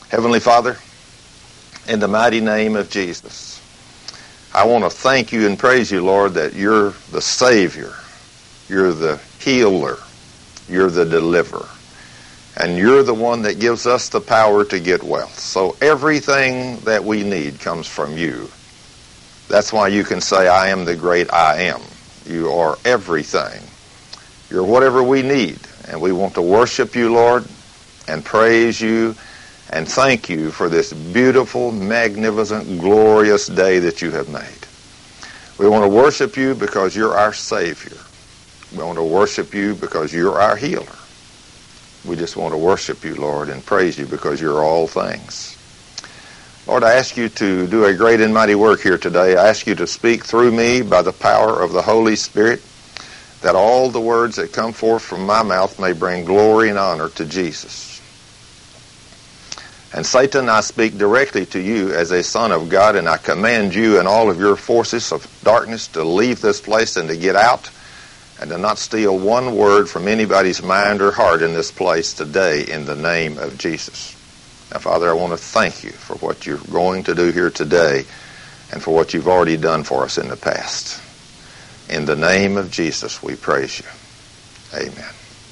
Heavenly Father, in the mighty name of Jesus, I want to thank you and praise you, Lord, that you're the Savior, you're the healer, you're the deliverer, and you're the one that gives us the power to get wealth. So everything that we need comes from you. That's why you can say, I am the great I am. You are everything. You're whatever we need, and we want to worship you, Lord, and praise you, and thank you for this beautiful, magnificent, glorious day that you have made. We want to worship you because you're our Savior. We want to worship you because you're our healer. We just want to worship you, Lord, and praise you because you're all things. Lord, I ask you to do a great and mighty work here today. I ask you to speak through me by the power of the Holy Spirit, that all the words that come forth from my mouth may bring glory and honor to Jesus. And Satan, I speak directly to you as a son of God, and I command you and all of your forces of darkness to leave this place and to get out, and to not steal one word from anybody's mind or heart in this place today in the name of Jesus. Now, Father, I want to thank you for what you're going to do here today and for what you've already done for us in the past. In the name of Jesus, we praise you. Amen.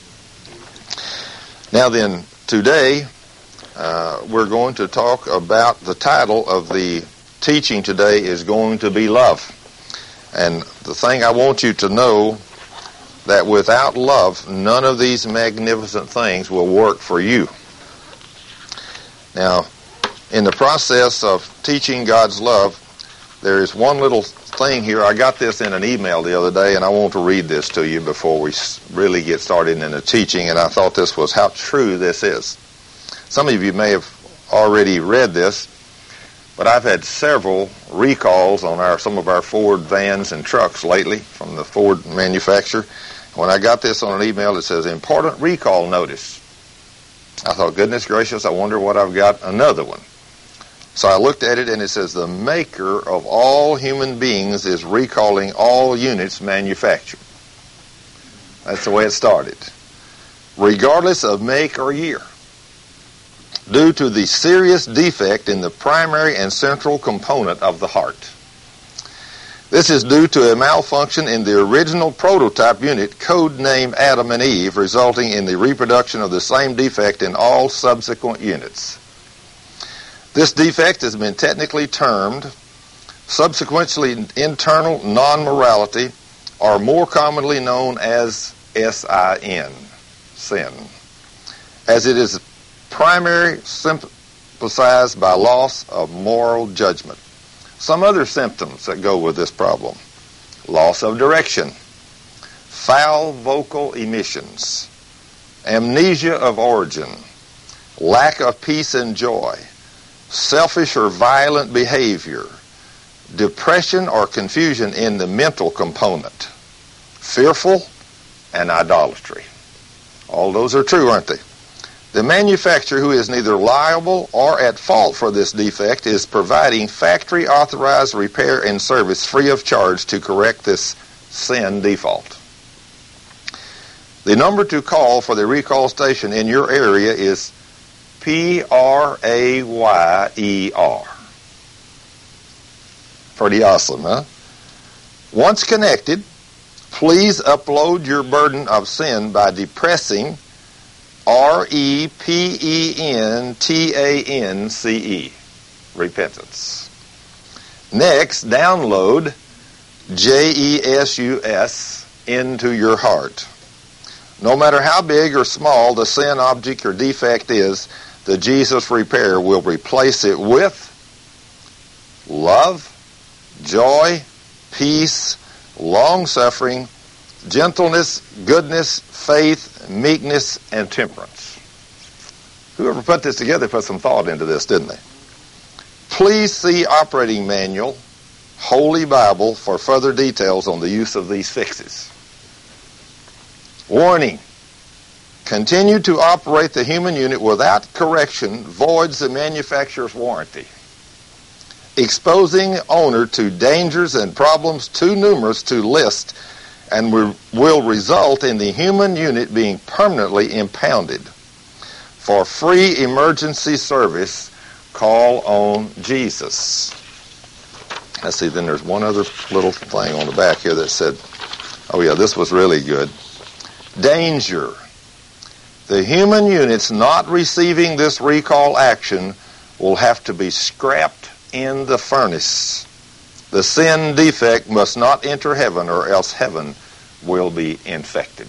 Now then, today, we're going to talk about the title of the teaching today is going to be love. And the thing I want you to know, that without love, none of these magnificent things will work for you. Now, in the process of teaching God's love, there is one little thing here. I got this in an email the other day, and I want to read this to you before we really get started in the teaching, and I thought this was how true this is. Some of you may have already read this, but I've had several recalls on some of our Ford vans and trucks lately from the Ford manufacturer. When I got this on an email, it says, important recall notice. I thought, goodness gracious, I wonder what I've got another one. So I looked at it, and it says, the maker of all human beings is recalling all units manufactured. That's the way it started. Regardless of make or year, due to the serious defect in the primary and central component of the heart. This is due to a malfunction in the original prototype unit, codenamed Adam and Eve, resulting in the reproduction of the same defect in all subsequent units. This defect has been technically termed subsequently internal non-morality, or more commonly known as SIN, sin, as it is primarily sympathized by loss of moral judgment. Some other symptoms that go with this problem: loss of direction, foul vocal emissions, amnesia of origin, lack of peace and joy, selfish or violent behavior, depression or confusion in the mental component, fearful, and idolatry. All those are true, aren't they? The manufacturer, who is neither liable or at fault for this defect, is providing factory-authorized repair and service free of charge to correct this sin default. The number to call for the recall station in your area is PRAYER. Pretty awesome, huh? Once connected, please upload your burden of sin by depressing REPENTANCE, repentance. Next, download JESUS into your heart. No matter how big or small the sin object or defect is, the Jesus repair will replace it with love, joy, peace, long-suffering, gentleness, goodness, faith, meekness, and temperance. Whoever put this together put some thought into this, didn't they? Please see Operating Manual, Holy Bible, for further details on the use of these fixes. Warning: continue to operate the human unit without correction voids the manufacturer's warranty, exposing owner to dangers and problems too numerous to list, and will result in the human unit being permanently impounded. For free emergency service, call on Jesus. Let's see, then there's one other little thing on the back here that said, oh yeah, this was really good. Danger. The human units not receiving this recall action will have to be scrapped in the furnace. The sin defect must not enter heaven, or else heaven will be infected.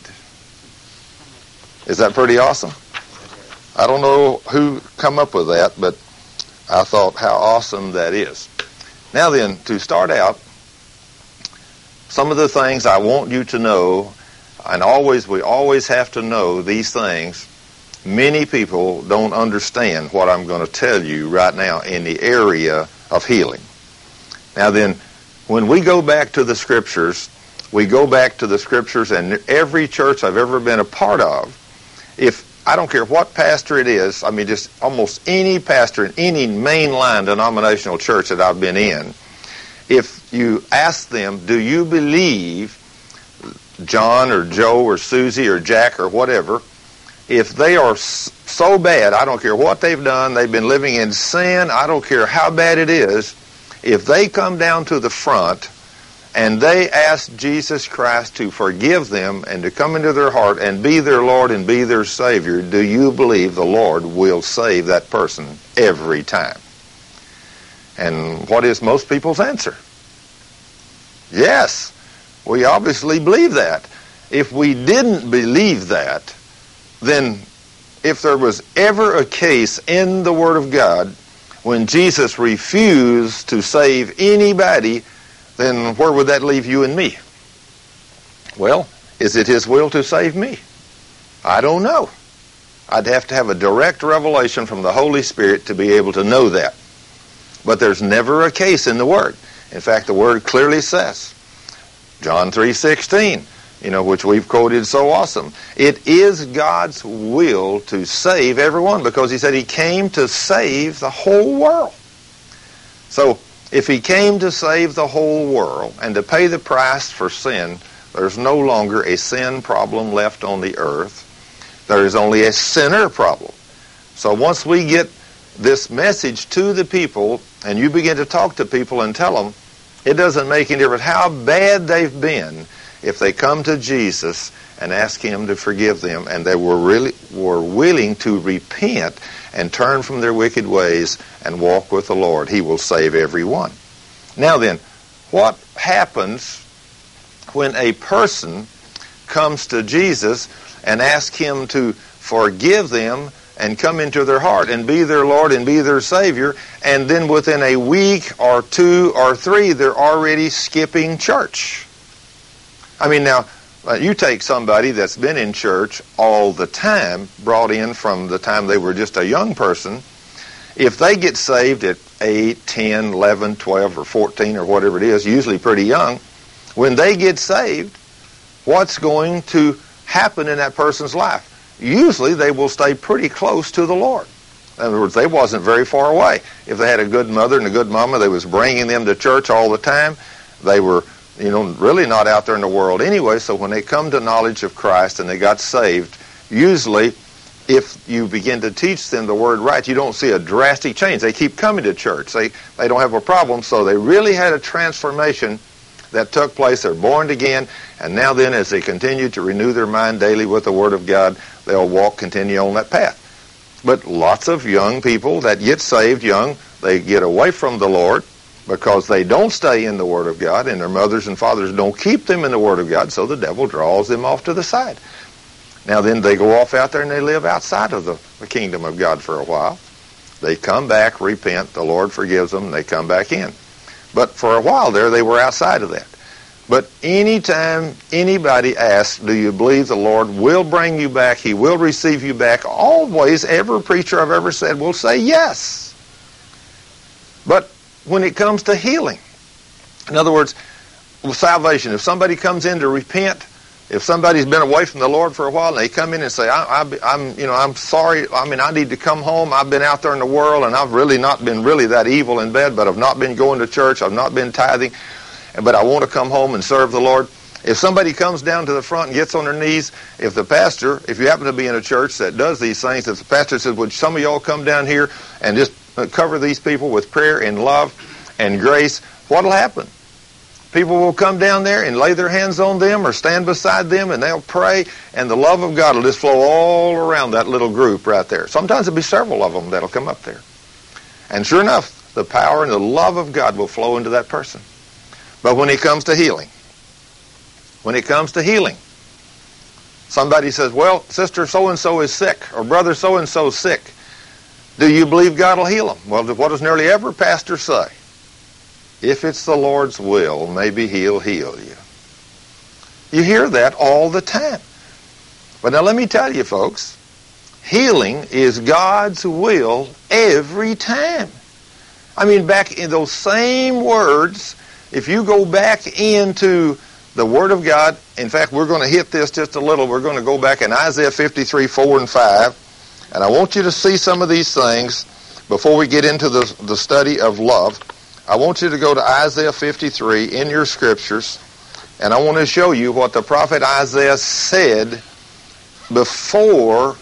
Is that pretty awesome? I don't know who come up with that, but I thought how awesome that is. Now then, to start out, some of the things I want you to know, and we always have to know these things. Many people don't understand what I'm going to tell you right now in the area of healing. Now then, when we go back to the Scriptures, and every church I've ever been a part of, I don't care what pastor it is, I mean just almost any pastor in any mainline denominational church that I've been in, if you ask them, do you believe John or Joe or Susie or Jack or whatever, if they are so bad, I don't care what they've done, they've been living in sin, I don't care how bad it is, if they come down to the front and they ask Jesus Christ to forgive them and to come into their heart and be their Lord and be their Savior, do you believe the Lord will save that person every time? And what is most people's answer? Yes, we obviously believe that. If we didn't believe that, then if there was ever a case in the Word of God when Jesus refused to save anybody, then where would that leave you and me? Well, is it His will to save me? I don't know. I'd have to have a direct revelation from the Holy Spirit to be able to know that. But there's never a case in the Word. In fact, the Word clearly says, John 3:16, which we've quoted so awesome. It is God's will to save everyone, because He said He came to save the whole world. So, if He came to save the whole world and to pay the price for sin, there's no longer a sin problem left on the earth. There is only a sinner problem. So once we get this message to the people, and you begin to talk to people and tell them, it doesn't make any difference how bad they've been. If they come to Jesus and ask Him to forgive them, and they were willing to repent and turn from their wicked ways and walk with the Lord, He will save everyone. Now then, what happens when a person comes to Jesus and asks Him to forgive them and come into their heart and be their Lord and be their Savior, and then within a week or 2 or 3, they're already skipping church? I mean, now, you take somebody that's been in church all the time, brought in from the time they were just a young person. If they get saved at 8, 10, 11, 12, or 14, or whatever it is, usually pretty young, when they get saved, what's going to happen in that person's life? Usually they will stay pretty close to the Lord. In other words, they wasn't very far away. If they had a good mother and a good mama, they was bringing them to church all the time. They were really not out there in the world anyway, so when they come to knowledge of Christ and they got saved, usually if you begin to teach them the Word right, you don't see a drastic change. They keep coming to church. They don't have a problem, so they really had a transformation that took place. They're born again, and now then as they continue to renew their mind daily with the Word of God, they'll continue on that path. But lots of young people that get saved young, they get away from the Lord, because they don't stay in the Word of God, and their mothers and fathers don't keep them in the Word of God, so the devil draws them off to the side. Now then they go off out there and they live outside of the kingdom of God for a while. They come back, repent, the Lord forgives them, and they come back in. But for a while there, they were outside of that. But anytime anybody asks, do you believe the Lord will bring you back, He will receive you back, always, every preacher I've ever said will say yes. But when it comes to healing, in other words, with salvation, if somebody comes in to repent, if somebody's been away from the Lord for a while and they come in and say, I'm sorry, I need to come home, I've been out there in the world and I've really not been really that evil and bad, but I've not been going to church, I've not been tithing, but I want to come home and serve the Lord. If somebody comes down to the front and gets on their knees, if the pastor, if you happen to be in a church that does these things, if the pastor says, would some of y'all come down here and just cover these people with prayer and love and grace, what'll happen? People will come down there and lay their hands on them or stand beside them and they'll pray, and the love of God will just flow all around that little group right there. Sometimes it'll be several of them that'll come up there. And sure enough, the power and the love of God will flow into that person. But when it comes to healing, somebody says, well, sister so-and-so is sick, or brother so-and-so is sick. Do you believe God will heal them? Well, what does nearly every pastor say? If it's the Lord's will, maybe He'll heal you. You hear that all the time. But now let me tell you, folks, healing is God's will every time. I mean, back in those same words, if you go back into the Word of God, in fact, we're going to hit this just a little. We're going to go back in Isaiah 53, 4 and 5. And I want you to see some of these things before we get into the study of love. I want you to go to Isaiah 53 in your scriptures, and I want to show you what the prophet Isaiah said before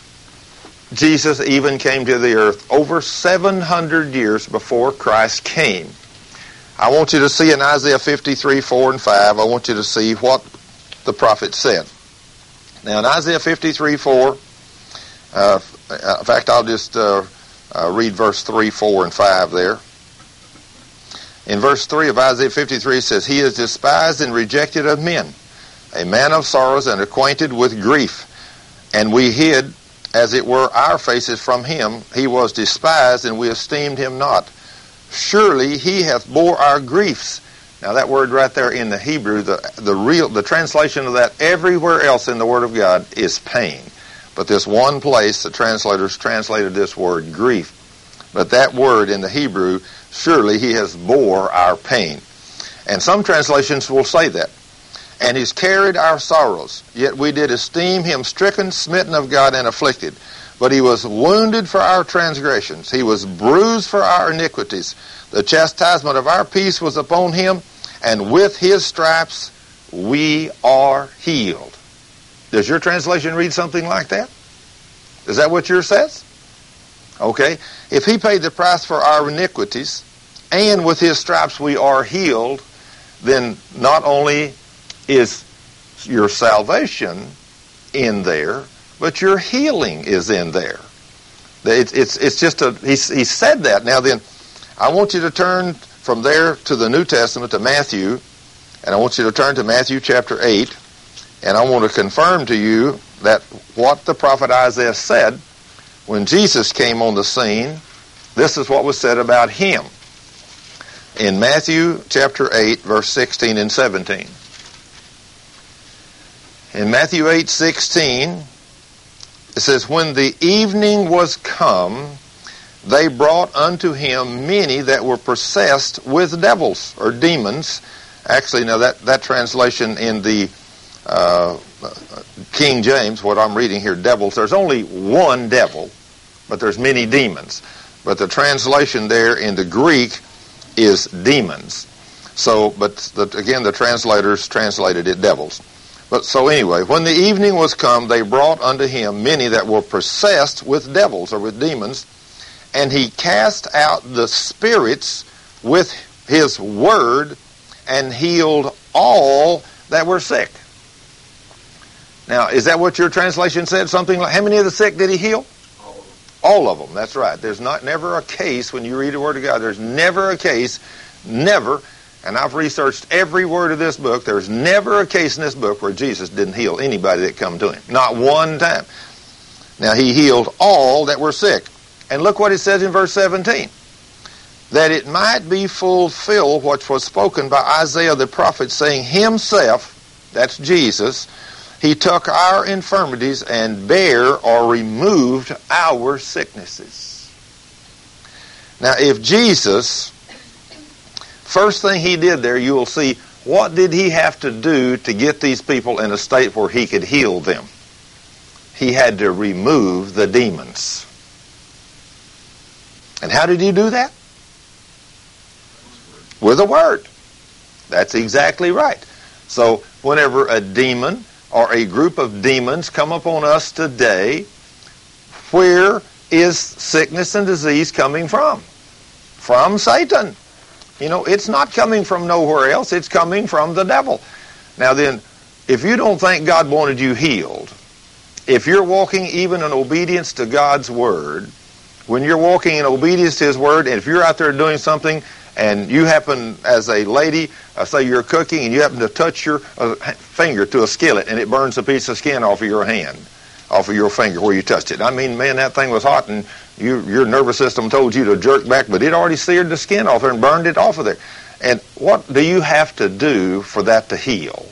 Jesus even came to the earth, over 700 years before Christ came. I want you to see in Isaiah 53, 4 and 5, I want you to see what the prophet said. Now in Isaiah 53, 4, in fact I'll just read verse 3, 4, and 5 there. In verse 3 of Isaiah 53 it says, He is despised and rejected of men, a man of sorrows and acquainted with grief. And we hid, as it were, our faces from him. He was despised, and we esteemed him not. Surely he hath bore our griefs. Now that word right there in the Hebrew, the translation of that everywhere else in the Word of God is pain. But this one place, the translators translated this word grief. But that word in the Hebrew, surely he has bore our pain. And some translations will say that. And he's carried our sorrows. Yet we did esteem him stricken, smitten of God, and afflicted. But he was wounded for our transgressions. He was bruised for our iniquities. The chastisement of our peace was upon him, and with his stripes we are healed. Does your translation read something like that? Is that what yours says? Okay. If he paid the price for our iniquities, and with his stripes we are healed, then not only is your salvation in there, but your healing is in there. It's just he said that. Now then, I want you to turn from there to the New Testament, to Matthew, and I want you to turn to Matthew chapter 8, and I want to confirm to you that what the prophet Isaiah said when Jesus came on the scene, this is what was said about him. In Matthew chapter 8, verse 16 and 17. In Matthew 8:16, it says, When the evening was come, they brought unto him many that were possessed with devils, or demons. Actually, now that translation in the King James, what I'm reading here, devils, there's only one devil, but there's many demons. But the translation there in the Greek is demons. So, again, the translators translated it devils. But so anyway, when the evening was come, they brought unto him many that were possessed with devils, or with demons, and he cast out the spirits with his word, and healed all that were sick. Now, is that what your translation said? Something like, how many of the sick did he heal? All of them, that's right. There's never a case, when you read the Word of God, there's never a case, never, and I've researched every word of this book, there's never a case in this book where Jesus didn't heal anybody that come to him. Not one time. Now, he healed all that were sick. And look what it says in verse 17. That it might be fulfilled what was spoken by Isaiah the prophet, saying, Himself, that's Jesus, He took our infirmities and bare or removed our sicknesses. Now, if Jesus, first thing he did there, you will see, what did he have to do to get these people in a state where he could heal them? He had to remove the demons. And how did he do that? With a word. That's exactly right. So whenever a demon or a group of demons come upon us today, where is sickness and disease coming from? From Satan. You know, it's not coming from nowhere else. It's coming from the devil. Now then, if you don't think God wanted you healed, if you're walking even in obedience to God's Word, when you're walking in obedience to His Word, and if you're out there doing something and you happen, as a lady, say you're cooking and you happen to touch your finger to a skillet and it burns a piece of skin off of your hand, off of your finger where you touched it. I mean, man, that thing was hot and your nervous system told you to jerk back, but it already seared the skin off there and burned it off of there. And what do you have to do for that to heal?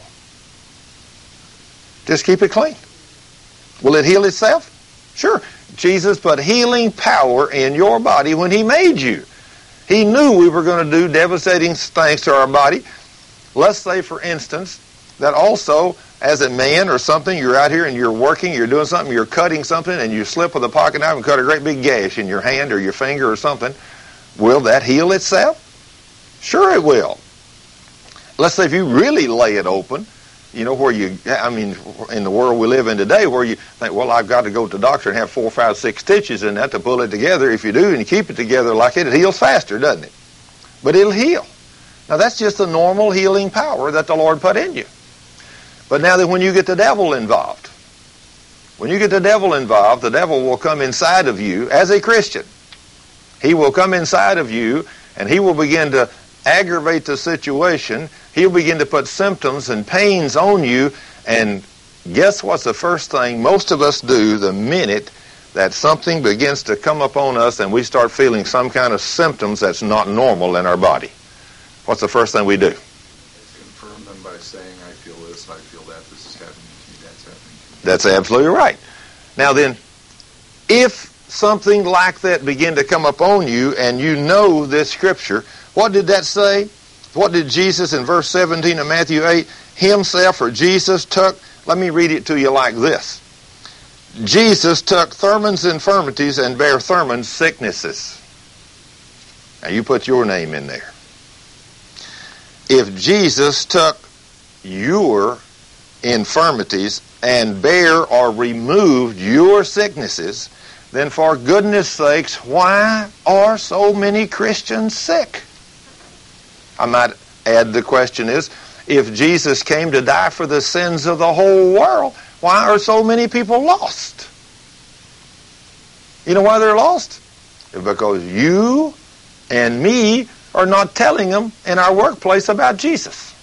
Just keep it clean. Will it heal itself? Sure. Jesus put healing power in your body when He made you. He knew we were going to do devastating things to our body. Let's say, for instance, that also as a man or something, you're out here and you're working, you're doing something, you're cutting something, and you slip with a pocket knife and cut a great big gash in your hand or your finger or something. Will that heal itself? Sure it will. Let's say if you really lay it open, you know, where you, I mean, in the world we live in today, where you think, well, I've got to go to the doctor and have 4, 5, 6 stitches in that to pull it together. If you do and you keep it together like it heals faster, doesn't it? But it'll heal. Now, that's just the normal healing power that the Lord put in you. But now that when you get the devil involved, the devil will come inside of you as a Christian. He will come inside of you and he will begin to aggravate the situation. He'll begin to put symptoms and pains on you, and guess what's the first thing most of us do the minute that something begins to come upon us and we start feeling some kind of symptoms that's not normal in our body? What's the first thing we do? Confirm them by saying, I feel this, I feel that, this is happening to me, that's happening to me. That's absolutely right. Now then, if something like that begin to come upon you and you know this scripture, what did that say? What did Jesus in verse 17 of Matthew 8, Himself, or Jesus took, let me read it to you like this. Jesus took Thurman's infirmities and bare Thurman's sicknesses. Now you put your name in there. If Jesus took your infirmities and bare or removed your sicknesses, then for goodness sakes, why are so many Christians sick? I might add, the question is, if Jesus came to die for the sins of the whole world, why are so many people lost? You know why they're lost? Because you and me are not telling them in our workplace about Jesus.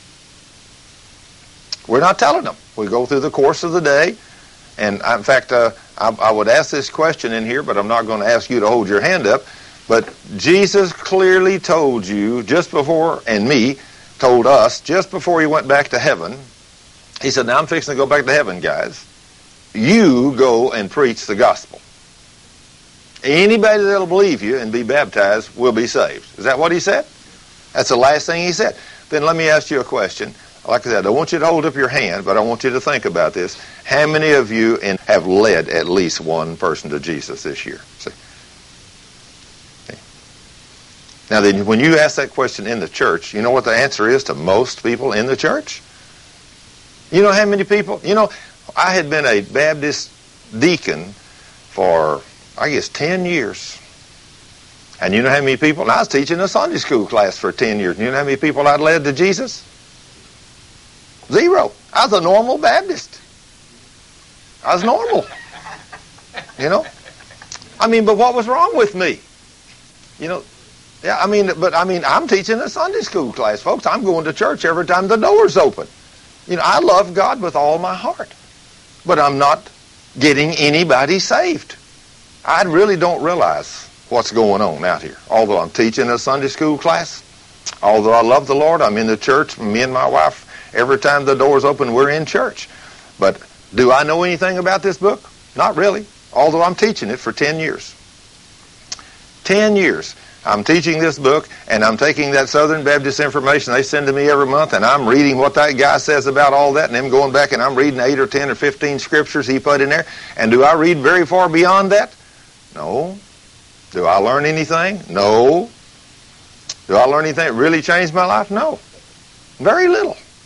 We're not telling them. We go through the course of the day, and in fact, I would ask this question in here, but I'm not going to ask you to hold your hand up. But Jesus clearly told you just before, and me, told us just before He went back to heaven, He said, now I'm fixing to go back to heaven, guys. You go and preach the gospel. Anybody that'll believe you and be baptized will be saved. Is that what He said? That's the last thing He said. Then let me ask you a question. Like I said, I want you to hold up your hand, but I want you to think about this. How many of you have led at least one person to Jesus this year? See? Now then, when you ask that question in the church, you know what the answer is to most people in the church? You know how many people? You know, I had been a Baptist deacon for, I guess, 10 years. And you know how many people? And I was teaching a Sunday school class for 10 years. And you know how many people I'd led to Jesus? 0. I was a normal Baptist. I was normal. You know? I mean, but what was wrong with me? You know, yeah, I'm teaching a Sunday school class, folks. I'm going to church every time the door's open. You know, I love God with all my heart. But I'm not getting anybody saved. I really don't realize what's going on out here. Although I'm teaching a Sunday school class, although I love the Lord, I'm in the church, me and my wife, every time the door's open, we're in church. But do I know anything about this book? Not really, although I'm teaching it for 10 years. 10 years. I'm teaching this book, and I'm taking that Southern Baptist information they send to me every month, and I'm reading what that guy says about all that, and then going back and I'm reading 8 or 10 or 15 scriptures he put in there. And do I read very far beyond that? No. Do I learn anything? No. Do I learn anything that really changed my life? No. Very little.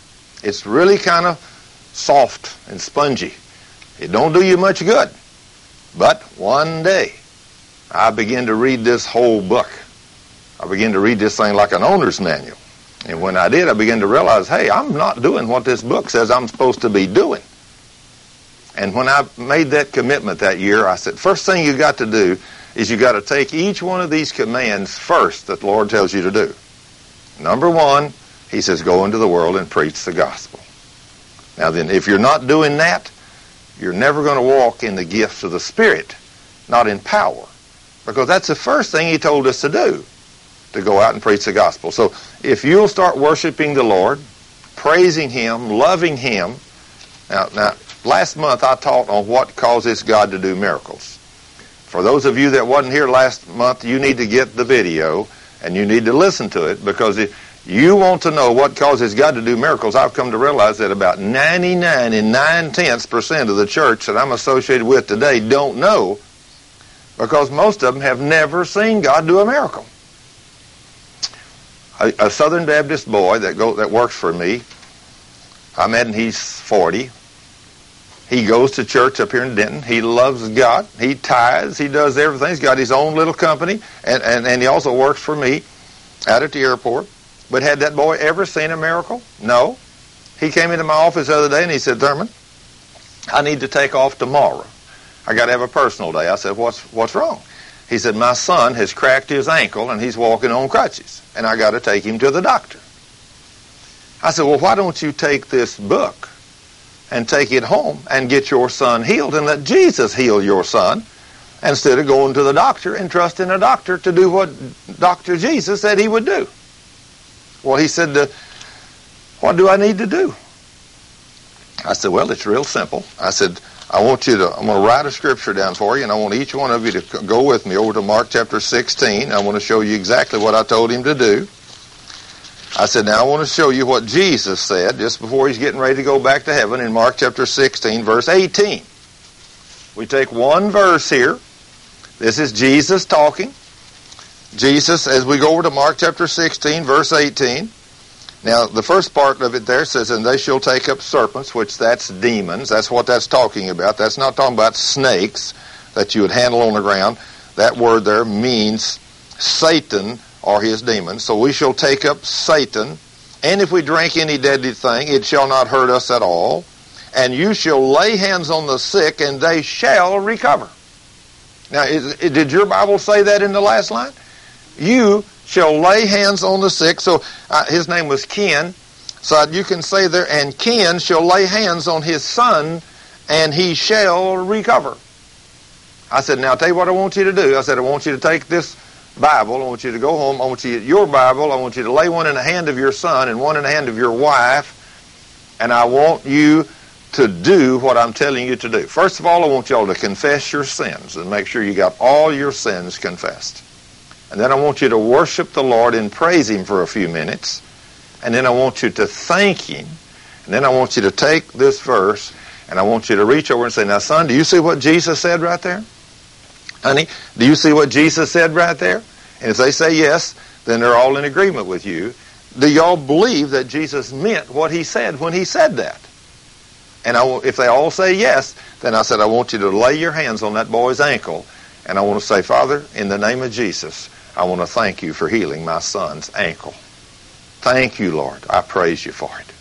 It's really kind of soft and spongy. It don't do you much good. But one day, I began to read this whole book. I began to read this thing like an owner's manual. And when I did, I began to realize, hey, I'm not doing what this book says I'm supposed to be doing. And when I made that commitment that year, I said, first thing you got to do is you got to take each one of these commands first that the Lord tells you to do. Number one, he says, go into the world and preach the gospel. Now then, if you're not doing that, you're never going to walk in the gifts of the Spirit, not in power. Because that's the first thing he told us to do, to go out and preach the gospel. So if you'll start worshiping the Lord, praising him, loving him. Now, last month I taught on what causes God to do miracles. For those of you that wasn't here last month, you need to get the video and you need to listen to it, because if you want to know what causes God to do miracles, I've come to realize that about 99 9/10% of the church that I'm associated with today don't know, because most of them have never seen God do a miracle. A Southern Baptist boy that works for me, I met him, he's 40. He goes to church up here in Denton. He loves God. He tithes. He does everything. He's got his own little company, and he also works for me out at the airport. But had that boy ever seen a miracle? No. He came into my office the other day and he said, Thurman, I need to take off tomorrow. I got to have a personal day. I said, what's wrong? He said, my son has cracked his ankle and he's walking on crutches, and I got to take him to the doctor. I said, well, why don't you take this book and take it home and get your son healed and let Jesus heal your son, instead of going to the doctor and trusting a doctor to do what Dr. Jesus said he would do? Well, he said, what do I need to do? I said, well, it's real simple. I said, I'm going to write a scripture down for you, and I want each one of you to go with me over to Mark chapter 16. I want to show you exactly what I told him to do. I said, now I want to show you what Jesus said just before he's getting ready to go back to heaven in Mark chapter 16, verse 18. We take one verse here. This is Jesus talking. Jesus, as we go over to Mark chapter 16, verse 18. Now, the first part of it there says, and they shall take up serpents, which that's demons. That's what that's talking about. That's not talking about snakes that you would handle on the ground. That word there means Satan or his demons. So we shall take up Satan, and if we drink any deadly thing, it shall not hurt us at all. And you shall lay hands on the sick, and they shall recover. Now, did your Bible say that in the last line? You shall lay hands on the sick. So his name was Ken. So you can say there, and Ken shall lay hands on his son, and he shall recover. I said, now I'll tell you what I want you to do. I said, I want you to take this Bible. I want you to go home. I want you to get your Bible. I want you to lay one in the hand of your son and one in the hand of your wife. And I want you to do what I'm telling you to do. First of all, I want y'all to confess your sins and make sure you got all your sins confessed. And then I want you to worship the Lord and praise him for a few minutes. And then I want you to thank him. And then I want you to take this verse and I want you to reach over and say, now son, do you see what Jesus said right there? Honey, do you see what Jesus said right there? And if they say yes, then they're all in agreement with you. Do y'all believe that Jesus meant what he said when he said that? And if they all say yes, then I said, I want you to lay your hands on that boy's ankle. And I want to say, Father, in the name of Jesus, I want to thank you for healing my son's ankle. Thank you, Lord. I praise you for it.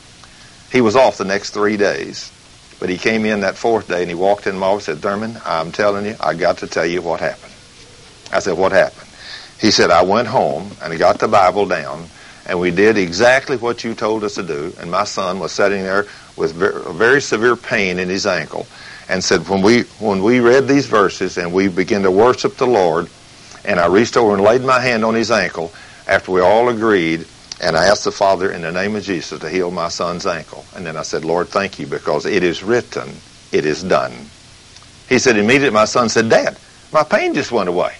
He was off the next 3 days. But he came in that fourth day and he walked in my office and said, Thurman, I'm telling you, I got to tell you what happened. I said, what happened? He said, I went home and I got the Bible down and we did exactly what you told us to do. And my son was sitting there with very severe pain in his ankle and said, when we read these verses and we began to worship the Lord, and I reached over and laid my hand on his ankle after we all agreed, and I asked the Father in the name of Jesus to heal my son's ankle. And then I said, Lord, thank you, because it is written, it is done. He said, immediately my son said, Dad, my pain just went away.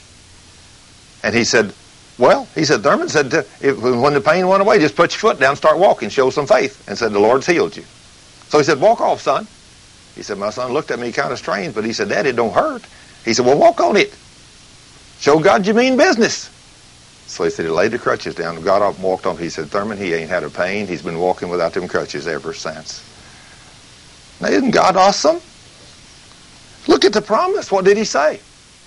And he said, Thurman said, when the pain went away, just put your foot down, start walking, show some faith. And said, the Lord's healed you. So he said, walk off, son. He said, my son looked at me kind of strange, but he said, Dad, it don't hurt. He said, well, walk on it. Show God you mean business. So he said he laid the crutches down and got up and walked on. He said, Thurman, he ain't had a pain. He's been walking without them crutches ever since. Now, isn't God awesome? Look at the promise. What did he say?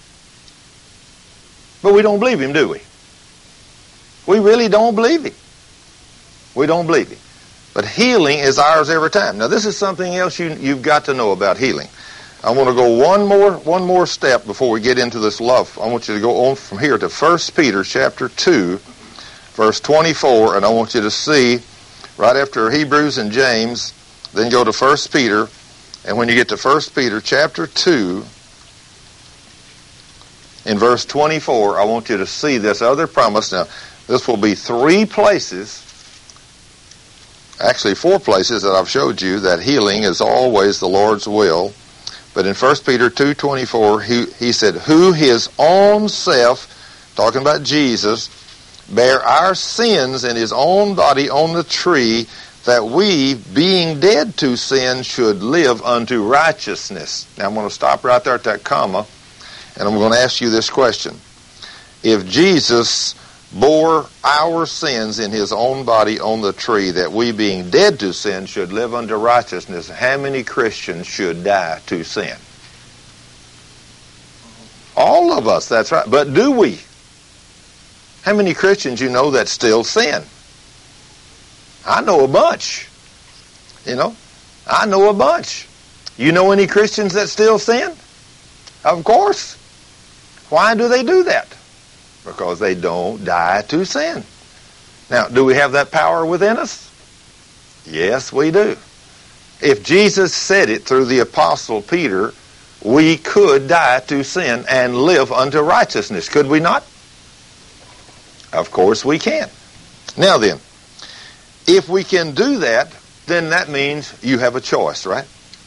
But we don't believe him, do we? We really don't believe him. We don't believe him. But healing is ours every time. Now, this is something else you've got to know about healing. I want to go one more step before we get into this love. I want you to go on from here to 1 Peter chapter 2, verse 24, and I want you to see right after Hebrews and James, then go to 1 Peter, and when you get to 1 Peter chapter 2, in verse 24, I want you to see this other promise. Now, this will be 3 places, actually 4 places that I've showed you that healing is always the Lord's will. But in 1 Peter 2:24, he said, who his own self, talking about Jesus, bare our sins in his own body on the tree, that we, being dead to sin, should live unto righteousness. Now I'm going to stop right there at that comma, and I'm going to ask you this question. If Jesus bore our sins in his own body on the tree, that we being dead to sin should live unto righteousness, how many Christians should die to sin? All of us, that's right. But do we? How many Christians you know that still sin? I know a bunch. I know a bunch. You know any Christians that still sin? Of course. Why do they do that? Because they don't die to sin. Now, do we have that power within us? Yes, we do. If Jesus said it through the Apostle Peter, we could die to sin and live unto righteousness. Could we not? Of course we can. Now then, if we can do that, then that means you have a choice, right?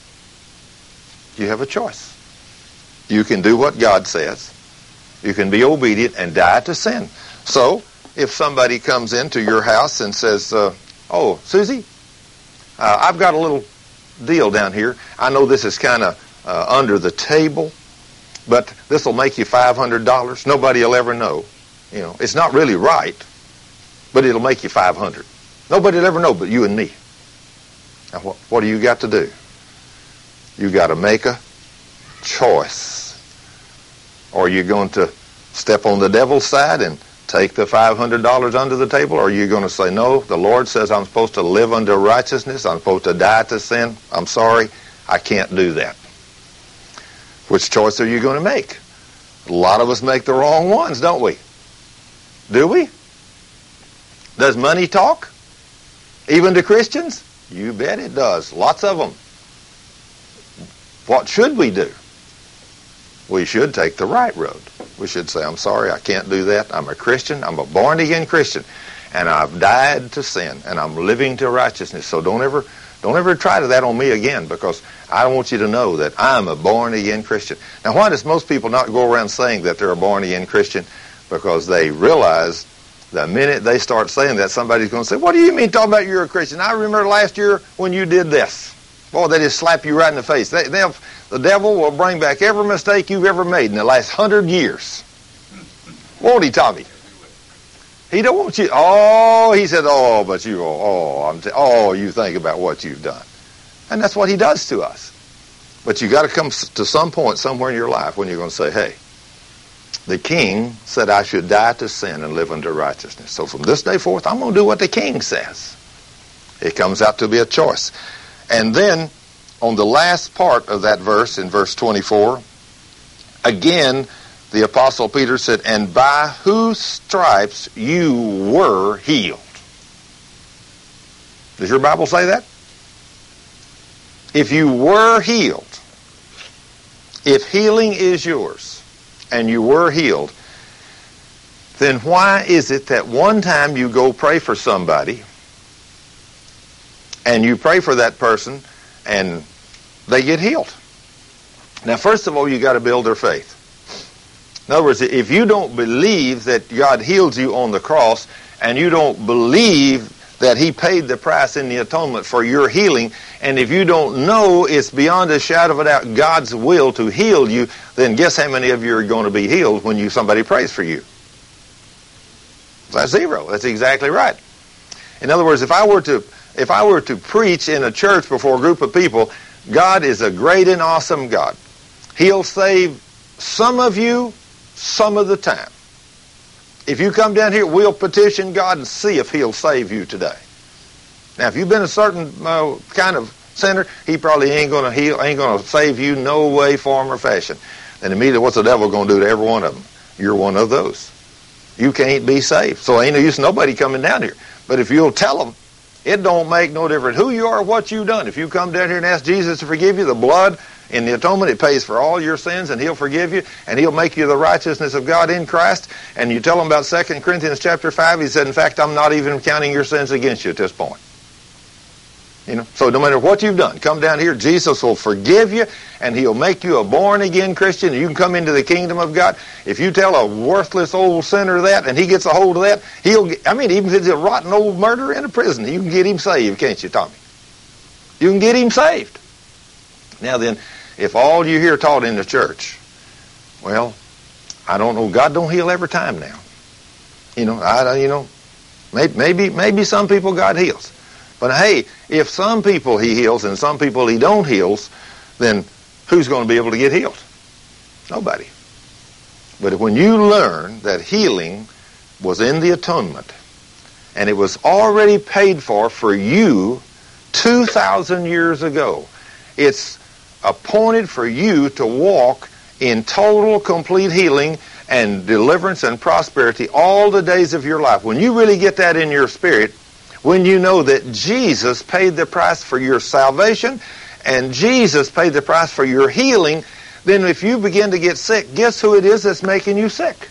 You have a choice. You can do what God says. You can be obedient and die to sin. So, if somebody comes into your house and says, oh, Susie, I've got a little deal down here. I know this is kind of under the table, but this will make you $500. Nobody will ever know. It's not really right, but it'll make you $500. Nobody will ever know but you and me. Now, what do you got to do? You got to make a choice. Or are you going to step on the devil's side and take the $500 under the table? Or are you going to say, no, the Lord says I'm supposed to live under righteousness. I'm supposed to die to sin. I'm sorry, I can't do that. Which choice are you going to make? A lot of us make the wrong ones, don't we? Do we? Does money talk? Even to Christians? You bet it does. Lots of them. What should we do? We should take the right road. We should say, I'm sorry, I can't do that. I'm a Christian. I'm a born-again Christian. And I've died to sin. And I'm living to righteousness. So don't ever try that on me again, because I want you to know that I'm a born-again Christian. Now, why does most people not go around saying that they're a born-again Christian? Because they realize the minute they start saying that, somebody's going to say, what do you mean talking about you're a Christian? I remember last year when you did this. Boy, they just slap you right in the face. The devil will bring back every mistake you've ever made in the last 100 years. Won't he, Tommy? He don't want you. Oh, he said, oh, but you, you think about what you've done. And that's what he does to us. But you got to come to some point somewhere in your life when you're going to say, hey, the king said I should die to sin and live unto righteousness. So from this day forth, I'm going to do what the king says. It comes out to be a choice. And then, on the last part of that verse, in verse 24, again, the Apostle Peter said, and by whose stripes you were healed. Does your Bible say that? If you were healed, if healing is yours, and you were healed, then why is it that one time you go pray for somebody, and you pray for that person, and they get healed? Now, first of all, you got to build their faith. In other words, if you don't believe that God healed you on the cross, and you don't believe that he paid the price in the atonement for your healing, and if you don't know it's beyond a shadow of a doubt God's will to heal you, then guess how many of you are going to be healed when somebody prays for you? That's zero. That's exactly right. In other words, if I were to preach in a church before a group of people, God is a great and awesome God. He'll save some of you some of the time. If you come down here, we'll petition God and see if He'll save you today. Now, if you've been a certain kind of sinner, He probably ain't going to save you no way, form, or fashion. And immediately, what's the devil going to do to every one of them? You're one of those. You can't be saved. So ain't no use nobody coming down here. But if you'll tell them, it don't make no difference who you are or what you've done. If you come down here and ask Jesus to forgive you, the blood in the atonement, it pays for all your sins, and He'll forgive you, and He'll make you the righteousness of God in Christ. And you tell them about 2 Corinthians chapter 5, He said, in fact, I'm not even counting your sins against you at this point. So no matter what you've done, come down here, Jesus will forgive you, and He'll make you a born-again Christian, and you can come into the kingdom of God. If you tell a worthless old sinner that, and he gets a hold of that, even if it's a rotten old murderer in a prison, you can get him saved, can't you, Tommy? You can get him saved. Now then, if all you hear taught in the church, well, I don't know, God don't heal every time now. Maybe some people God heals. But hey, if some people He heals and some people He don't heals, then who's going to be able to get healed? Nobody. But when you learn that healing was in the atonement, and it was already paid for you 2,000 years ago, it's appointed for you to walk in total, complete healing and deliverance and prosperity all the days of your life. When you really get that in your spirit, when you know that Jesus paid the price for your salvation and Jesus paid the price for your healing, then if you begin to get sick, guess who it is that's making you sick?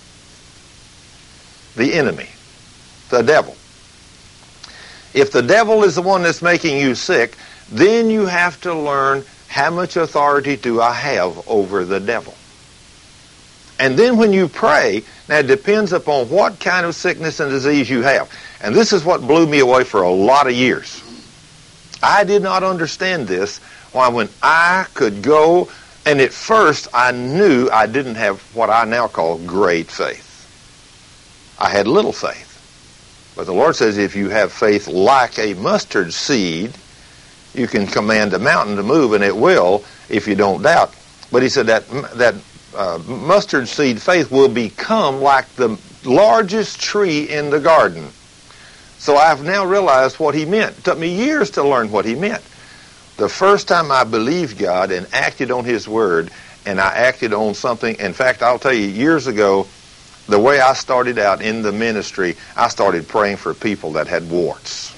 The enemy, the devil. If the devil is the one that's making you sick, then you have to learn, how much authority do I have over the devil? And then when you pray, now it depends upon what kind of sickness and disease you have. And this is what blew me away for a lot of years. I did not understand this, why when I could go, and at first I knew I didn't have what I now call great faith. I had little faith. But the Lord says if you have faith like a mustard seed, you can command a mountain to move, and it will if you don't doubt. But He said that mustard seed faith will become like the largest tree in the garden. So I've now realized what He meant. It took me years to learn what He meant. The first time I believed God and acted on His Word, and I acted on something, in fact, I'll tell you, years ago, the way I started out in the ministry, I started praying for people that had warts.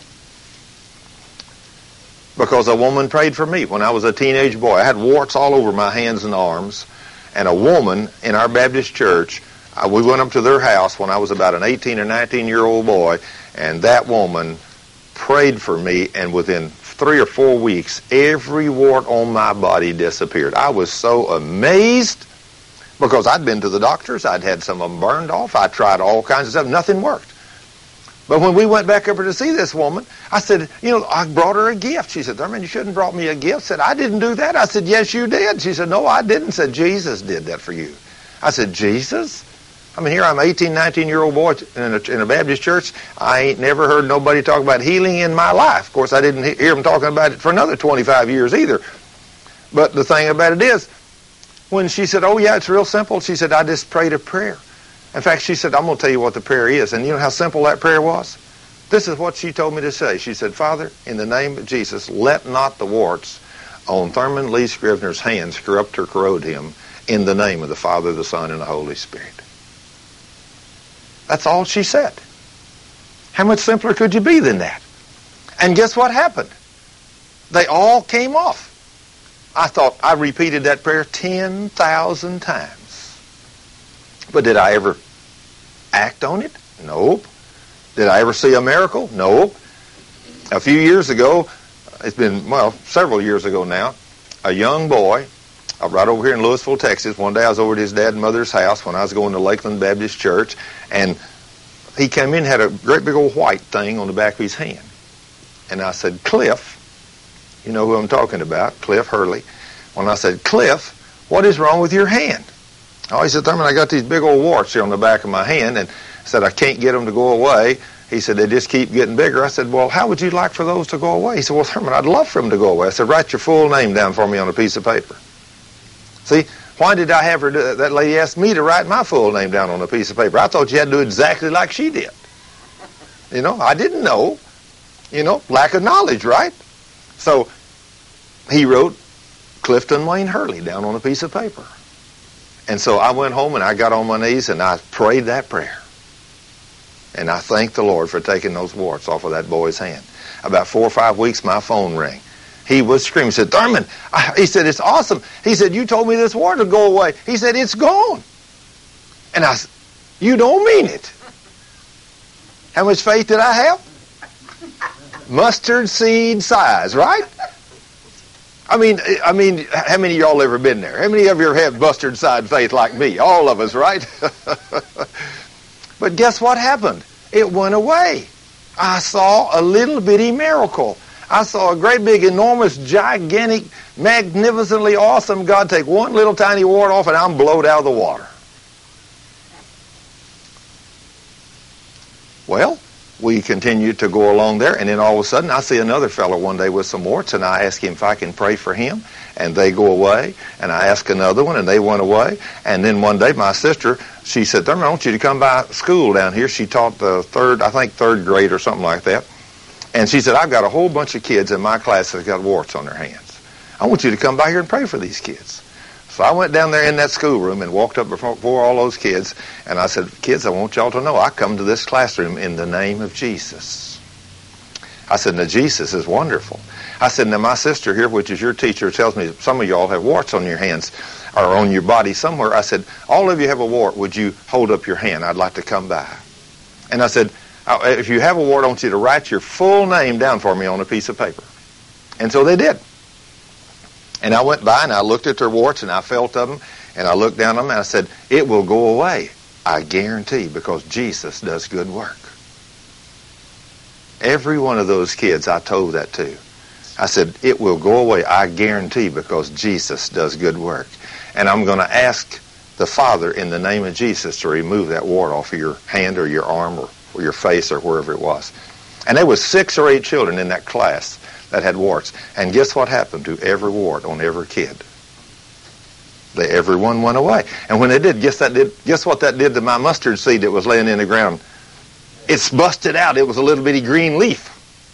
Because a woman prayed for me when I was a teenage boy. I had warts all over my hands and arms. And a woman in our Baptist church, we went up to their house when I was about an 18 or 19-year-old boy, and that woman prayed for me, and within 3 or 4 weeks, every wart on my body disappeared. I was so amazed because I'd been to the doctors. I'd had some of them burned off. I tried all kinds of stuff. Nothing worked. But when we went back over to see this woman, I said, I brought her a gift. She said, Thurman, you shouldn't have brought me a gift. I said, I didn't do that. I said, yes, you did. She said, no, I didn't. I said, Jesus did that for you. I said, Jesus? Here I'm an 18, 19-year-old boy in a Baptist church. I ain't never heard nobody talk about healing in my life. Of course, I didn't hear them talking about it for another 25 years either. But the thing about it is, when she said, oh, yeah, it's real simple, she said, I just prayed a prayer. In fact, she said, I'm going to tell you what the prayer is. And you know how simple that prayer was? This is what she told me to say. She said, Father, in the name of Jesus, let not the warts on Thurman Lee Scrivener's hands corrupt or corrode him, in the name of the Father, the Son, and the Holy Spirit. That's all she said. How much simpler could you be than that? And guess what happened? They all came off. I thought I repeated that prayer 10,000 times. But did I ever act on it? Nope. Did I ever see a miracle? Nope. A few years ago, it's been, several years ago now, a young boy, right over here in Louisville, Texas, one day I was over at his dad and mother's house when I was going to Lakeland Baptist Church, and he came in and had a great big old white thing on the back of his hand. And I said, Cliff, you know who I'm talking about, Cliff Hurley. When I said, Cliff, what is wrong with your hand? Oh, he said, Thurman, I got these big old warts here on the back of my hand. And said, I can't get them to go away. He said, they just keep getting bigger. I said, well, how would you like for those to go away? He said, well, Thurman, I'd love for them to go away. I said, write your full name down for me on a piece of paper. See, why did I have her do that? That lady asked me to write my full name down on a piece of paper. I thought you had to do exactly like she did. You know, I didn't know. You know, lack of knowledge, right? So he wrote Clifton Wayne Hurley down on a piece of paper. And so I went home and I got on my knees and I prayed that prayer. And I thanked the Lord for taking those warts off of that boy's hand. About 4 or 5 weeks, my phone rang. He was screaming. He said, Thurman, he said, it's awesome. He said, you told me this wart would go away. He said, it's gone. And I said, you don't mean it. How much faith did I have? Mustard seed size, right? I mean, how many of y'all ever been there? How many of you ever had mustard seed faith like me? All of us, right? But guess what happened? It went away. I saw a little bitty miracle. I saw a great big, enormous, gigantic, magnificently awesome God take one little tiny wart off and I'm blowed out of the water. Well, we continued to go along there, and then all of a sudden I see another fellow one day with some warts, and I ask him if I can pray for him, and they go away. And I ask another one, and they went away. And then one day my sister, she said, Thurman, I want you to come by school down here. She taught the third grade or something like that. And she said, I've got a whole bunch of kids in my class that got warts on their hands. I want you to come by here and pray for these kids. So I went down there in that schoolroom and walked up before all those kids, and I said, kids, I want y'all to know I come to this classroom in the name of Jesus. I said, now Jesus is wonderful. I said, now my sister here, which is your teacher, tells me some of y'all have warts on your hands or on your body somewhere. I said, all of you have a wart. Would you hold up your hand? I'd like to come by. And I said, if you have a wart, I want you to write your full name down for me on a piece of paper. And so they did. And I went by and I looked at their warts and I felt of them and I looked down on them and I said, it will go away, I guarantee, because Jesus does good work. Every one of those kids I told that to. I said, it will go away, I guarantee, because Jesus does good work. And I'm going to ask the Father in the name of Jesus to remove that wart off of your hand or your arm or your face or wherever it was. And there was 6 or 8 children in that class that had warts. And guess what happened to every wart on every kid? Everyone went away. And when they did, guess what that did to my mustard seed that was laying in the ground? It's busted out. It was a little bitty green leaf.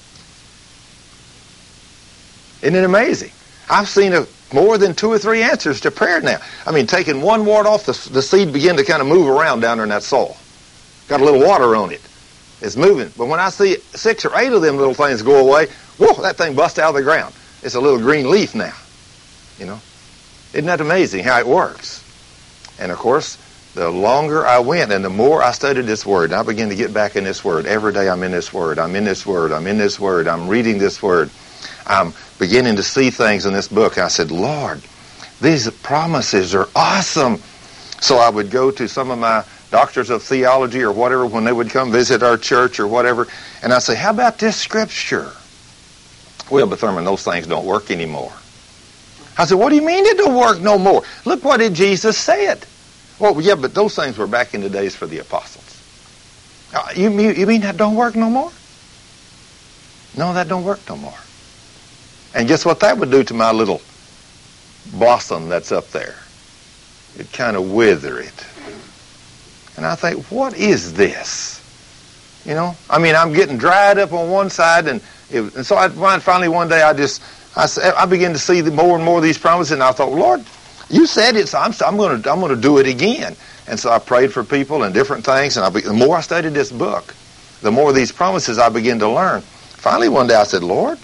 Isn't it amazing? I've seen more than 2 or 3 answers to prayer now. I mean, taking one wart off, the seed began to kind of move around down there in that soil. Got a little water on it. It's moving. But when I see 6 or 8 of them little things go away, whoa, that thing busts out of the ground. It's a little green leaf now. You know? Isn't that amazing how it works? And of course, the longer I went and the more I studied this Word, and I began to get back in this Word. Every day I'm in this Word. I'm in this Word. I'm in this Word. I'm reading this Word. I'm beginning to see things in this book. I said, Lord, these promises are awesome. So I would go to some of my doctors of theology or whatever when they would come visit our church or whatever, and I'd say, how about this scripture? Well, but Thurman, those things don't work anymore. I said, what do you mean it don't work no more? Look what did Jesus said. Well, yeah, but those things were back in the days for the apostles. You mean that don't work no more? No, that don't work no more. And guess what that would do to my little blossom that's up there? It'd kind of wither it. And I think, what is this? You know? I mean, I'm getting dried up on one side, and so finally one day I began to see more and more of these promises, and I thought, Lord, you said it, so I'm going to do it again. And so I prayed for people and different things, and the more I studied this book, the more of these promises I began to learn. Finally one day I said, Lord,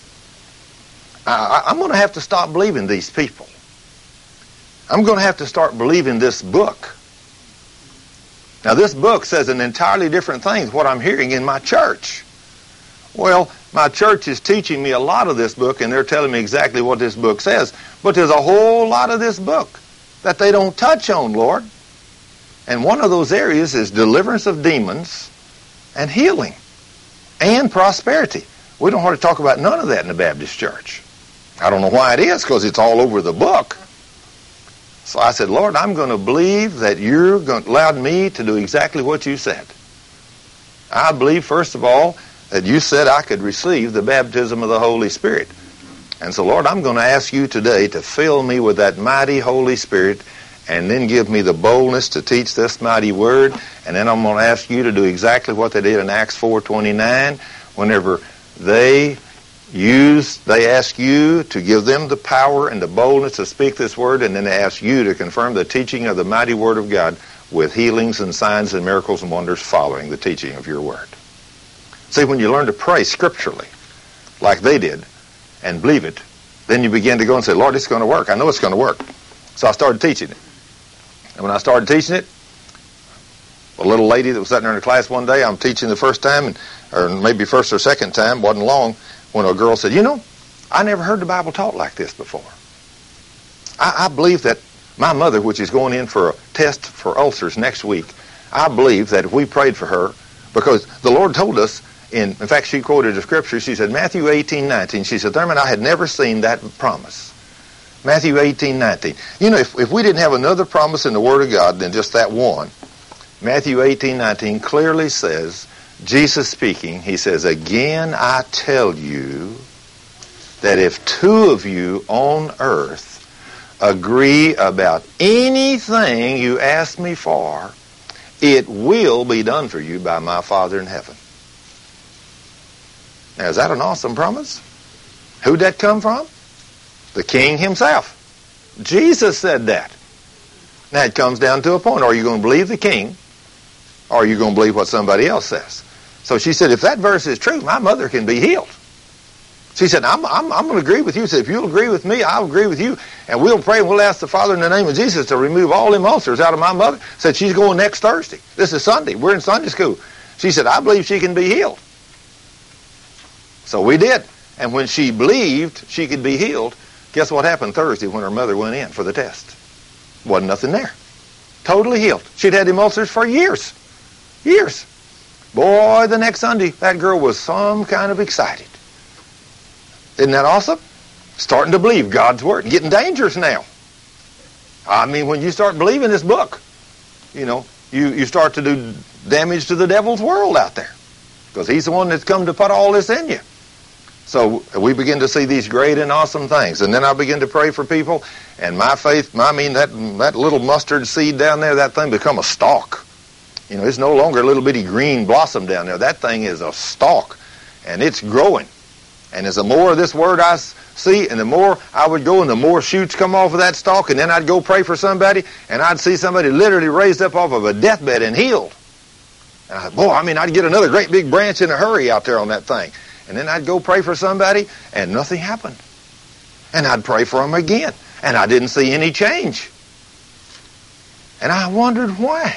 I'm going to have to stop believing these people. I'm going to have to start believing this book. Now, this book says an entirely different thing than what I'm hearing in my church. Well, my church is teaching me a lot of this book, and they're telling me exactly what this book says. But there's a whole lot of this book that they don't touch on, Lord. And one of those areas is deliverance of demons and healing and prosperity. We don't hardly talk about none of that in the Baptist church. I don't know why it is, because it's all over the book. So I said, Lord, I'm going to believe that you're allowed me to do exactly what you said. I believe, first of all, that you said I could receive the baptism of the Holy Spirit. And so, Lord, I'm going to ask you today to fill me with that mighty Holy Spirit and then give me the boldness to teach this mighty word. And then I'm going to ask you to do exactly what they did in Acts 4:29. Whenever they ask you to give them the power and the boldness to speak this word, and then they ask you to confirm the teaching of the mighty word of God with healings and signs and miracles and wonders following the teaching of your word. See, when you learn to pray scripturally, like they did, and believe it, then you begin to go and say, Lord, it's going to work. I know it's going to work. So I started teaching it. And when I started teaching it, a little lady that was sitting there in the class one day, I'm teaching the first time, or maybe first or second time, wasn't long, when a girl said, I never heard the Bible taught like this before. I believe that my mother, which is going in for a test for ulcers next week, I believe that if we prayed for her, because the Lord told us, in fact, she quoted a scripture. She said, Matthew 18:19. She said, Thurman, I had never seen that promise. Matthew 18:19. If we didn't have another promise in the Word of God than just that one, Matthew 18:19 clearly says, Jesus speaking, he says, again I tell you that if two of you on earth agree about anything you ask me for, it will be done for you by my Father in heaven. Now, is that an awesome promise? Who'd that come from? The King himself. Jesus said that. Now, it comes down to a point. Are you going to believe the King, or are you going to believe what somebody else says? So she said, if that verse is true, my mother can be healed. She said, I'm going to agree with you. She said, if you'll agree with me, I'll agree with you. And we'll pray and we'll ask the Father in the name of Jesus to remove all them ulcers out of my mother. Said she's going next Thursday. This is Sunday. We're in Sunday school. She said, I believe she can be healed. So we did. And when she believed she could be healed, guess what happened Thursday when her mother went in for the test? Wasn't nothing there. Totally healed. She'd had them ulcers for years. Years. Boy, the next Sunday, that girl was some kind of excited. Isn't that awesome? Starting to believe God's Word. Getting dangerous now. I mean, when you start believing this book, you start to do damage to the devil's world out there. Because he's the one that's come to put all this in you. So we begin to see these great and awesome things. And then I begin to pray for people. And my faith, that little mustard seed down there, that thing become a stalk. It's no longer a little bitty green blossom down there. That thing is a stalk. And it's growing. And as the more of this word I see, and the more I would go, and the more shoots come off of that stalk, and then I'd go pray for somebody, and I'd see somebody literally raised up off of a deathbed and healed. And I thought, I'd get another great big branch in a hurry out there on that thing. And then I'd go pray for somebody, and nothing happened. And I'd pray for them again, and I didn't see any change. And I wondered why.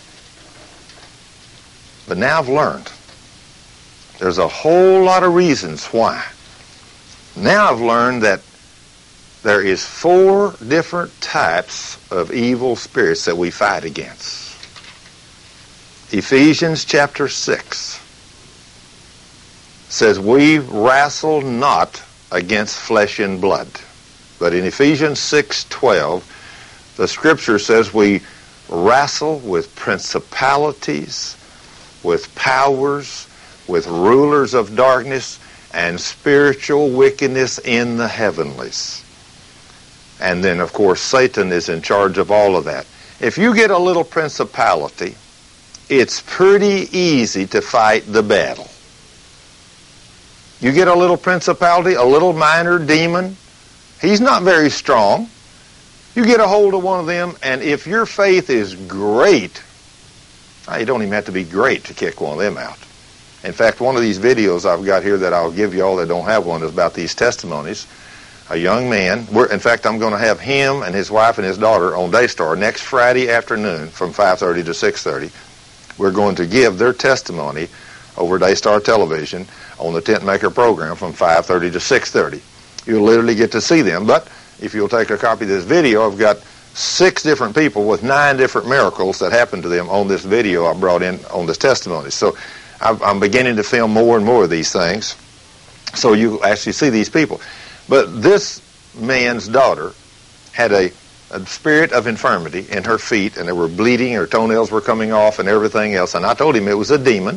But now I've learned. There's a whole lot of reasons why. Now I've learned that there is 4 different types of evil spirits that we fight against. Ephesians chapter 6 says, we wrestle not against flesh and blood. But in Ephesians 6:12, the scripture says we wrestle with principalities, with powers, with rulers of darkness, and spiritual wickedness in the heavenlies. And then, of course, Satan is in charge of all of that. If you get a little principality, it's pretty easy to fight the battle. You get a little principality, a little minor demon, he's not very strong. You get a hold of one of them, and if your faith is great, you don't even have to be great to kick one of them out. In fact, one of these videos I've got here that I'll give you all that don't have one is about these testimonies. A young man, in fact, I'm going to have him and his wife and his daughter on Daystar next Friday afternoon from 5:30 to 6:30. We're going to give their testimony over Daystar Television on the Tent Maker program from 5:30 to 6:30. You'll literally get to see them, but if you'll take a copy of this video, I've got 6 different people with 9 different miracles that happened to them on this video I brought in on this testimony. So I'm beginning to film more and more of these things, so you actually see these people. But this man's daughter had a spirit of infirmity in her feet, and they were bleeding, her toenails were coming off and everything else. And I told him it was a demon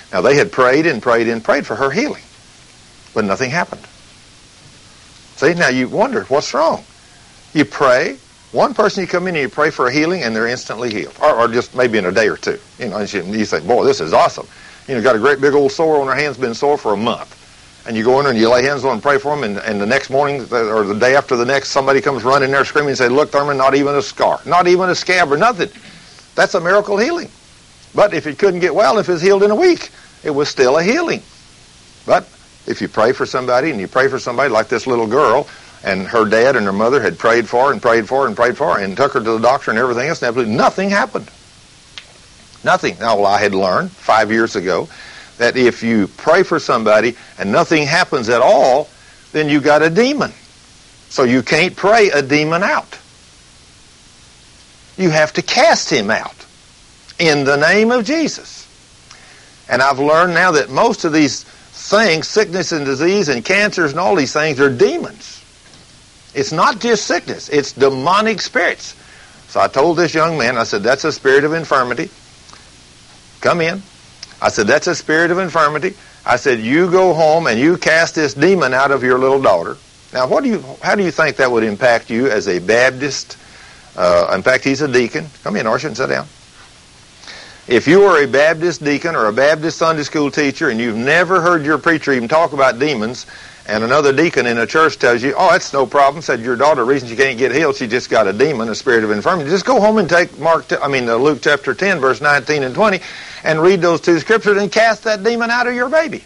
Now, they had prayed and prayed and prayed for her healing, but nothing happened. See, now you wonder, what's wrong? You pray, one person you come in and you pray for a healing, and they're instantly healed, or just maybe in a day or two. You know, and you say, boy, this is awesome. You know, got a great big old sore on their hands, been sore for a month. And you go in there and you lay hands on them and pray for them, and the next morning or the day after the next, somebody comes running there screaming and say, look, Thurman, not even a scar, not even a scab or nothing. That's a miracle healing. But if it couldn't get well, if it's healed in a week, it was still a healing. But if you pray for somebody, and you pray for somebody like this little girl, and her dad and her mother had prayed for her and prayed for her and prayed for her and took her to the doctor and everything else, and absolutely nothing happened. Nothing. Now, well, I had learned 5 years ago that if you pray for somebody and nothing happens at all, then you got a demon. So you can't pray a demon out. You have to cast him out in the name of Jesus. And I've learned now that most of these things, sickness and disease and cancers and all these things, are demons. It's not just sickness. It's demonic spirits. So I told this young man, I said, that's a spirit of infirmity. Come in. I said, that's a spirit of infirmity. I said, you go home and you cast this demon out of your little daughter. Now, how do you think that would impact you as a Baptist? In fact, he's a deacon. Come in, Archie, and sit down. If you are a Baptist deacon or a Baptist Sunday school teacher and you've never heard your preacher even talk about demons, and another deacon in a church tells you, oh, that's no problem, said your daughter, the reason she can't get healed, she just got a demon, a spirit of infirmity. Just go home and take Luke chapter 10, verse 19 and 20, and read those two scriptures and cast that demon out of your baby.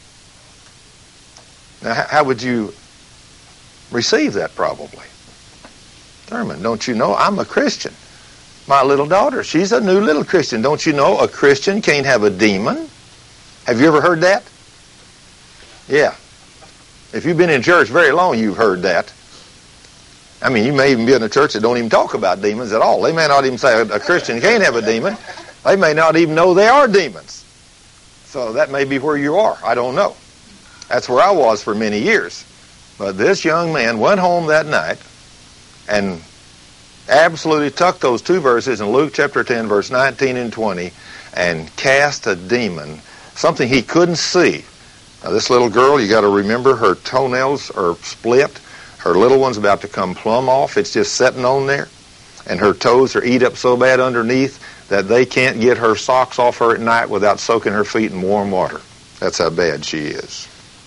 Now, how would you receive that probably? Thurman, don't you know I'm a Christian? My little daughter, she's a new little Christian. Don't you know a Christian can't have a demon? Have you ever heard that? Yeah. If you've been in church very long, you've heard that. I mean, you may even be in a church that don't even talk about demons at all. They may not even say a Christian can't have a demon. They may not even know they are demons. So that may be where you are. I don't know. That's where I was for many years. But this young man went home that night and absolutely took those two verses in Luke chapter 10, verse 19 and 20, and cast a demon, something he couldn't see. Now, this little girl, you got to remember, her toenails are split. Her little one's about to come plumb off. It's just sitting on there. And her toes are eat up so bad underneath that they can't get her socks off her at night without soaking her feet in warm water. That's how bad she is.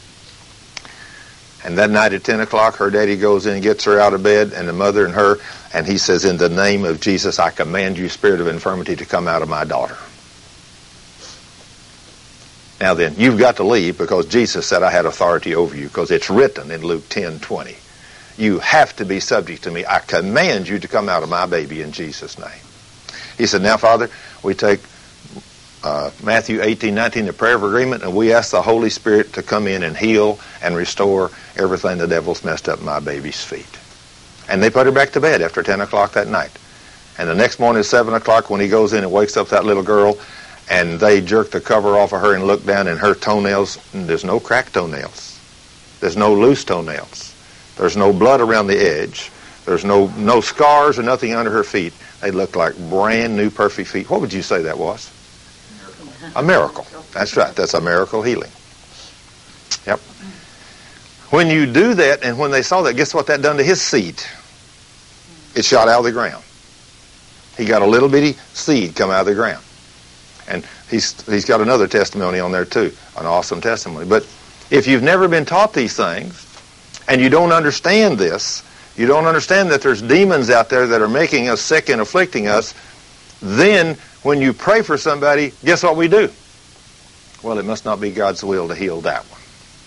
And that night at 10 o'clock, her daddy goes in and gets her out of bed, and the mother and her, and he says, in the name of Jesus, I command you, spirit of infirmity, to come out of my daughter. Now then, you've got to leave because Jesus said I had authority over you, because it's written in Luke 10:20. You have to be subject to me. I command you to come out of my baby in Jesus' name. He said, now, Father, we take Matthew 18:19, the prayer of agreement, and we ask the Holy Spirit to come in and heal and restore everything the devil's messed up in my baby's feet. And they put her back to bed after 10 o'clock that night. And the next morning at 7 o'clock when he goes in and wakes up that little girl, and they jerk the cover off of her and look down, and her toenails, there's no cracked toenails. There's no loose toenails. There's no blood around the edge. There's no scars or nothing under her feet. They look like brand new perfect feet. What would you say that was? A miracle. That's right. That's a miracle healing. Yep. When you do that, and when they saw that, guess what that done to his seed? It shot out of the ground. He got a little bitty seed come out of the ground. And he's got another testimony on there too, an awesome testimony. But if you've never been taught these things, and you don't understand this, you don't understand that there's demons out there that are making us sick and afflicting us, then when you pray for somebody, guess what we do? Well, it must not be God's will to heal that one.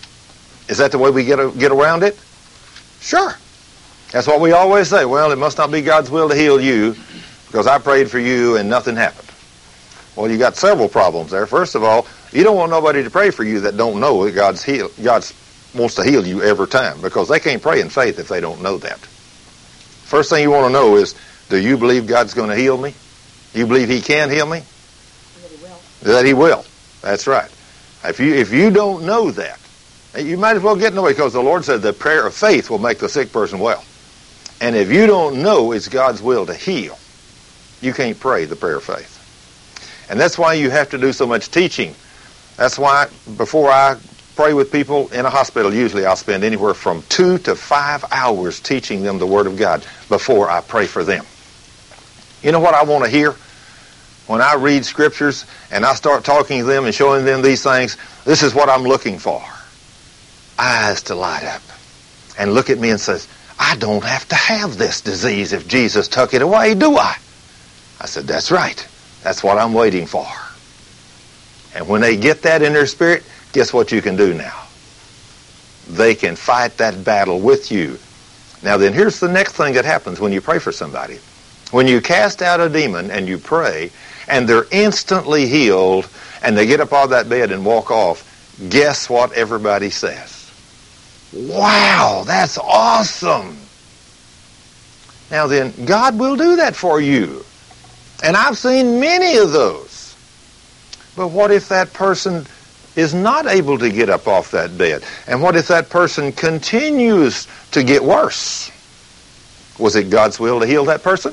Is that the way we get around it? Sure. That's what we always say. Well, it must not be God's will to heal you because I prayed for you and nothing happened. Well, you got several problems there. First of all, you don't want nobody to pray for you that don't know that God wants to heal you every time, because they can't pray in faith if they don't know that. First thing you want to know is, do you believe God's going to heal me? Do you believe He can heal me? That He will. That He will. That's right. If you don't know that, you might as well get in the way, because the Lord said the prayer of faith will make the sick person well. And if you don't know it's God's will to heal, you can't pray the prayer of faith. And that's why you have to do so much teaching That's why before I pray with people in a hospital, usually I'll spend anywhere from 2 to 5 hours teaching them the Word of God before I pray for them. You know what I want to hear? When I read scriptures and I start talking to them and showing them these things, this is what I'm looking for. Eyes to light up and look at me and says, I don't have to have this disease if Jesus took it away, do I? I said, that's right. That's what I'm waiting for. And when they get that in their spirit, guess what you can do now? They can fight that battle with you. Now then, here's the next thing that happens when you pray for somebody. When you cast out a demon and you pray, and they're instantly healed, and they get up out of that bed and walk off, guess what everybody says? Wow, that's awesome. Now then, God will do that for you. And I've seen many of those. But what if that person is not able to get up off that bed? And what if that person continues to get worse? Was it God's will to heal that person?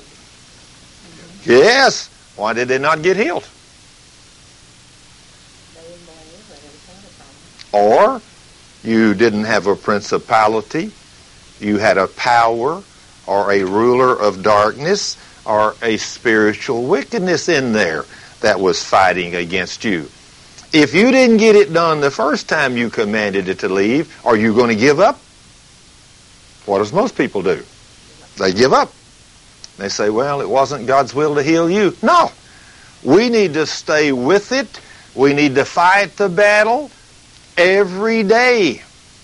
Yes. Why did they not get healed? Or you didn't have a principality, you had a power or a ruler of darkness or a spiritual wickedness in there that was fighting against you. If you didn't get it done the first time you commanded it to leave, are you going to give up? What does most people do? They give up. They say, well, it wasn't God's will to heal you. No. We need to stay with it. We need to fight the battle every day.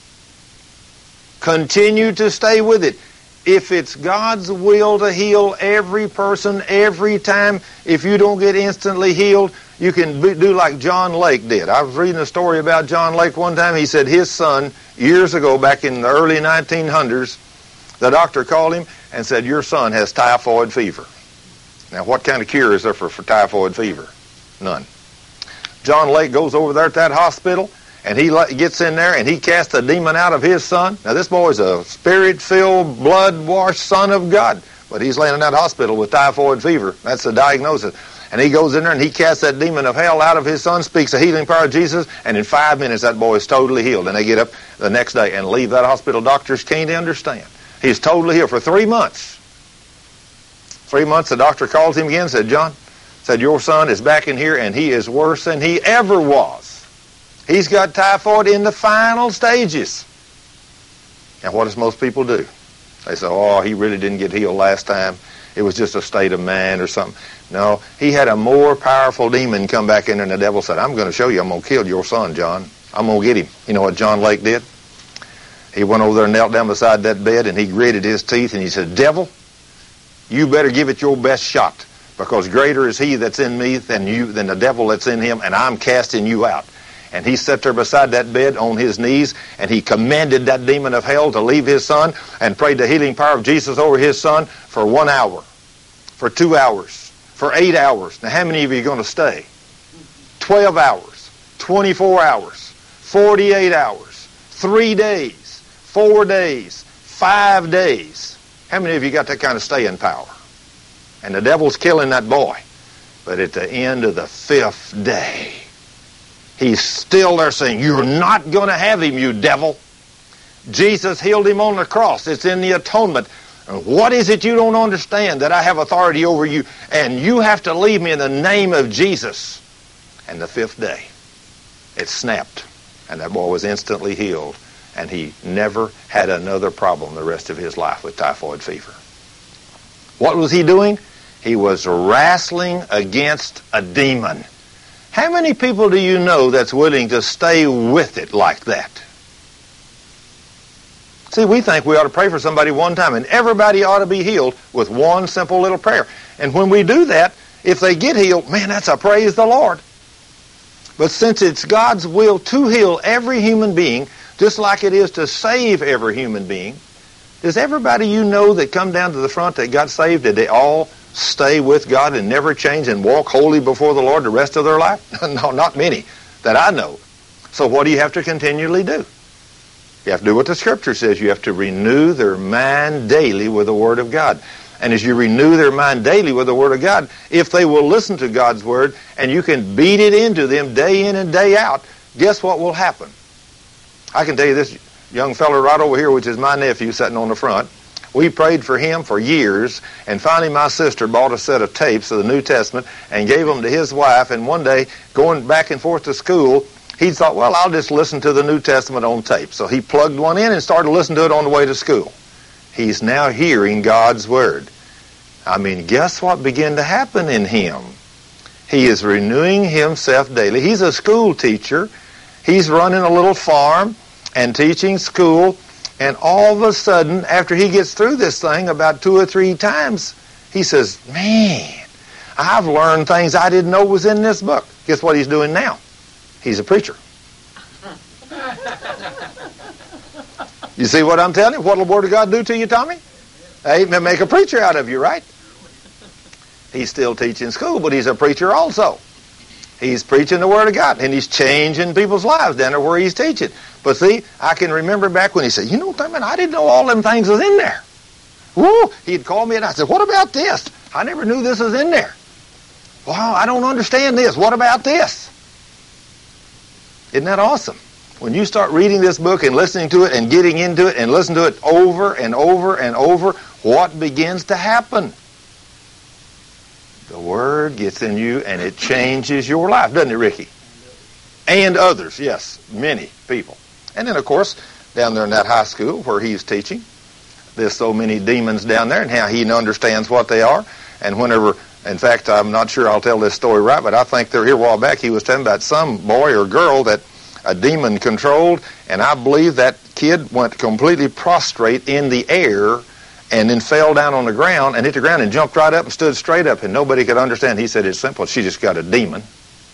Continue to stay with it. If it's God's will to heal every person every time, if you don't get instantly healed, you can do like John Lake did. I was reading a story about John Lake one time. He said his son, years ago, back in the early 1900s, the doctor called him and said, your son has typhoid fever. Now, what kind of cure is there for typhoid fever? None. John Lake goes over there at that hospital, and he gets in there, and he casts a demon out of his son. Now, this boy's a spirit-filled, blood-washed son of God, but he's laying in that hospital with typhoid fever. That's the diagnosis. And he goes in there, and he casts that demon of hell out of his son, speaks the healing power of Jesus, and in 5 minutes, that boy is totally healed. And they get up the next day and leave that hospital. Doctors can't understand. He's totally healed for 3 months. 3 months, the doctor calls him again, said, John, said, your son is back in here, and he is worse than he ever was. He's got typhoid in the final stages. And what does most people do? They say, oh, he really didn't get healed last time. It was just a state of mind or something. No, he had a more powerful demon come back in there, and the devil said, I'm going to show you. I'm going to kill your son, John. I'm going to get him. You know what John Lake did? He went over there and knelt down beside that bed, and he gritted his teeth, and he said, devil, you better give it your best shot, because greater is he that's in me than the devil that's in him, and I'm casting you out. And he sat there beside that bed on his knees, and he commanded that demon of hell to leave his son and prayed the healing power of Jesus over his son for 1 hour, for 2 hours, for 8 hours. Now, how many of you are going to stay? 12 hours, 24 hours, 48 hours, 3 days, 4 days, 5 days. How many of you got that kind of staying power? And the devil's killing that boy. But at the end of the 5th day, he's still there saying, you're not going to have him, you devil. Jesus healed him on the cross. It's in the atonement. And what is it you don't understand? That I have authority over you, and you have to leave me in the name of Jesus. And the 5th day, it snapped, and that boy was instantly healed. And he never had another problem the rest of his life with typhoid fever. What was he doing? He was wrestling against a demon. How many people do you know that's willing to stay with it like that? See, we think we ought to pray for somebody one time, and everybody ought to be healed with one simple little prayer. And when we do that, if they get healed, man, that's a praise the Lord. But since it's God's will to heal every human being, just like it is to save every human being, does everybody you know that come down to the front that got saved, did they all stay with God and never change and walk holy before the Lord the rest of their life? No, not many that I know. So what do you have to continually do? You have to do what the Scripture says. You have to renew their mind daily with the Word of God. and as you renew their mind daily with the Word of God, if they will listen to God's Word and you can beat it into them day in and day out, guess what will happen? I can tell you this young fellow right over here, which is my nephew sitting on the front. We prayed for him for years, and finally my sister bought a set of tapes of the New Testament and gave them to his wife, and one day, going back and forth to school, he thought, well, I'll just listen to the New Testament on tape. So he plugged one in and started listening to it on the way to school. He's now hearing God's Word. I mean, guess what began to happen in him? He is renewing himself daily. He's a school teacher. He's running a little farm and teaching school. And all of a sudden, after he gets through this thing about 2 or 3 times, he says, man, I've learned things I didn't know was in this book. Guess what he's doing now? He's a preacher. You see what I'm telling you? What will the Word of God do to you, Tommy? Hey, make a preacher out of you, right? He's still teaching school, but he's a preacher also. He's preaching the Word of God, and he's changing people's lives down there where he's teaching. But see, I can remember back when he said, you know, Thurman, I didn't know all them things was in there. Woo! He'd call me and I said, what about this? I never knew this was in there. Wow, I don't understand this. What about this? Isn't that awesome? When you start reading this book and listening to it and getting into it and listening to it over and over and over, what begins to happen? The Word gets in you and it changes your life, doesn't it, Ricky? And others, yes, many people. And then, of course, down there in that high school where he's teaching, there's so many demons down there and how he understands what they are. And whenever, in fact, I'm not sure I'll tell this story right, but I think they're here a while back, he was telling about some boy or girl that a demon controlled, and I believe that kid went completely prostrate in the air and then fell down on the ground and hit the ground and jumped right up and stood straight up, and nobody could understand. He said, it's simple. She just got a demon.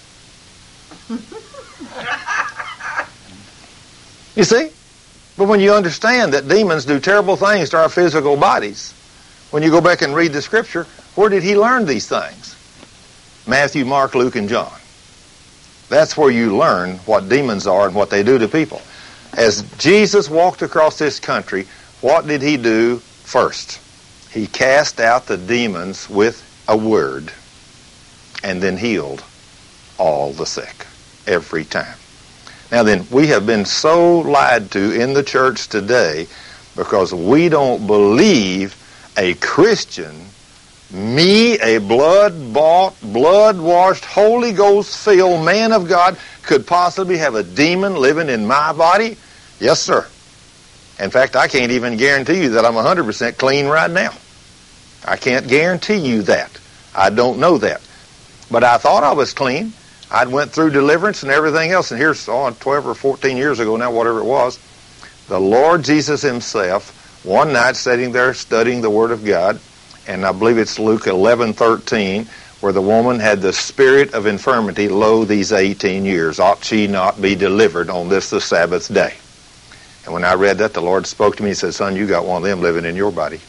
You see? But when you understand that demons do terrible things to our physical bodies, when you go back and read the Scripture, where did he learn these things? Matthew, Mark, Luke, and John. That's where you learn what demons are and what they do to people. As Jesus walked across this country, what did he do first? He cast out the demons with a word and then healed all the sick every time. Now then, we have been so lied to in the church today because we don't believe a Christian, me, a blood-bought, blood-washed, Holy Ghost-filled man of God, could possibly have a demon living in my body? Yes, sir. In fact, I can't even guarantee you that I'm 100% clean right now. I can't guarantee you that. I don't know that. But I thought I was clean. I went through deliverance and everything else, and here's 12 or 14 years ago now, whatever it was, the Lord Jesus himself, one night sitting there studying the Word of God, and I believe it's Luke 11:13, where the woman had the spirit of infirmity, lo, these 18 years. Ought she not be delivered on this the Sabbath day? And when I read that, the Lord spoke to me and said, son, you got one of them living in your body.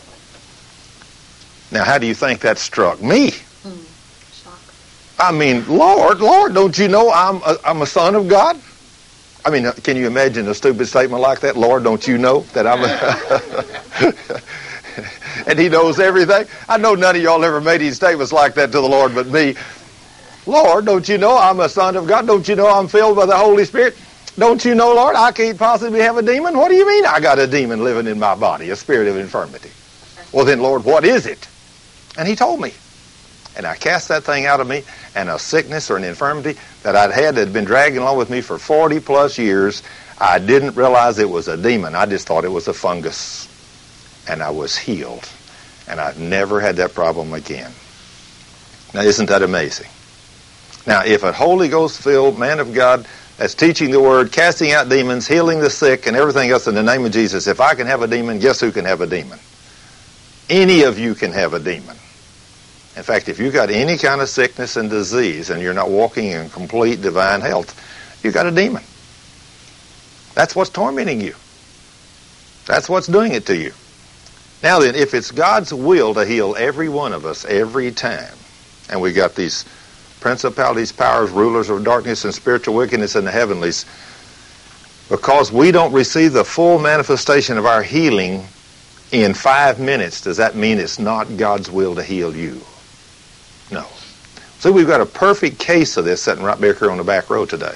Now, how do you think that struck me? I mean, Lord, don't you know I'm a son of God? I mean, can you imagine a stupid statement like that? Lord, don't you know that I'm a... And he knows everything. I know none of y'all ever made these statements like that to the Lord but me. Lord, don't you know I'm a son of God? Don't you know I'm filled by the Holy Spirit? Don't you know, Lord, I can't possibly have a demon? What do you mean I got a demon living in my body, a spirit of infirmity? Well then, Lord, what is it? And he told me. And I cast that thing out of me, and a sickness or an infirmity that I'd had that had been dragging along with me for 40 plus years, I didn't realize it was a demon. I just thought it was a fungus. And I was healed. And I've never had that problem again. Now, isn't that amazing? Now, if a Holy Ghost-filled man of God that's teaching the Word, casting out demons, healing the sick, and everything else in the name of Jesus, if I can have a demon, guess who can have a demon? Any of you can have a demon. In fact, if you've got any kind of sickness and disease and you're not walking in complete divine health, you've got a demon. That's what's tormenting you. That's what's doing it to you. Now then, if it's God's will to heal every one of us every time, and we got these principalities, powers, rulers of darkness, and spiritual wickedness in the heavenlies, because we don't receive the full manifestation of our healing in 5 minutes, does that mean it's not God's will to heal you? No. So we've got a perfect case of this sitting right back here on the back row today.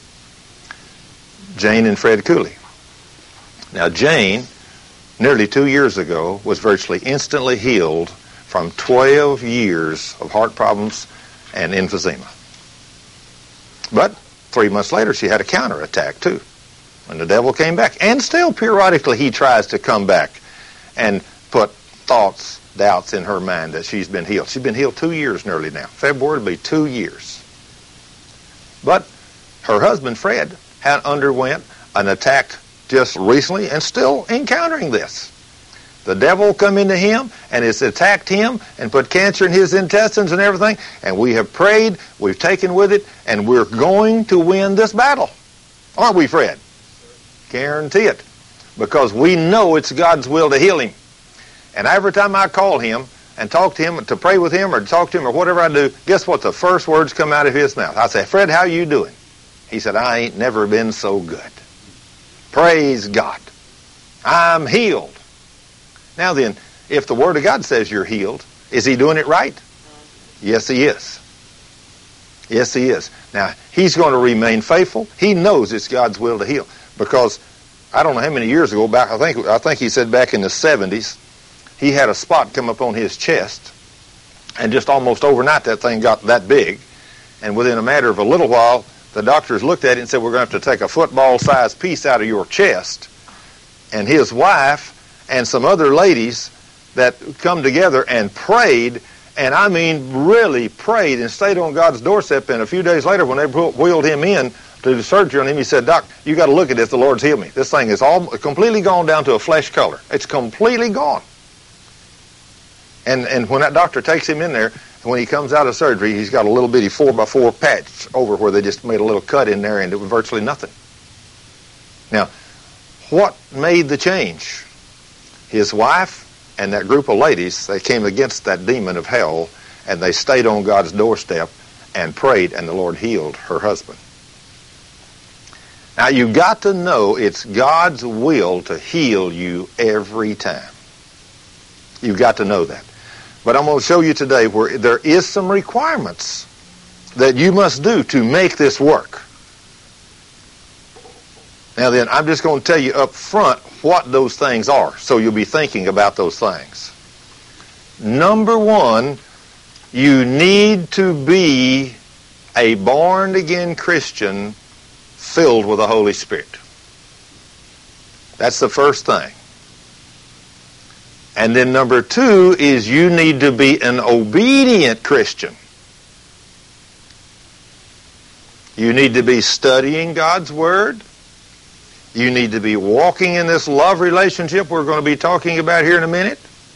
Jane and Fred Cooley. Now Jane, nearly 2 years ago, was virtually instantly healed from 12 years of heart problems and emphysema. But 3 months later, she had a counterattack too. And the devil came back. And still periodically he tries to come back and put thoughts, doubts in her mind that she's been healed. She's been healed 2 years nearly now. February will be 2 years. But her husband, Fred, had underwent an attack just recently and still encountering this. The devil come into him and has attacked him and put cancer in his intestines and everything. And we have prayed, we've taken with it, and we're going to win this battle. Aren't we, Fred? Guarantee it. Because we know it's God's will to heal him. And every time I call him and talk to him, to pray with him or to talk to him or whatever I do, guess what? The first words come out of his mouth. I say, Fred, how you doing? He said, I ain't never been so good. Praise God. I'm healed. Now then, if the Word of God says you're healed, is he doing it right? Yes, he is. Yes, he is. Now, he's going to remain faithful. He knows it's God's will to heal. Because I don't know how many years ago, back I think he said back in the 70s, he had a spot come up on his chest, and just almost overnight that thing got that big. And within a matter of a little while, the doctors looked at it and said, we're going to have to take a football-sized piece out of your chest. And his wife and some other ladies that come together and prayed, and I mean really prayed and stayed on God's doorstep. And a few days later, when they wheeled him in to do surgery on him, he said, Doc, you got to look at this. The Lord's healed me. This thing is all completely gone down to a flesh color. It's completely gone. And when that doctor takes him in there, when he comes out of surgery, he's got a little bitty 4x4 patch over where they just made a little cut in there, and it was virtually nothing. Now, what made the change? His wife and that group of ladies, they came against that demon of hell, and they stayed on God's doorstep and prayed, and the Lord healed her husband. Now, you've got to know it's God's will to heal you every time. You've got to know that. But I'm going to show you today where there is some requirements that you must do to make this work. Now then, I'm just going to tell you up front what those things are, so you'll be thinking about those things. Number one, you need to be a born-again Christian filled with the Holy Spirit. That's the first thing. And then number two is you need to be an obedient Christian. You need to be studying God's Word. You need to be walking in this love relationship we're going to be talking about here in a minute.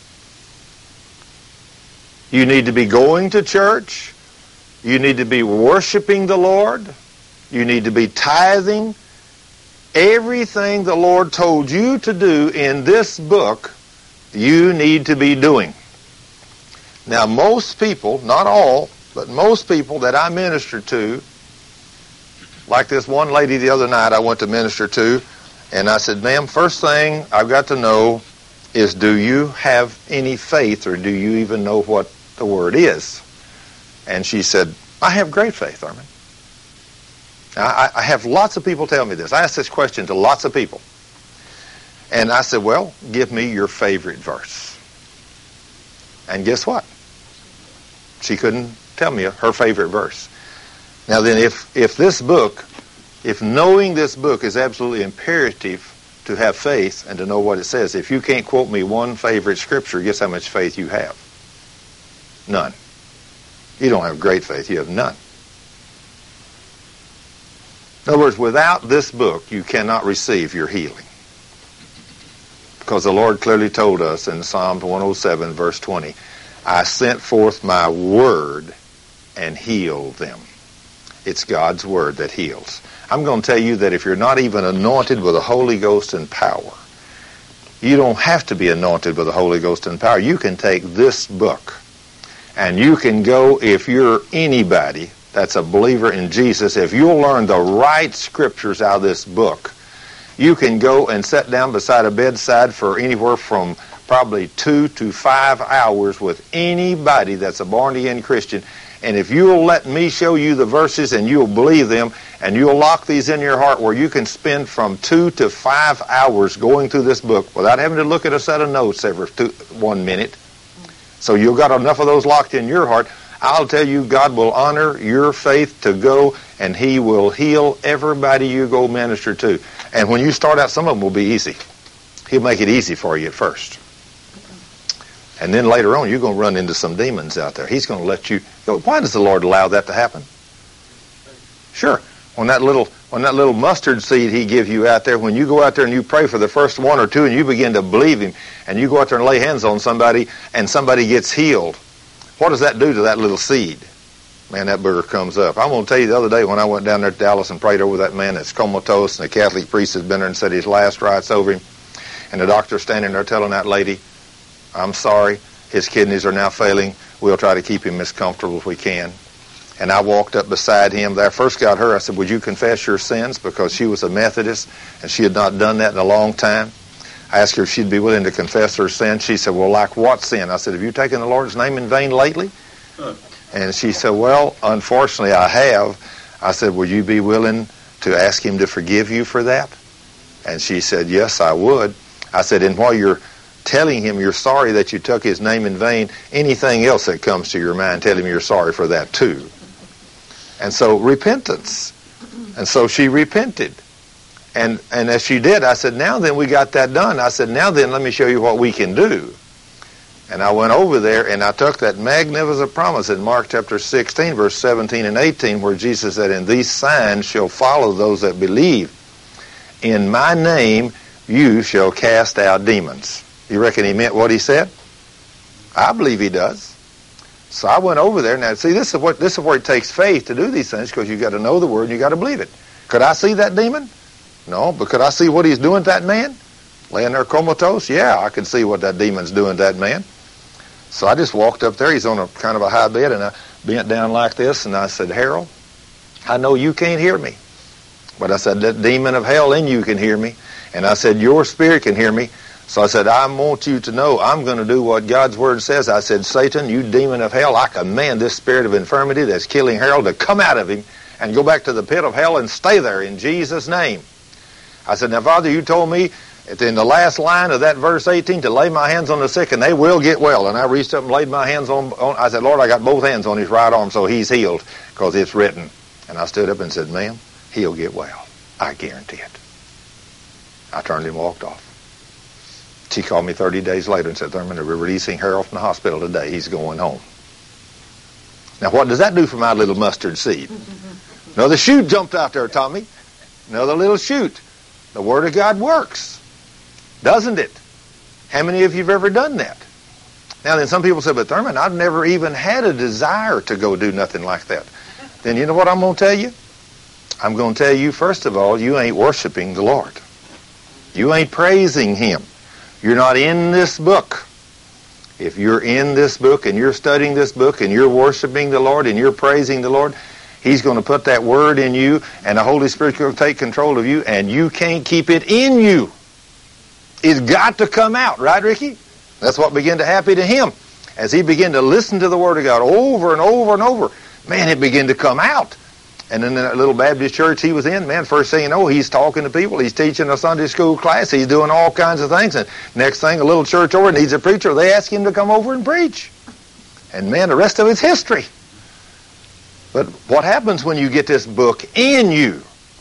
You need to be going to church. You need to be worshiping the Lord. You need to be tithing. Everything the Lord told you to do in this book, you need to be doing. Now, most people, not all, but most people that I minister to, like this one lady the other night I went to minister to, and I said, ma'am, first thing I've got to know is, do you have any faith, or do you even know what the Word is? And she said, I have great faith, Thurman. Now, I have lots of people tell me this. I ask this question to lots of people. And I said, well, give me your favorite verse. And guess what? She couldn't tell me her favorite verse. Now then, if this book, if knowing this book is absolutely imperative to have faith and to know what it says, if you can't quote me one favorite scripture, guess how much faith you have? None. You don't have great faith, you have none. In other words, without this book, you cannot receive your healing. Because the Lord clearly told us in Psalm 107, verse 20, I sent forth my word and healed them. It's God's word that heals. I'm going to tell you that if you're not even anointed with the Holy Ghost and power, you don't have to be anointed with the Holy Ghost and power. You can take this book, and you can go, if you're anybody that's a believer in Jesus, if you'll learn the right scriptures out of this book, you can go and sit down beside a bedside for anywhere from probably 2 to 5 hours with anybody that's a born-again Christian. And if you'll let me show you the verses and you'll believe them and you'll lock these in your heart where you can spend from 2 to 5 hours going through this book without having to look at a set of notes every 1 minute. So you've got enough of those locked in your heart. I'll tell you, God will honor your faith to go, and He will heal everybody you go minister to. And when you start out, some of them will be easy. He'll make it easy for you at first. And then later on, you're going to run into some demons out there. He's going to let you go. Why does the Lord allow that to happen? Sure. When that little mustard seed He gives you out there, when you go out there and you pray for the first 1 or 2 and you begin to believe Him, and you go out there and lay hands on somebody and somebody gets healed, what does that do to that little seed? Man, that booger comes up. I'm going to tell you the other day when I went down there to Dallas and prayed over that man that's comatose, and the Catholic priest has been there and said his last rites over him, and the doctor's standing there telling that lady, I'm sorry, his kidneys are now failing. We'll try to keep him as comfortable as we can. And I walked up beside him there. First got her, I said, would you confess your sins? Because she was a Methodist, and she had not done that in a long time. I asked her if she'd be willing to confess her sin. She said, well, like what sin? I said, have you taken the Lord's name in vain lately? And she said, well, unfortunately, I have. I said, would you be willing to ask Him to forgive you for that? And she said, yes, I would. I said, and while you're telling Him you're sorry that you took His name in vain, anything else that comes to your mind, tell Him you're sorry for that too. And so repentance. And so she repented. And as she did, I said, now then, we got that done. I said, now then, let me show you what we can do. And I went over there and I took that magnificent promise in Mark chapter 16, verse 17 and 18, where Jesus said, and these signs shall follow those that believe. In my name you shall cast out demons. You reckon He meant what He said? I believe He does. So I went over there. Now, see, this is where it takes faith to do these things, because you got to know the Word and you got to believe it. Could I see that demon? No, but could I see what he's doing to that man? Laying there comatose? Yeah, I could see what that demon's doing to that man. So I just walked up there. He's on a kind of a high bed, and I bent down like this, and I said, Harold, I know you can't hear me. But I said, that demon of hell in you can hear me. And I said, your spirit can hear me. So I said, I want you to know I'm going to do what God's Word says. I said, Satan, you demon of hell, I command this spirit of infirmity that's killing Harold to come out of him and go back to the pit of hell and stay there in Jesus' name. I said, now, Father, you told me in the last line of that verse 18 to lay my hands on the sick and they will get well. And I reached up and laid my hands on I said, Lord, I got both hands on his right arm, so he's healed because it's written. And I stood up and said, ma'am, he'll get well. I guarantee it. I turned and walked off. She called me 30 days later and said, Thurman, we're releasing Harold from the hospital today. He's going home. Now, what does that do for my little mustard seed? Another shoot jumped out there, Tommy. Another little shoot. The Word of God works, doesn't it? How many of you have ever done that? Now, then some people say, but Thurman, I've never even had a desire to go do nothing like that. Then you know what I'm going to tell you? I'm going to tell you, first of all, you ain't worshiping the Lord. You ain't praising Him. You're not in this book. If you're in this book and you're studying this book and you're worshiping the Lord and you're praising the Lord, He's going to put that Word in you, and the Holy Spirit's going to take control of you, and you can't keep it in you. It's got to come out, right, Ricky? That's what began to happen to him. As he began to listen to the Word of God over and over and over, man, it began to come out. And in that little Baptist church he was in, man, first thing you know, he's talking to people, he's teaching a Sunday school class, he's doing all kinds of things, and next thing, a little church over needs a preacher, they ask him to come over and preach. And man, the rest of it's history. But what happens when you get this book in you?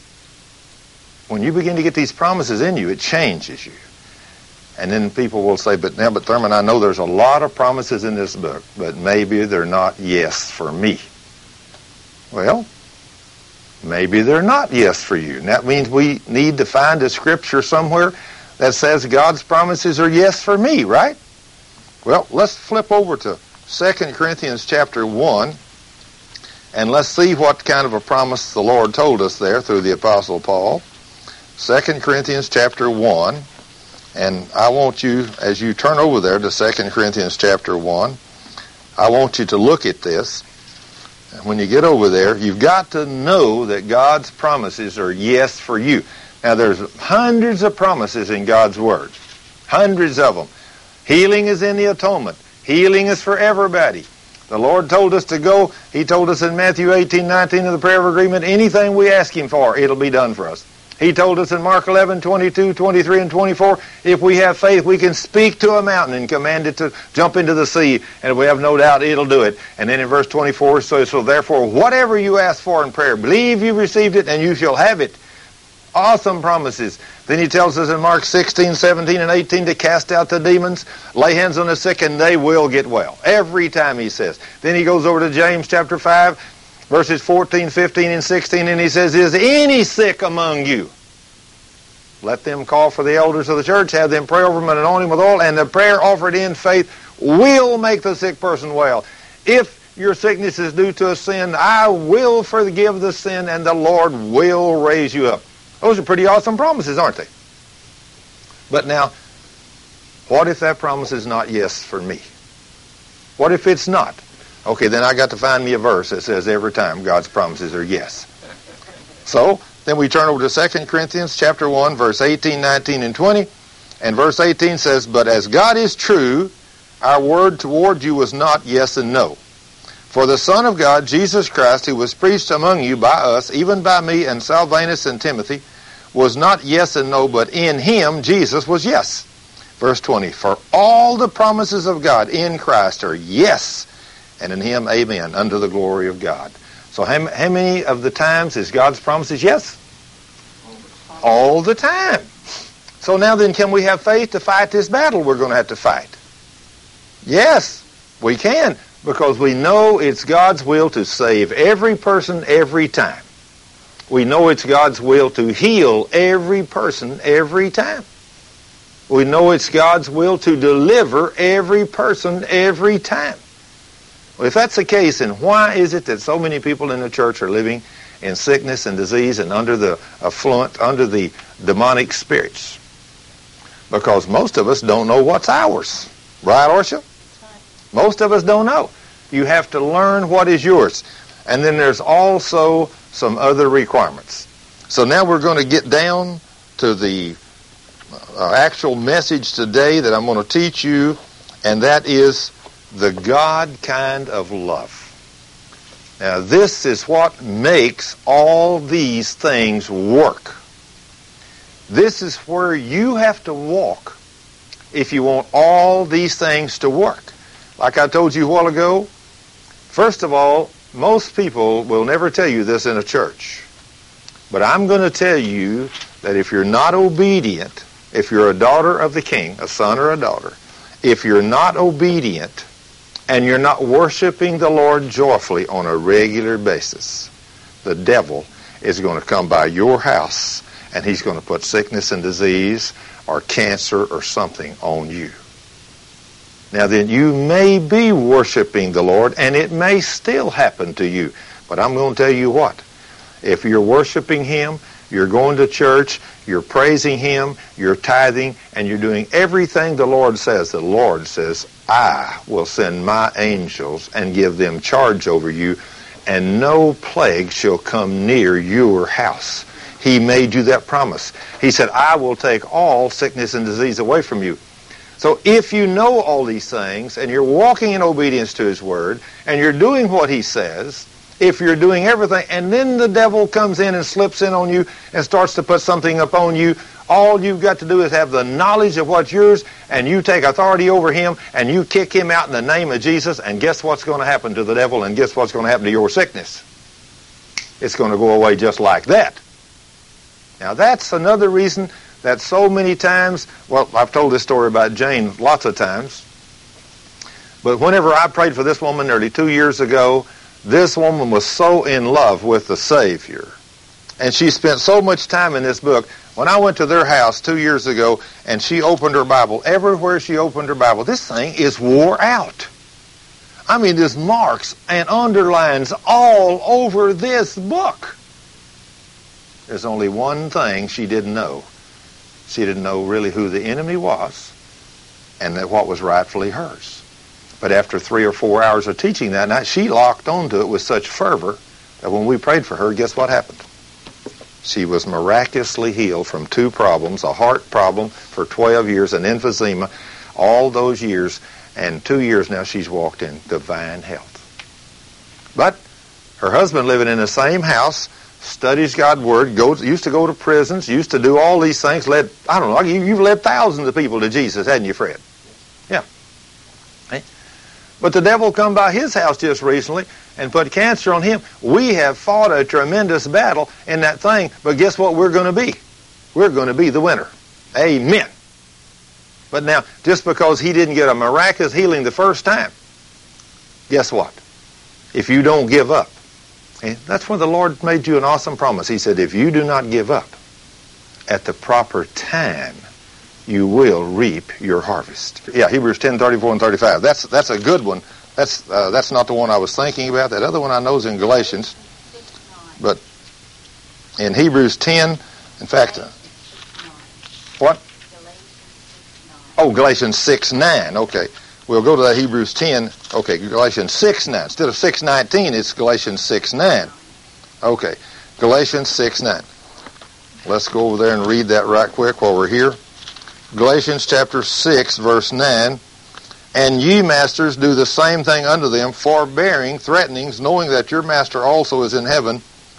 When you begin to get these promises in you, it changes you. And then people will say, but Thurman, I know there's a lot of promises in this book, but maybe they're not yes for me. Well, maybe they're not yes for you. And that means we need to find a scripture somewhere that says God's promises are yes for me, right? Well, let's flip over to 2 Corinthians chapter 1. And let's see what kind of a promise the Lord told us there through the Apostle Paul. 2 Corinthians chapter 1. And I want you, as you turn over there to 2 Corinthians chapter 1, I want you to look at this. And when you get over there, you've got to know that God's promises are yes for you. Now, there's hundreds of promises in God's Word. Hundreds of them. Healing is in the atonement. Healing is for everybody. The Lord told us to go. He told us in Matthew 18:19 in the prayer of agreement, anything we ask Him for, it'll be done for us. He told us in Mark 11:22, 23, and 24, if we have faith, we can speak to a mountain and command it to jump into the sea, and if we have no doubt, it'll do it. And then in verse 24, so therefore, whatever you ask for in prayer, believe you received it, and you shall have it. Awesome promises. Then He tells us in Mark 16, 17, and 18 to cast out the demons, lay hands on the sick, and they will get well. Every time He says. Then He goes over to James chapter 5, verses 14, 15, and 16, and He says, is any sick among you? Let them call for the elders of the church, have them pray over him and anoint him with oil, and the prayer offered in faith will make the sick person well. If your sickness is due to a sin, I will forgive the sin, and the Lord will raise you up. Those are pretty awesome promises, aren't they? But now, what if that promise is not yes for me? What if it's not? Okay, then I got to find me a verse that says every time God's promises are yes. So, then we turn over to 2 Corinthians chapter 1, verse 18, 19, and 20. And verse 18 says, but as God is true, our word toward you was not yes and no. For the Son of God, Jesus Christ, who was preached among you by us, even by me and Silvanus and Timothy, was not yes and no, but in Him, Jesus, was yes. Verse 20, for all the promises of God in Christ are yes, and in Him, amen, unto the glory of God. So how many of the times is God's promises yes? All the time. So now then, can we have faith to fight this battle we're going to have to fight? Yes, we can, because we know it's God's will to save every person every time. We know it's God's will to heal every person every time. We know it's God's will to deliver every person every time. Well, if that's the case, then why is it that so many people in the church are living in sickness and disease and under the affluent, under the demonic spirits? Because most of us don't know what's ours. Right, Orcia? Most of us don't know. You have to learn what is yours. And then there's also some other requirements. So now we're going to get down to the actual message today that I'm going to teach you, and that is the God kind of love. Now, this is what makes all these things work. This is where you have to walk if you want all these things to work. Like I told you a while ago, first of all, most people will never tell you this in a church. But I'm going to tell you that if you're not obedient, if you're a daughter of the King, a son or a daughter, if you're not obedient and you're not worshiping the Lord joyfully on a regular basis, the devil is going to come by your house and he's going to put sickness and disease or cancer or something on you. Now then, you may be worshiping the Lord, and it may still happen to you. But I'm going to tell you what. If you're worshiping Him, you're going to church, you're praising Him, you're tithing, and you're doing everything the Lord says. The Lord says, I will send my angels and give them charge over you, and no plague shall come near your house. He made you that promise. He said, I will take all sickness and disease away from you. So if you know all these things, and you're walking in obedience to His Word, and you're doing what He says, if you're doing everything, and then the devil comes in and slips in on you and starts to put something upon you, all you've got to do is have the knowledge of what's yours, and you take authority over him, and you kick him out in the name of Jesus, and guess what's going to happen to the devil, and guess what's going to happen to your sickness? It's going to go away just like that. Now that's another reason that so many times, well, I've told this story about Jane lots of times, but whenever I prayed for this woman nearly 2 years ago, this woman was so in love with the Savior, and she spent so much time in this book. When I went to their house 2 years ago, and she opened her Bible, everywhere she opened her Bible, this thing is wore out. I mean, there's marks and underlines all over this book. There's only one thing she didn't know. She didn't know really who the enemy was and that what was rightfully hers. But after 3 or 4 hours of teaching that night, she locked onto it with such fervor that when we prayed for her, guess what happened? She was miraculously healed from 2 problems, a heart problem for 12 years, an emphysema, all those years, and 2 years now she's walked in divine health. But her husband, living in the same house, studies God's Word, used to go to prisons, used to do all these things, you've led thousands of people to Jesus, hadn't you, Fred? Yeah. But the devil come by his house just recently and put cancer on him. We have fought a tremendous battle in that thing, but guess what we're going to be? We're going to be the winner. Amen. But now, just because he didn't get a miraculous healing the first time, guess what? If you don't give up, that's when the Lord made you an awesome promise. He said, if you do not give up at the proper time, you will reap your harvest. Yeah, Hebrews 10:34 and 35. That's a good one. That's not the one I was thinking about. That other one I know is in Galatians. But in Hebrews 10, in fact, what? Oh, Galatians 6:9. Okay. We'll go to that Hebrews 10. Okay, Galatians 6:9. Instead of 6:19, it's Galatians 6:9. Okay, Galatians 6:9. Let's go over there and read that right quick while we're here. Galatians chapter 6, verse 9. And ye, masters, do the same thing unto them, forbearing threatenings, knowing that your master also is in heaven.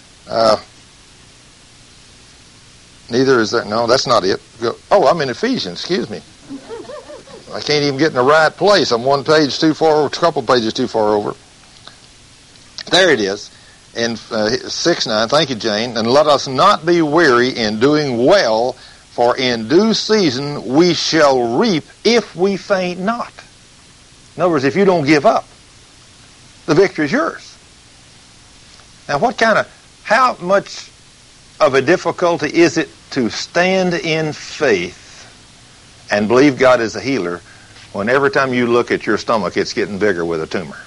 Neither is there... No, that's not it. I'm in Ephesians. Excuse me. I can't even get in the right place. I'm one page too far over, a couple pages too far over. There it is. In 6:9. Thank you, Jane. And let us not be weary in doing well, for in due season we shall reap if we faint not. In other words, if you don't give up, the victory is yours. Now, how much of a difficulty is it to stand in faith and believe God is a healer when every time you look at your stomach it's getting bigger with a tumor?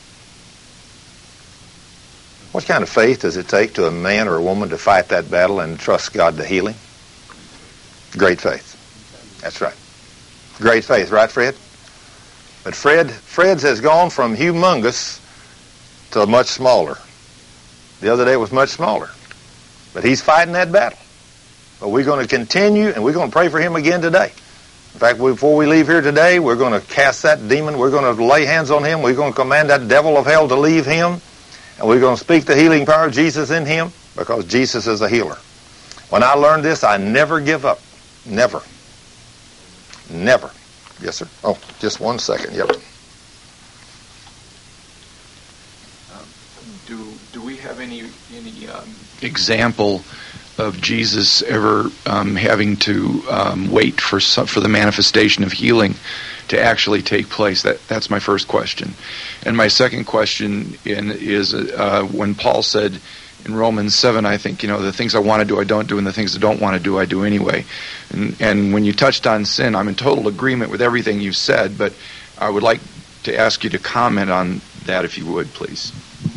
What kind of faith does it take to a man or a woman to fight that battle and trust God to heal him? Great faith. That's right. Great faith, right, Fred? But Fred's has gone from humongous to much smaller. The other day it was much smaller. But he's fighting that battle. But we're going to continue, and we're going to pray for him again today. In fact, before we leave here today, we're going to cast that demon. We're going to lay hands on him. We're going to command that devil of hell to leave him. And we're going to speak the healing power of Jesus in him, because Jesus is a healer. When I learned this, I never give up. Never. Never. Yes, sir? Oh, just 1 second. Yep. Do we have any example of Jesus ever having to wait for the manifestation of healing to actually take place? That's my first question. And my second question is when Paul said in Romans 7, I think, the things I want to do I don't do, and the things I don't want to do I do anyway. And when you touched on sin, I'm in total agreement with everything you've said, but I would like to ask you to comment on that if you would, please.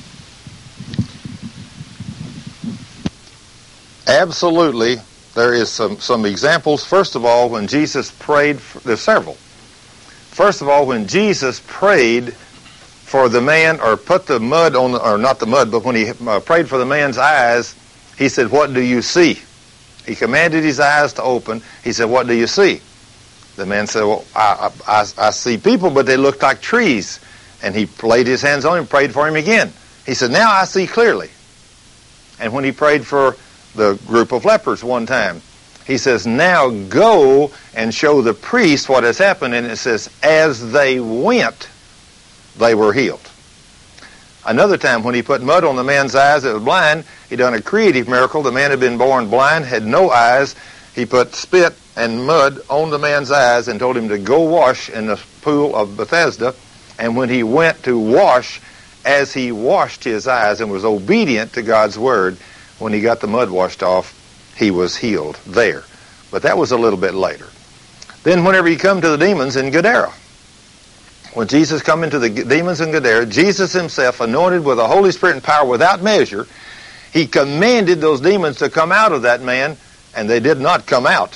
Absolutely. There is some examples. First of all, when Jesus prayed, there's several. First of all, when Jesus prayed for the man, or put the mud on, or not the mud, but when he prayed for the man's eyes, he said, "What do you see?" He commanded his eyes to open. He said, "What do you see?" The man said, "Well, I see people, but they look like trees." And he laid his hands on him and prayed for him again. He said, "Now I see clearly." And when he prayed for the group of lepers one time, he says, "Now go and show the priest what has happened." And it says, as they went, they were healed. Another time when he put mud on the man's eyes that was blind, he done a creative miracle. The man had been born blind, had no eyes. He put spit and mud on the man's eyes and told him to go wash in the pool of Bethesda. And when he went to wash, as he washed his eyes and was obedient to God's word, when he got the mud washed off, he was healed there. But that was a little bit later. Then whenever you come to the demons in Gadara, when Jesus come into the demons in Gadara, Jesus himself, anointed with the Holy Spirit and power without measure, he commanded those demons to come out of that man, and they did not come out.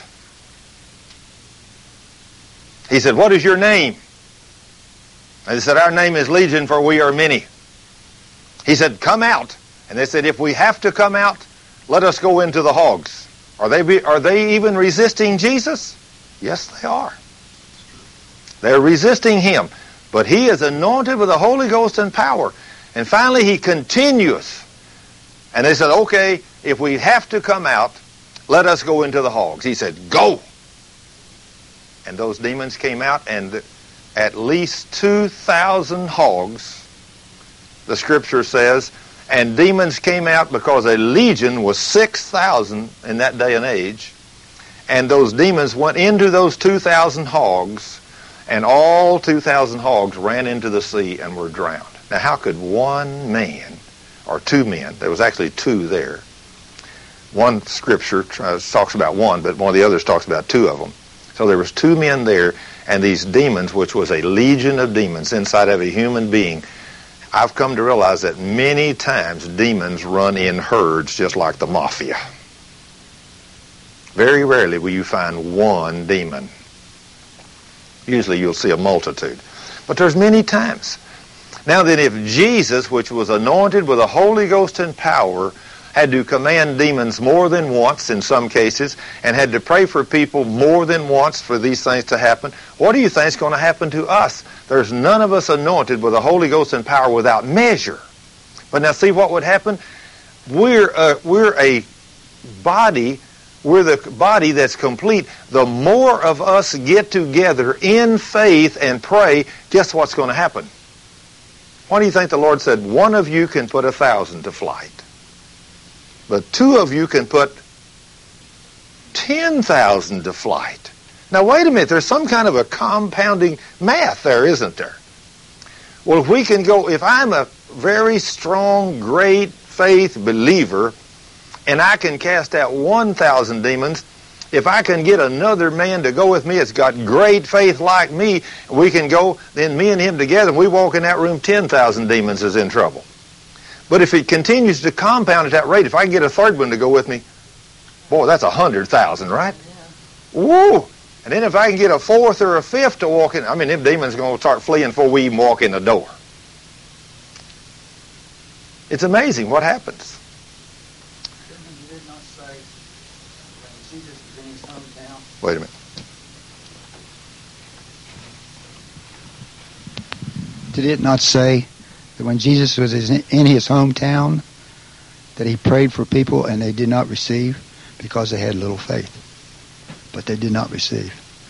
He said, "What is your name?" And they said, "Our name is Legion, for we are many." He said, "Come out." And they said, "If we have to come out, let us go into the hogs." Are they even resisting Jesus? Yes, they are. They're resisting him. But he is anointed with the Holy Ghost and power. And finally he continues. And they said, okay, if we have to come out, let us go into the hogs. He said, go. And those demons came out, and at least 2,000 hogs, the scripture says, and demons came out because a legion was 6,000 in that day and age. And those demons went into those 2,000 hogs, and all 2,000 hogs ran into the sea and were drowned. Now, how could one man, or two men, there was actually two there. One scripture talks about one, but one of the others talks about two of them. So there was two men there, and these demons, which was a legion of demons inside of a human being. I've come to realize that many times demons run in herds just like the mafia. Very rarely will you find one demon. Usually you'll see a multitude. But there's many times. Now then, if Jesus, which was anointed with the Holy Ghost and power, had to command demons more than once in some cases, and had to pray for people more than once for these things to happen, what do you think is going to happen to us? There's none of us anointed with the Holy Ghost and power without measure. But now see what would happen? We're a body. We're the body that's complete. The more of us get together in faith and pray, guess what's going to happen? Why do you think the Lord said, one of you can put 1,000 to flight, but two of you can put 10,000 to flight? Now wait a minute, there's some kind of a compounding math there, isn't there? Well, if we can go, if I'm a very strong, great faith believer, and I can cast out 1,000 demons, if I can get another man to go with me that's got great faith like me, we can go, then me and him together, and we walk in that room, 10,000 demons is in trouble. But if it continues to compound at that rate, if I can get a third one to go with me, boy, that's 100,000, right? Yeah. Woo! And then if I can get a fourth or a fifth to walk in, I mean, them demons are going to start fleeing before we even walk in the door. It's amazing what happens. Wait a minute. Did it not say that when Jesus was in his hometown that he prayed for people and they did not receive because they had little faith? But they did not receive.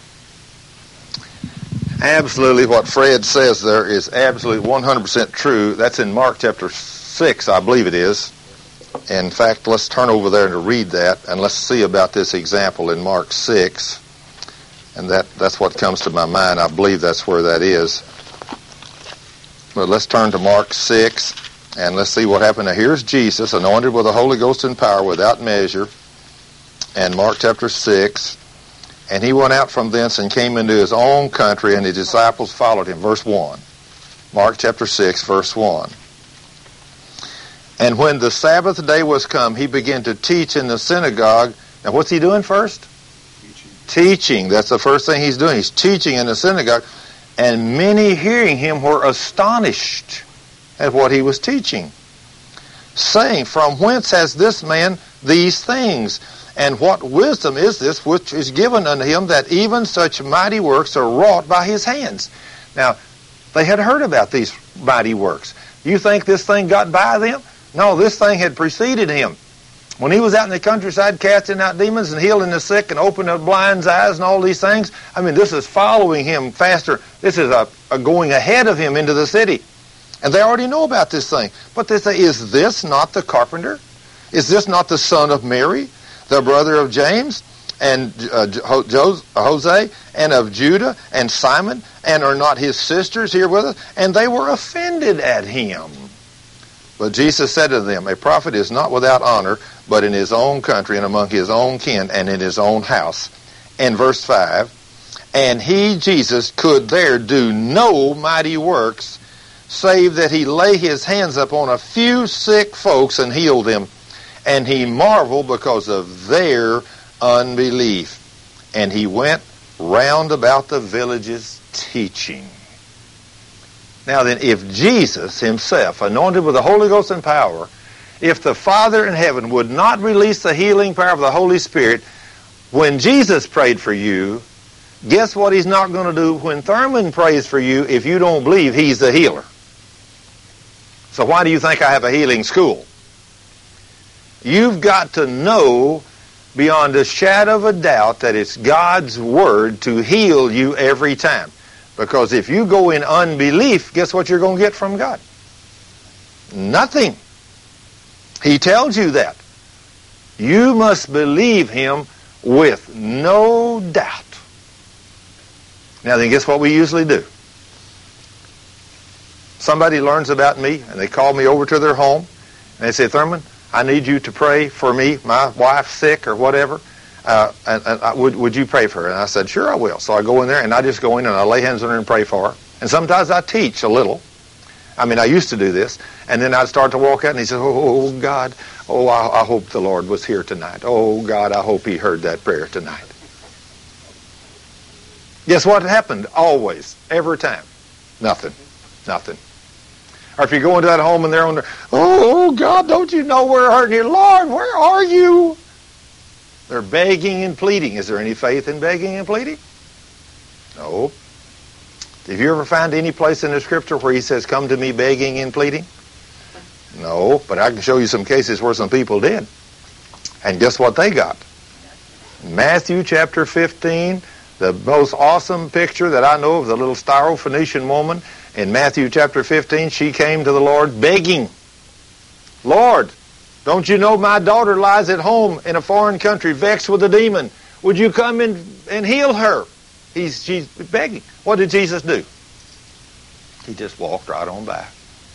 Absolutely, what Fred says there is absolutely 100% true. That's in Mark chapter 6, I believe it is. In fact, let's turn over there to read that, and let's see about this example in Mark 6. And that's what comes to my mind. I believe that's where that is. But let's turn to Mark 6, and let's see what happened. Now, here's Jesus, anointed with the Holy Ghost and power without measure. And Mark chapter 6. And he went out from thence and came into his own country, and his disciples followed him. Verse 1. Mark chapter 6, verse 1. And when the Sabbath day was come, he began to teach in the synagogue. Now, what's he doing first? Teaching. That's the first thing he's doing. He's teaching in the synagogue. And many hearing him were astonished at what he was teaching, saying, from whence has this man these things? And what wisdom is this which is given unto him, that even such mighty works are wrought by his hands? Now, they had heard about these mighty works. You think this thing got by them? No, this thing had preceded him. When he was out in the countryside casting out demons and healing the sick and opening up blind's eyes and all these things, I mean, this is following him faster. This is a going ahead of him into the city. And they already know about this thing. But they say, is this not the carpenter? Is this not the son of Mary, the brother of James and Jose, and of Judah and Simon, and are not his sisters here with us? And they were offended at him. But Jesus said to them, a prophet is not without honor, but in his own country and among his own kin and in his own house. And verse 5, and he, Jesus, could there do no mighty works, save that he lay his hands upon a few sick folks and healed them. And he marveled because of their unbelief. And he went round about the villages teaching. Now then, if Jesus himself, anointed with the Holy Ghost and power, if the Father in heaven would not release the healing power of the Holy Spirit, when Jesus prayed for you, Guess what he's not going to do when Thurman prays for you if you don't believe he's the healer? So why do you think I have a healing school? You've got to know beyond a shadow of a doubt that it's God's Word to heal you every time. Because if you go in unbelief, guess what you're going to get from God? Nothing. He tells you that. You must believe Him with no doubt. Now then, guess what we usually do? Somebody learns about me, and they call me over to their home, and they say, Thurman, I need you to pray for me. My wife's sick or whatever. Would you pray for her? And I said, sure, I will. So I go in there, and I just go in, and I lay hands on her and pray for her. And sometimes I teach a little. I used to do this. And then I'd start to walk out, and he said, oh, God, I hope the Lord was here tonight. Oh, God, I hope He heard that prayer tonight. Guess what happened? Always. Every time. Nothing. Or if you go into that home and they're on there, oh, God, don't you know we're hurting here? Lord, where are you? They're begging and pleading. Is there any faith in begging and pleading? No. Have you ever found any place in the Scripture where He says, come to me begging and pleading? No, but I can show you some cases where some people did. And guess what they got? Matthew chapter 15, the most awesome picture that I know of the little Syrophoenician woman. In Matthew chapter 15, she came to the Lord begging. Lord, don't you know my daughter lies at home in a foreign country vexed with a demon? Would you come and heal her? She's begging. What did Jesus do? He just walked right on by.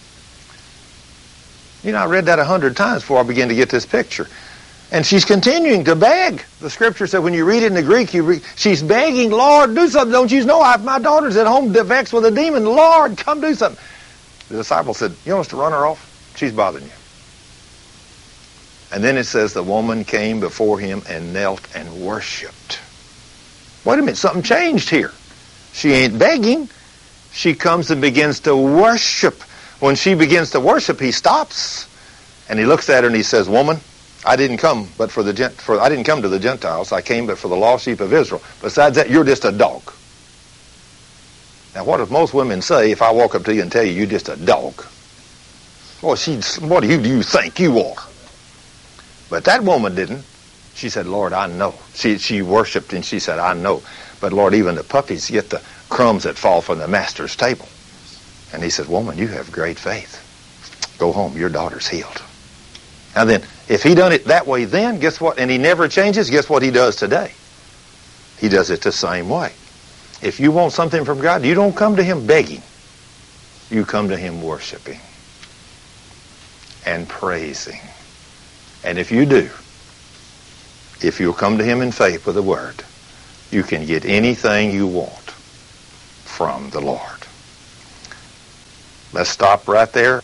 I read that 100 times before I began to get this picture. And she's continuing to beg. The Scripture said when you read it in the Greek, she's begging, Lord, do something. Don't you know my daughter's at home vexed with a demon. Lord, come do something. The disciple said, you want us to run her off? She's bothering you. And then it says the woman came before Him and knelt and worshipped. Wait a minute, something changed here. She ain't begging. She comes and begins to worship. When she begins to worship, He stops. And He looks at her and He says, woman, I didn't come to the Gentiles. I came but for the lost sheep of Israel. Besides that, you're just a dog. Now, what if most women say if I walk up to you and tell you you're just a dog? Well, what do you think you are? But that woman didn't. She said, Lord, I know. She worshiped and she said, I know. But Lord, even the puppies get the crumbs that fall from the master's table. And He said, woman, you have great faith. Go home, your daughter's healed. Now then, if He done it that way then, guess what? And He never changes, guess what He does today? He does it the same way. If you want something from God, you don't come to Him begging. You come to Him worshiping and praising. And if you do, if you'll come to Him in faith with the Word, you can get anything you want from the Lord. Let's stop right there.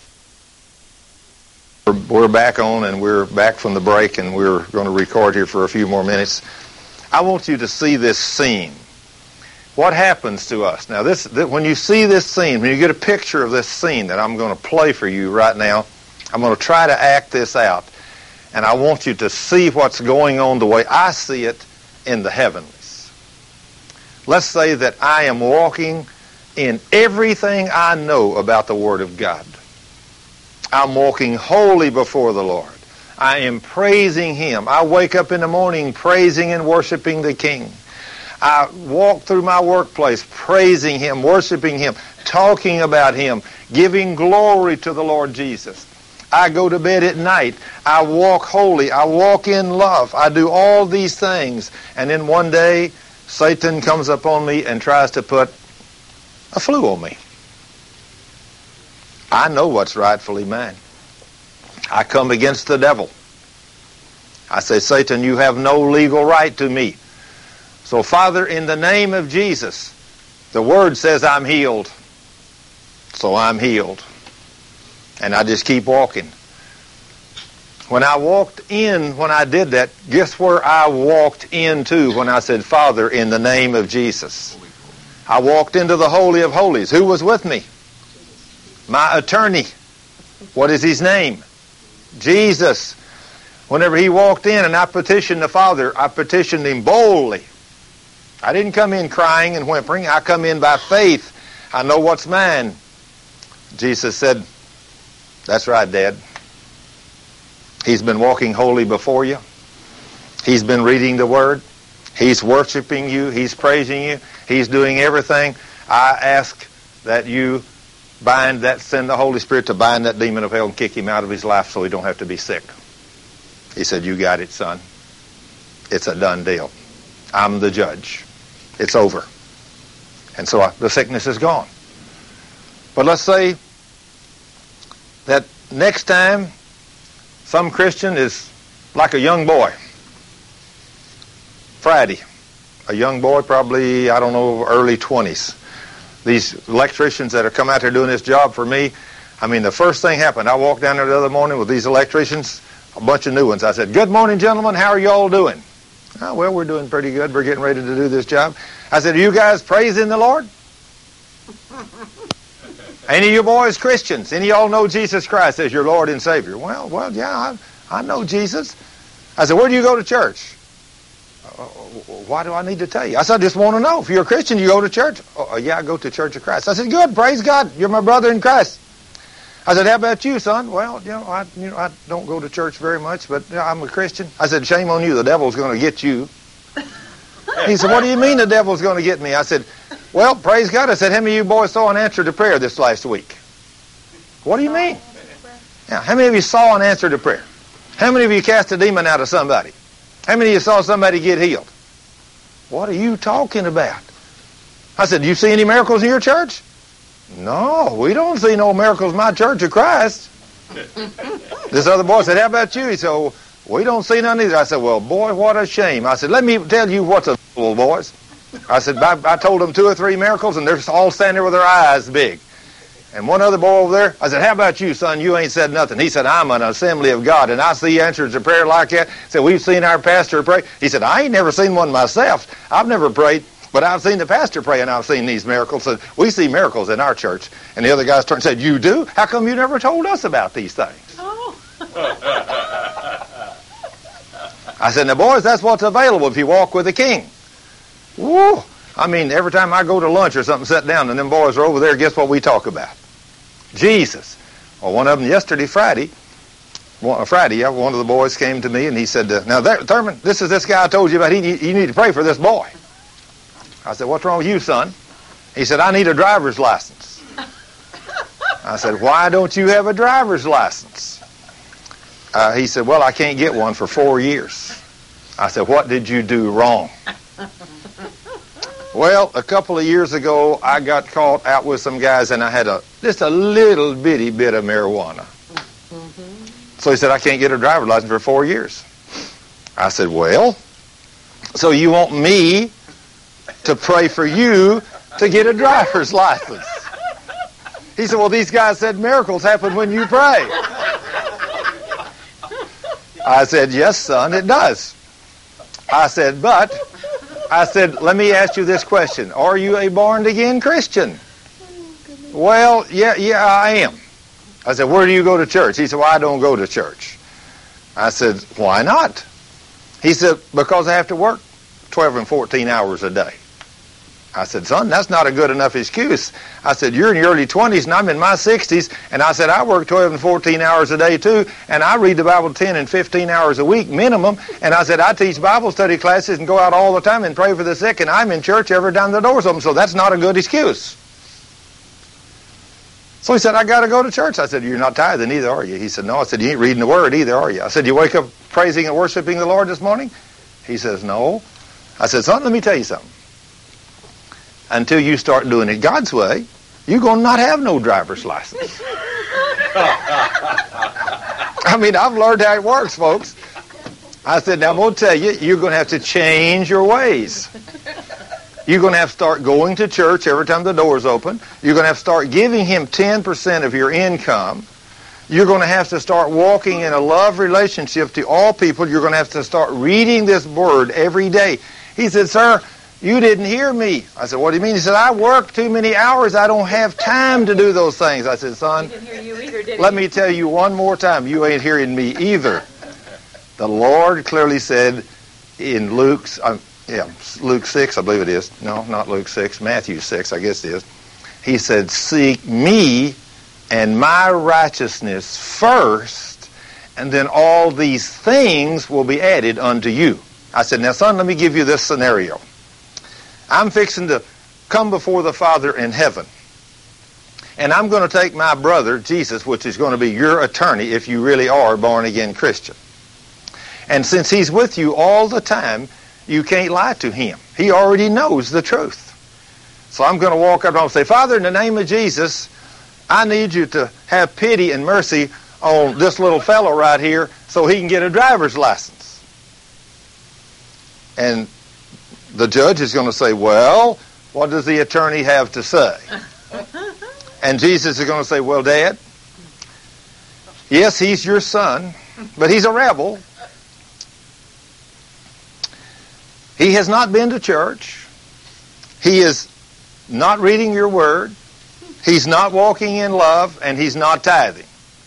We're back on, and we're back from the break, and we're going to record here for a few more minutes. I want you to see this scene. What happens to us? Now, when you see this scene, when you get a picture of this scene that I'm going to play for you right now, I'm going to try to act this out, and I want you to see what's going on the way I see it in the heavenlies. Let's say that I am walking in everything I know about the Word of God. I'm walking holy before the Lord. I am praising Him. I wake up in the morning praising and worshiping the King. I walk through my workplace praising Him, worshiping Him, talking about Him, giving glory to the Lord Jesus. I go to bed at night. I walk holy. I walk in love. I do all these things. And then one day, Satan comes upon me and tries to put a flu on me. I know what's rightfully mine. I come against the devil. I say, Satan, you have no legal right to me. So, Father, in the name of Jesus, the Word says I'm healed. So I'm healed. And I just keep walking. When I did that, guess where I walked into when I said, Father, in the name of Jesus? I walked into the Holy of Holies. Who was with me? My attorney. What is his name? Jesus. Whenever he walked in and I petitioned the Father, I petitioned Him boldly. I didn't come in crying and whimpering. I come in by faith. I know what's mine. Jesus said, that's right, Dad. He's been walking holy before you. He's been reading the Word. He's worshiping you. He's praising you. He's doing everything. I ask that you send the Holy Spirit to bind that demon of hell and kick him out of his life so he don't have to be sick. He said, you got it, son. It's a done deal. I'm the judge. It's over. And so the sickness is gone. But let's say that next time some Christian is like a young boy. Friday, a young boy, probably, I don't know, early 20s. These electricians that are come out there doing this job for me, I mean, the first thing happened, I walked down there the other morning with these electricians, a bunch of new ones. I said, good morning, gentlemen. How are you all doing? Oh, well, we're doing pretty good. We're getting ready to do this job. I said, are you guys praising the Lord? Any of you boys Christians? Any of y'all know Jesus Christ as your Lord and Savior? Well, yeah, I know Jesus. I said, where do you go to church? Why do I need to tell you? I said, I just want to know. If you're a Christian, you go to church? Oh, yeah, I go to Church of Christ. I said, good, praise God. You're my brother in Christ. I said, how about you, son? Well, I don't go to church very much, but I'm a Christian. I said, shame on you. The devil's going to get you. He said, what do you mean the devil's going to get me? I said, well, praise God. I said, how many of you boys saw an answer to prayer this last week? What do you mean? Yeah, how many of you saw an answer to prayer? How many of you cast a demon out of somebody? How many of you saw somebody get healed? What are you talking about? I said, do you see any miracles in your church? No, we don't see no miracles in my Church of Christ. This other boy said, how about you? He said, oh, we don't see none either. I said, well, boy, what a shame. I said, let me tell you what's available, boys. I said, I told them 2 or 3 miracles, and they're all standing there with their eyes big. And one other boy over there, I said, how about you, son? You ain't said nothing. He said, I'm an Assembly of God, and I see answers to prayer like that. He said, we've seen our pastor pray. He said, I ain't never seen one myself. I've never prayed, but I've seen the pastor pray, and I've seen these miracles. So we see miracles in our church. And the other guys turned and said, you do? How come you never told us about these things? Oh. I said, now, boys, that's what's available if you walk with the King. Woo! I mean, every time I go to lunch or something, sit down, and them boys are over there, guess what we talk about? Jesus. Well, one of them yesterday, Friday, one of the boys came to me, and he said, now, Thurman, this is this guy I told you about. You need to pray for this boy. I said, what's wrong with you, son? He said, I need a driver's license. I said, why don't you have a driver's license? He said, well, I can't get one for 4 years. I said, what did you do wrong? Well, a couple of years ago, I got caught out with some guys, and I had just a little bitty bit of marijuana. Mm-hmm. So he said, I can't get a driver's license for 4 years. I said, well, so you want me to pray for you to get a driver's license? He said, well, these guys said miracles happen when you pray. I said, yes, son, it does. I said, let me ask you this question. Are you a born-again Christian? Well, yeah, I am. I said, where do you go to church? He said, well, I don't go to church. I said, why not? He said, because I have to work 12 and 14 hours a day. I said, son, that's not a good enough excuse. I said, you're in your early 20s and I'm in my 60s. And I said, I work 12 and 14 hours a day too. And I read the Bible 10 and 15 hours a week minimum. And I said, I teach Bible study classes and go out all the time and pray for the sick. And I'm in church every time the door's open. So that's not a good excuse. So he said, I got to go to church. I said, you're not tithing either, are you? He said, no. I said, you ain't reading the Word either, are you? I said, you wake up praising and worshiping the Lord this morning? He says, no. I said, son, let me tell you something. Until you start doing it God's way, you're going to not have no driver's license. I mean, I've learned how it works, folks. I said, now I'm going to tell you, you're going to have to change your ways. You're going to have to start going to church every time the door's open. You're going to have to start giving Him 10% of your income. You're going to have to start walking in a love relationship to all people. You're going to have to start reading this Word every day. He said, sir, you didn't hear me. I said, what do you mean? He said, I work too many hours. I don't have time to do those things. I said, son, he didn't hear you either, did let me tell you one more time. You ain't hearing me either. The Lord clearly said in Luke's, Yeah, Luke 6, I believe it is. No, not Luke 6, Matthew 6, I guess it is. He said, seek me and my righteousness first, and then all these things will be added unto you. I said, now son, let me give you this scenario. I'm fixing to come before the Father in heaven. And I'm going to take my brother, Jesus, which is going to be your attorney if you really are a born-again Christian. And since he's with you all the time, you can't lie to him. He already knows the truth. So I'm going to walk up and say, Father, in the name of Jesus, I need you to have pity and mercy on this little fellow right here so he can get a driver's license. And the judge is going to say, well, what does the attorney have to say? And Jesus is going to say, well, Dad, yes, he's your son, but he's a rebel. He has not been to church. He is not reading your word. He's not walking in love, and he's not tithing.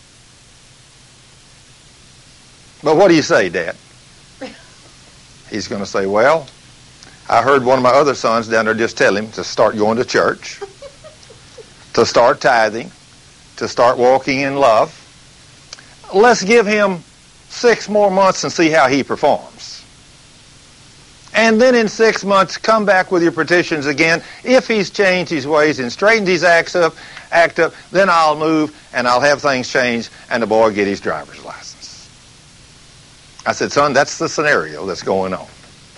But what do you say, Dad? He's going to say, well, I heard one of my other sons down there just tell him to start going to church, to start tithing, to start walking in love. Let's give him 6 more months and see how he performs. And then in 6 months, come back with your petitions again. If he's changed his ways and straightened his act up, then I'll move and I'll have things changed and the boy will get his driver's license. I said, son, that's the scenario that's going on.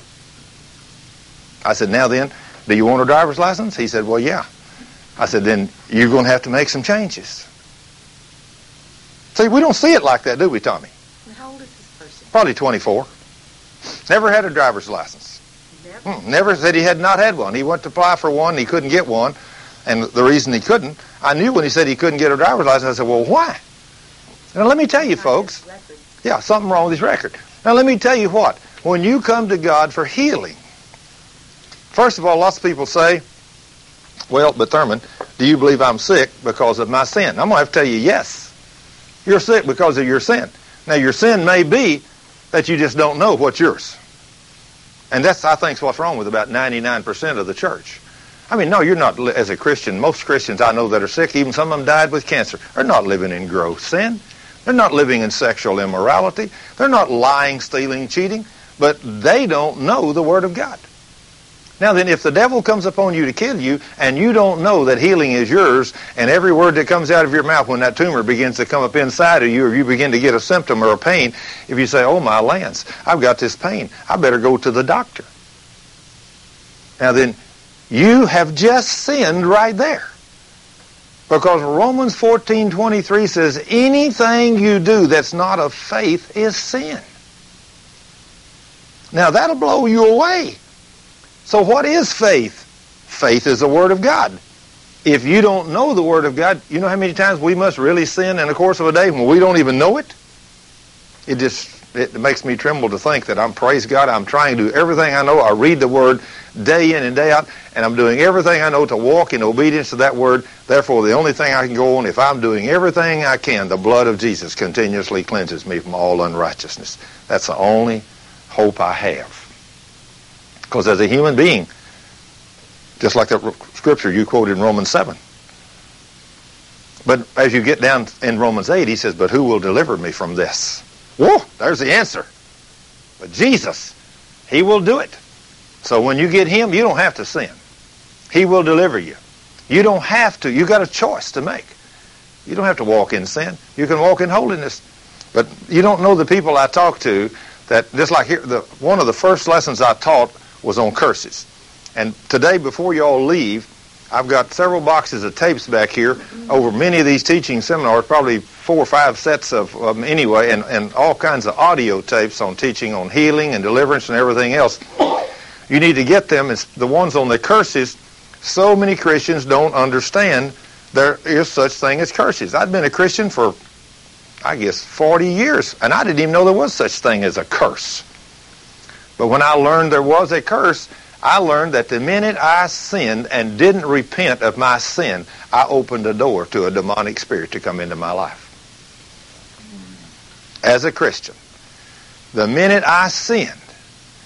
I said, now then, do you want a driver's license? He said, well, yeah. I said, then you're going to have to make some changes. See, we don't see it like that, do we, Tommy? How old is this person? Probably 24. Never had a driver's license. Never said he had not had one. He went to apply for one, and he couldn't get one. And the reason he couldn't, I knew when he said he couldn't get a driver's license, I said, well, why? Now, let me tell you, folks. Yeah, something wrong with his record. Now, let me tell you what. When you come to God for healing, first of all, lots of people say, well, but Thurman, do you believe I'm sick because of my sin? I'm going to have to tell you, yes. You're sick because of your sin. Now, your sin may be that you just don't know what's yours. And that's, I think, what's wrong with about 99% of the church. I mean, no, you're not, as a Christian, most Christians I know that are sick, even some of them died with cancer, are not living in gross sin. They're not living in sexual immorality. They're not lying, stealing, cheating, but they don't know the Word of God. Now then, if the devil comes upon you to kill you, and you don't know that healing is yours, and every word that comes out of your mouth when that tumor begins to come up inside of you, or you begin to get a symptom or a pain, if you say, oh my lands, I've got this pain, I better go to the doctor. Now then, you have just sinned right there. Because Romans 14:23 says, anything you do that's not of faith is sin. Now that'll blow you away. So what is faith? Faith is the Word of God. If you don't know the Word of God, you know how many times we must really sin in the course of a day when we don't even know it? It makes me tremble to think that praise God, I'm trying to do everything I know. I read the Word day in and day out, and I'm doing everything I know to walk in obedience to that Word. Therefore, the only thing I can go on, if I'm doing everything I can, the blood of Jesus continuously cleanses me from all unrighteousness. That's the only hope I have. Because as a human being, just like that scripture you quoted in Romans 7. But as you get down in Romans 8, he says, but who will deliver me from this? Whoa, there's the answer. But Jesus, he will do it. So when you get him, you don't have to sin. He will deliver you. You don't have to. You got a choice to make. You don't have to walk in sin. You can walk in holiness. But you don't know the people I talk to that, just like here, one of the first lessons I taught was on curses. And today, before you all leave, I've got several boxes of tapes back here over many of these teaching seminars, probably 4 or 5 sets of them anyway, and all kinds of audio tapes on teaching on healing and deliverance and everything else. You need to get them. It's the ones on the curses. So many Christians don't understand there is such thing as curses. I've been a Christian for, I guess, 40 years, and I didn't even know there was such thing as a curse. But when I learned there was a curse, I learned that the minute I sinned and didn't repent of my sin, I opened the door to a demonic spirit to come into my life. As a Christian, the minute I sinned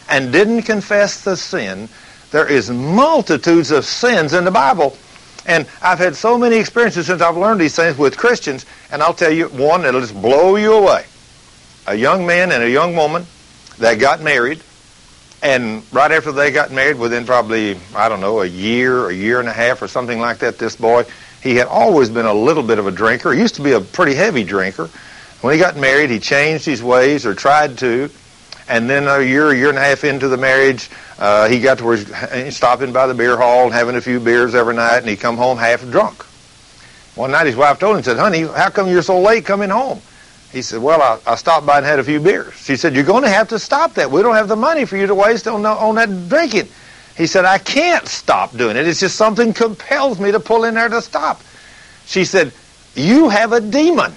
and didn't confess the sin. There is multitudes of sins in the Bible. And I've had so many experiences since I've learned these things with Christians, and I'll tell you one that'll just blow you away. A young man and a young woman that got married, and right after they got married, within probably, I don't know, a year and a half or something like that, this boy, he had always been a little bit of a drinker. He used to be a pretty heavy drinker. When he got married, he changed his ways, or tried to, and then a year and a half into the marriage, he got to where he's stopping by the beer hall and having a few beers every night, and he'd come home half drunk. One night his wife told him, said, "Honey, how come you're so late coming home?" He said, "Well, I stopped by and had a few beers." She said, "You're going to have to stop that. We don't have the money for you to waste on that drinking." He said, "I can't stop doing it. It's just something compels me to pull in there to stop." She said, "You have a demon."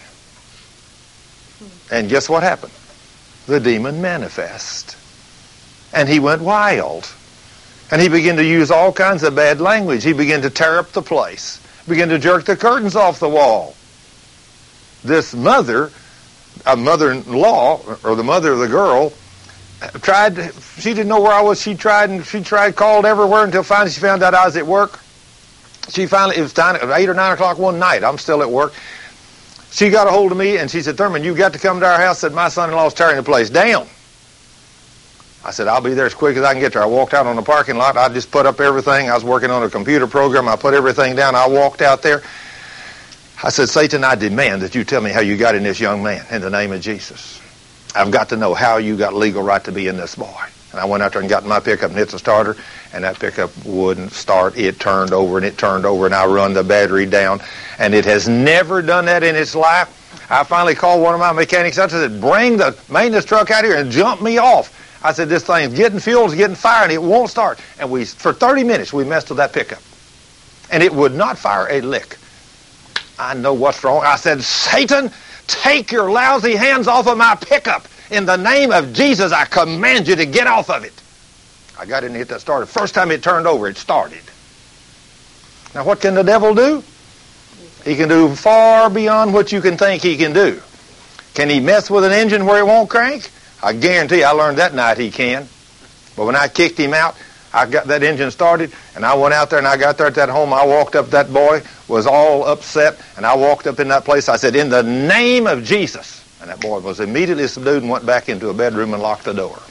And guess what happened? The demon manifested. And he went wild. And he began to use all kinds of bad language. He began to tear up the place. Began to jerk the curtains off the wall. This mother, a mother-in-law, or the mother of the girl, she didn't know where I was. She tried, called everywhere until finally she found out I was at work. It was time, 8 or 9 o'clock one night. I'm still at work. She got a hold of me and she said, "Thurman, you've got to come to our house." Said, "My son-in-law's tearing the place down." I said, "I'll be there as quick as I can get there." I walked out on the parking lot. I just put up everything. I was working on a computer program. I put everything down. I walked out there. I said, "Satan, I demand that you tell me how you got in this young man in the name of Jesus. I've got to know how you got legal right to be in this boy." And I went out there and got in my pickup and hit the starter, and that pickup wouldn't start. It turned over, and I run the battery down, and it has never done that in its life. I finally called one of my mechanics. I said, "Bring the maintenance truck out here and jump me off." I said, "This thing's getting fuel, it's getting fire, and it won't start." And for 30 minutes, we messed with that pickup, and it would not fire a lick. I know what's wrong. I said, "Satan, take your lousy hands off of my pickup. In the name of Jesus, I command you to get off of it." I got in and hit that starter. First time it turned over, it started. Now, what can the devil do? He can do far beyond what you can think he can do. Can he mess with an engine where it won't crank? I guarantee I learned that night he can. But when I kicked him out, I got that engine started, and I went out there, and I got there at that home. I walked up, that boy was all upset, and I walked up in that place. I said, "In the name of Jesus." And that boy was immediately subdued and went back into a bedroom and locked the door.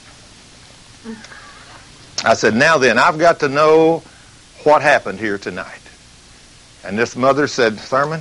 I said, "Now then, I've got to know what happened here tonight." And this mother said, "Thurman,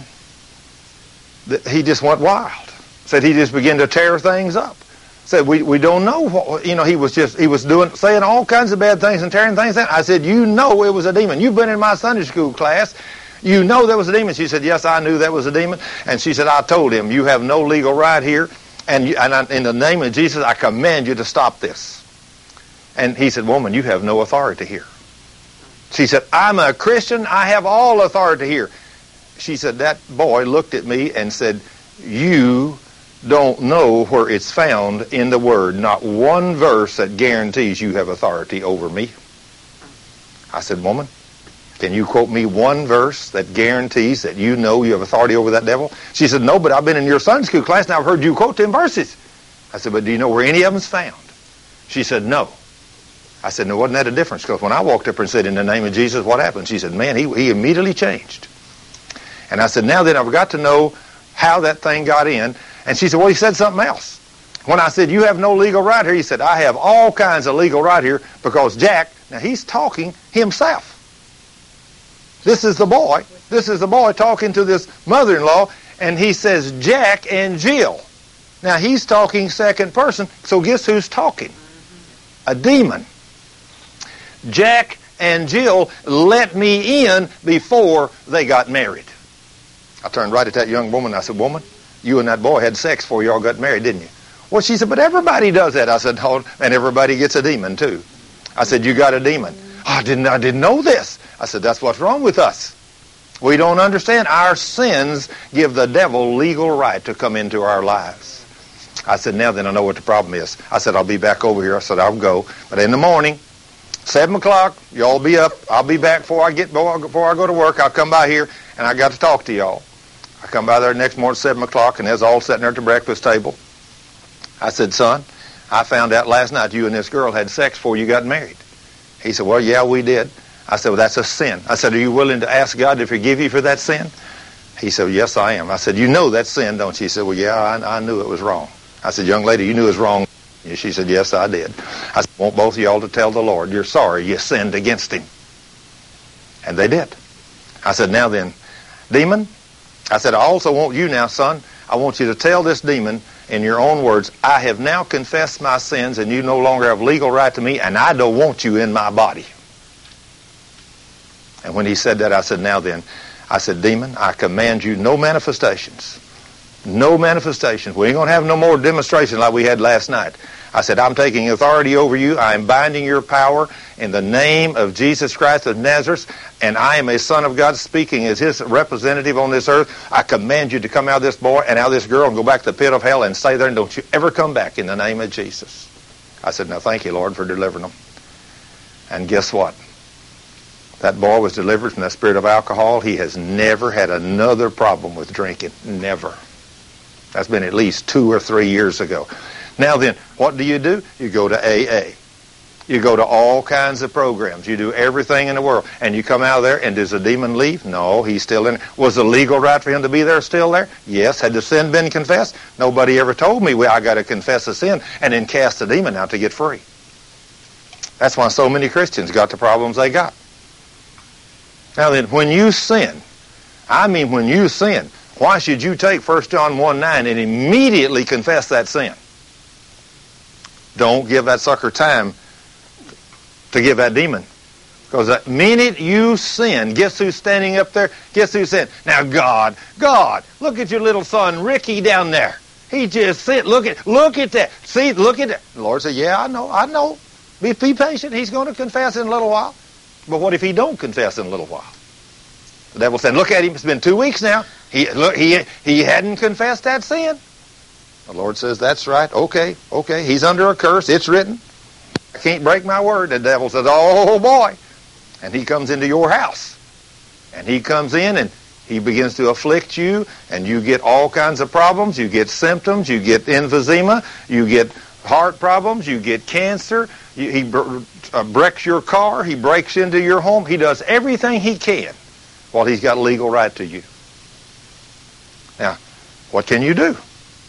he just went wild." Said he just began to tear things up. Said, we don't know what, he was saying all kinds of bad things and tearing things down. I said, "You know it was a demon. You've been in my Sunday school class. You know there was a demon." She said, "Yes, I knew that was a demon." And she said, "I told him, you have no legal right here. And in the name of Jesus, I command you to stop this." And he said, "Woman, you have no authority here." She said, "I'm a Christian. I have all authority here." She said, that boy looked at me and said, "You don't know where it's found in the Word. Not one verse that guarantees you have authority over me." I said, "Woman, can you quote me one verse that guarantees that you know you have authority over that devil?" She said, "No, but I've been in your Sunday school class and I've heard you quote 10 verses. I said, "But do you know where any of them's found?" She said, "No." I said, "No, wasn't that a difference? Because when I walked up and said, 'In the name of Jesus,' what happened?" She said, "Man, he immediately changed." And I said, "Now then, I've got to know how that thing got in." And she said, "Well, he said something else. When I said, 'You have no legal right here,' he said, 'I have all kinds of legal right here because Jack,'" now he's talking himself. This is the boy talking to this mother-in-law, and he says, "Jack and Jill." Now he's talking second person, so guess who's talking? A demon. "Jack and Jill let me in before they got married." I turned right at that young woman and I said, "Woman, you and that boy had sex before y'all got married, didn't you?" "Well," she said, "but everybody does that." I said, "Oh, and everybody gets a demon too." I said, "You got a demon." "Oh, I didn't know this." I said, "That's what's wrong with us. We don't understand. Our sins give the devil legal right to come into our lives." I said, "Now then, I know what the problem is." I said, "I'll be back over here." I said, "I'll go. But in the morning, 7 o'clock, y'all be up. I'll be back before I go to work. I'll come by here, and I got to talk to y'all." I come by there the next morning at 7 o'clock, and they're all sitting there at the breakfast table. I said, "Son, I found out last night you and this girl had sex before you got married. He said, well, yeah, we did. I said, well, that's a sin. I said, are you willing to ask God to forgive you for that sin? He said, yes, I am. I said, you know that's sin, don't you? He said, well, yeah, I knew it was wrong. I said, young lady, you knew it was wrong. She said, yes, I did. I said, I want both of y'all to tell the Lord you're sorry you sinned against him. And they did. I said, now then, demon, I said, I also want you now, son, I want you to tell this demon in your own words, I have now confessed my sins and you no longer have legal right to me and I don't want you in my body. And when he said that, I said, now then, I said, demon, I command you no manifestations. No manifestations. We ain't going to have no more demonstration like we had last night. I said, I'm taking authority over you. I am binding your power in the name of Jesus Christ of Nazareth, and I am a son of God speaking as his representative on this earth. I command you to come out of this boy and out of this girl and go back to the pit of hell and stay there and don't you ever come back in the name of Jesus. I said, now thank you, Lord, for delivering them. And guess what? That boy was delivered from that spirit of alcohol. He has never had another problem with drinking. Never. That's been at least 2 or 3 years ago. Now then, what do? You go to AA. You go to all kinds of programs. You do everything in the world. And you come out of there, and does the demon leave? No, he's still in. Was the legal right for him to be there still there? Yes. Had the sin been confessed? Nobody ever told me, well, I got to confess the sin and then cast the demon out to get free. That's why so many Christians got the problems they got. Now then, when you sin, I mean when you sin, why should you take 1 John 1:9 and immediately confess that sin? Don't give that sucker time to give that demon. Because the minute you sin, guess who's standing up there? Guess who's saying, now God, look at your little son Ricky down there. He just sit, look at that. See, look at that. The Lord said, yeah, I know. Be patient. He's going to confess in a little while. But what if he don't confess in a little while? The devil said, look at him. It's been 2 weeks now. He hadn't confessed that sin. The Lord says, that's right. Okay. He's under a curse. It's written. I can't break my word. The devil says, oh boy. And he comes into your house. And he comes in and he begins to afflict you. And you get all kinds of problems. You get symptoms. You get emphysema. You get heart problems. You get cancer. He wrecks your car. He breaks into your home. He does everything he can while he's got legal right to you. Now, what can you do?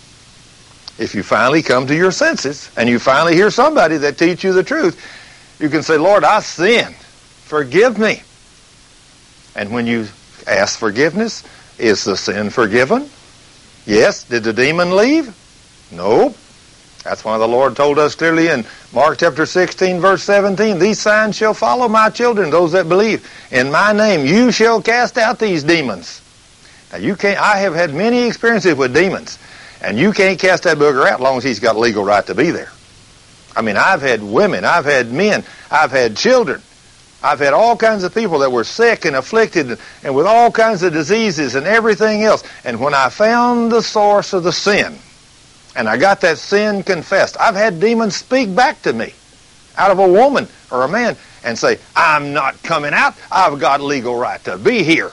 If you finally come to your senses and you finally hear somebody that teach you the truth, you can say, Lord, I sinned. Forgive me. And when you ask forgiveness, is the sin forgiven? Yes. Did the demon leave? No. That's why the Lord told us clearly in Mark chapter 16, verse 17, these signs shall follow my children, those that believe. In my name you shall cast out these demons. Now you can't, I have had many experiences with demons, and you can't cast that booger out as long as he's got legal right to be there. I mean, I've had women, I've had men, I've had children. I've had all kinds of people that were sick and afflicted and with all kinds of diseases and everything else. And when I found the source of the sin, and I got that sin confessed, I've had demons speak back to me out of a woman or a man and say, I'm not coming out. I've got legal right to be here.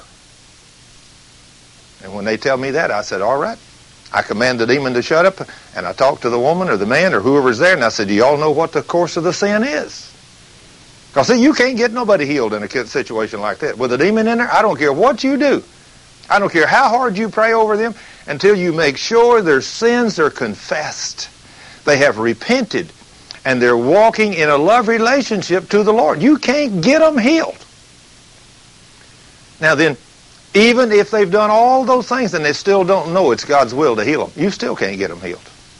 And when they tell me that, I said, all right. I command the demon to shut up, and I talked to the woman or the man or whoever's there, and I said, do y'all know what the course of the sin is? Because, see, you can't get nobody healed in a situation like that. With a demon in there, I don't care what you do. I don't care how hard you pray over them until you make sure their sins are confessed. They have repented, and they're walking in a love relationship to the Lord. You can't get them healed. Now then, even if they've done all those things and they still don't know it's God's will to heal them, you still can't get them healed.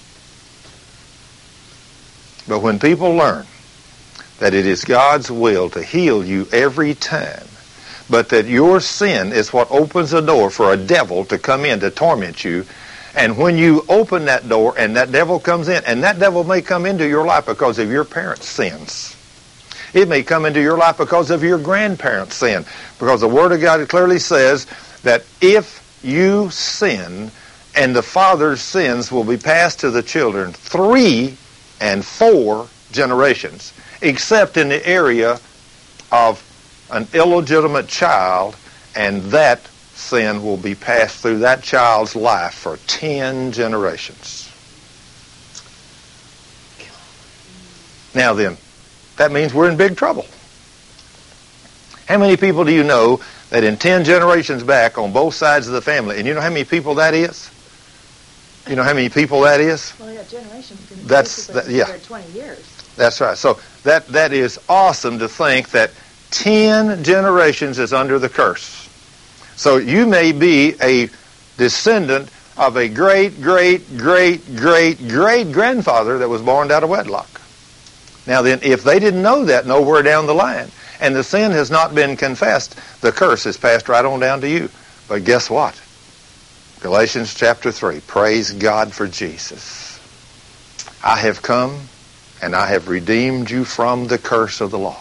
But when people learn that it is God's will to heal you every time, but that your sin is what opens the door for a devil to come in to torment you, and when you open that door and that devil comes in, and that devil may come into your life because of your parents' sins. It may come into your life because of your grandparents' sin. Because the Word of God clearly says that if you sin, and the father's sins will be passed to the children 3 and 4 generations, except in the area of an illegitimate child, and that sin will be passed through that child's life for 10 generations. Now then, that means we're in big trouble. How many people do you know that in 10 generations back on both sides of the family, and you know how many people that is? You know how many people that is? Well, yeah, generations. That's 20 years. That's right. So that is awesome to think that 10 generations is under the curse. So you may be a descendant of a great-great-great-great-great-grandfather that was born out of wedlock. Now then, if they didn't know that nowhere down the line, and the sin has not been confessed, the curse has passed right on down to you. But guess what? Galatians chapter 3, praise God for Jesus. I have come and I have redeemed you from the curse of the law.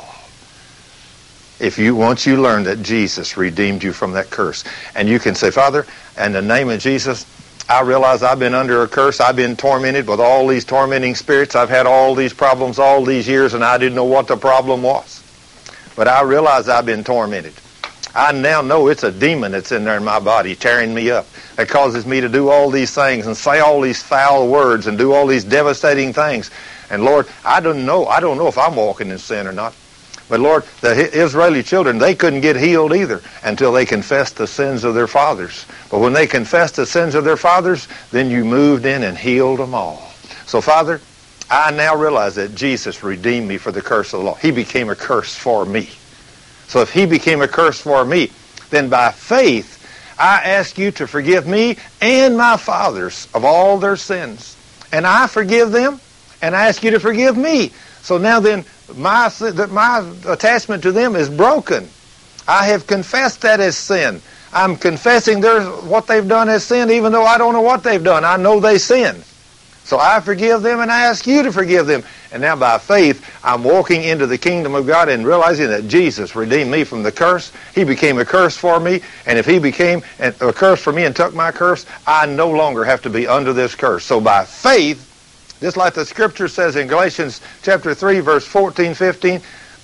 Once you learn that Jesus redeemed you from that curse, and you can say, Father, in the name of Jesus, I realize I've been under a curse. I've been tormented with all these tormenting spirits. I've had all these problems all these years, and I didn't know what the problem was. But I realize I've been tormented. I now know it's a demon that's in there in my body tearing me up. That causes me to do all these things and say all these foul words and do all these devastating things. And Lord, I don't know if I'm walking in sin or not. But Lord, the Israeli children, they couldn't get healed either until they confessed the sins of their fathers. But when they confessed the sins of their fathers, then you moved in and healed them all. So Father, I now realize that Jesus redeemed me for the curse of the law. He became a curse for me. So if he became a curse for me, then by faith, I ask you to forgive me and my fathers of all their sins. And I forgive them, and I ask you to forgive me. So now then, my attachment to them is broken. I have confessed that as sin. I'm confessing what they've done as sin, even though I don't know what they've done. I know they sinned. So I forgive them, and I ask you to forgive them. And now by faith, I'm walking into the kingdom of God and realizing that Jesus redeemed me from the curse. He became a curse for me. And if he became a curse for me and took my curse, I no longer have to be under this curse. So by faith, just like the scripture says in Galatians chapter 3, verse 13, 14,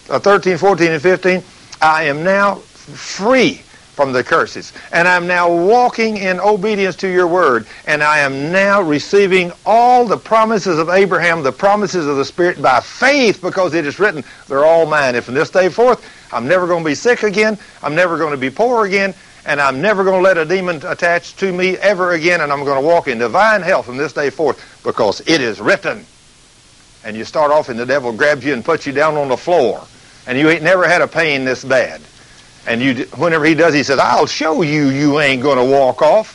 and 15, I am now free from the curses. And I'm now walking in obedience to your word. And I am now receiving all the promises of Abraham, the promises of the Spirit by faith, because it is written, they're all mine. If from this day forth, I'm never going to be sick again, I'm never going to be poor again, and I'm never going to let a demon attach to me ever again, and I'm going to walk in divine health from this day forth, because it is written. And you start off and the devil grabs you and puts you down on the floor, and you ain't never had a pain this bad. And whenever he does, he says, I'll show you ain't going to walk off.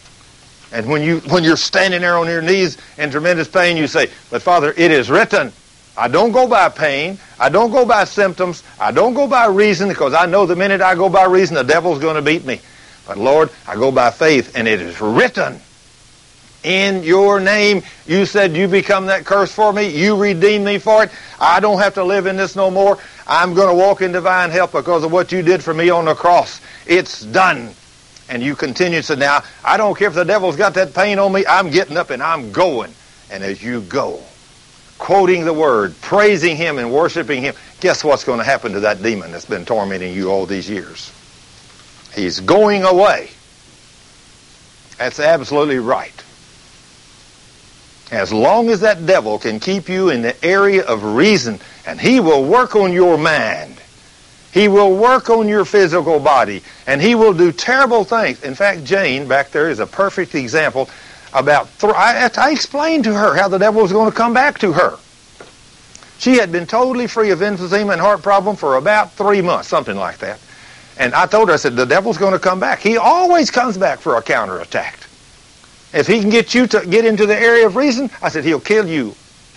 And when you're standing there on your knees in tremendous pain, you say, but Father, it is written. I don't go by pain. I don't go by symptoms. I don't go by reason, because I know the minute I go by reason, the devil's going to beat me. But Lord, I go by faith, and it is written. In your name, you said you become that curse for me. You redeemed me for it. I don't have to live in this no more. I'm going to walk in divine health because of what you did for me on the cross. It's done. And you continue to say, now, I don't care if the devil's got that pain on me. I'm getting up and I'm going. And as you go, quoting the word, praising him and worshiping him, guess what's going to happen to that demon that's been tormenting you all these years? He's going away. That's absolutely right. As long as that devil can keep you in the area of reason, and he will work on your mind, he will work on your physical body, and he will do terrible things. In fact, Jane back there is a perfect example about, I explained to her how the devil was going to come back to her. She had been totally free of emphysema and heart problem for about 3 months, something like that. And I told her, I said, the devil's going to come back. He always comes back for a counterattack. If he can get you to get into the area of reason, I said, he'll kill you.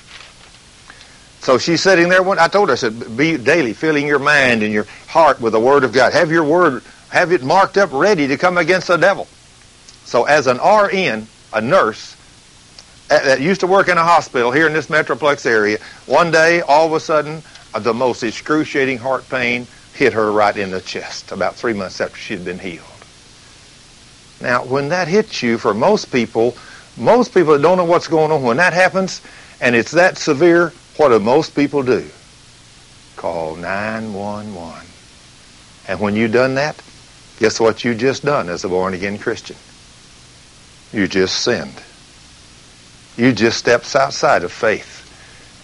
So she's sitting there. I told her, I said, be daily filling your mind and your heart with the Word of God. Have your Word, have it marked up ready to come against the devil. So as an RN, a nurse, that used to work in a hospital here in this Metroplex area, one day, all of a sudden, the most excruciating heart pain hit her right in the chest about 3 months after she had been healed. Now, when that hits you, for most people that don't know what's going on, when that happens and it's that severe, what do most people do? Call 911. And when you've done that, guess what you just done as a born-again Christian? You just sinned. You just stepped outside of faith.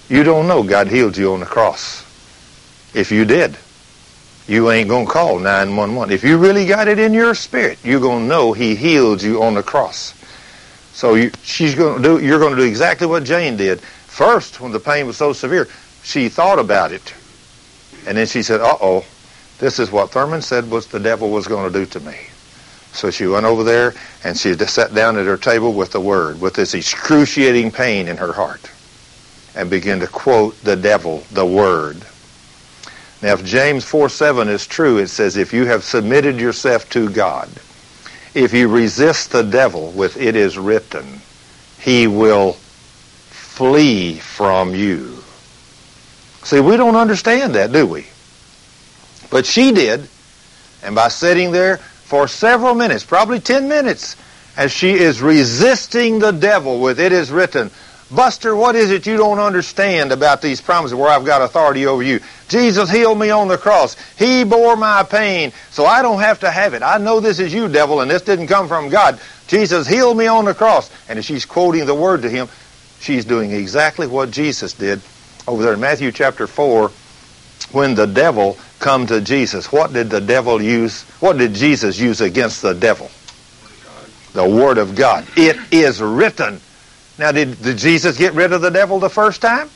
You don't know God healed you on the cross. If you did, you ain't going to call 911. If you really got it in your spirit, you're going to know He healed you on the cross. So you're going to do exactly what Jane did. First, when the pain was so severe, she thought about it. And then she said, uh-oh, this is what Thurman said was the devil was going to do to me. So she went over there and she sat down at her table with the Word, with this excruciating pain in her heart, and began to quote the devil, the Word. Now, if James 4:7 is true, it says, if you have submitted yourself to God, if you resist the devil with it is written, he will flee from you. See, we don't understand that, do we? But she did, and by sitting there for several minutes, probably 10 minutes, as she is resisting the devil with it is written, Buster, what is it you don't understand about these promises where I've got authority over you? Jesus healed me on the cross. He bore my pain, so I don't have to have it. I know this is you, devil, and this didn't come from God. Jesus healed me on the cross. And as she's quoting the Word to him, she's doing exactly what Jesus did over there in Matthew chapter 4, when the devil come to Jesus. What did the devil use? What did Jesus use against the devil? The Word of God. It is written. Now, did Jesus get rid of the devil the first time?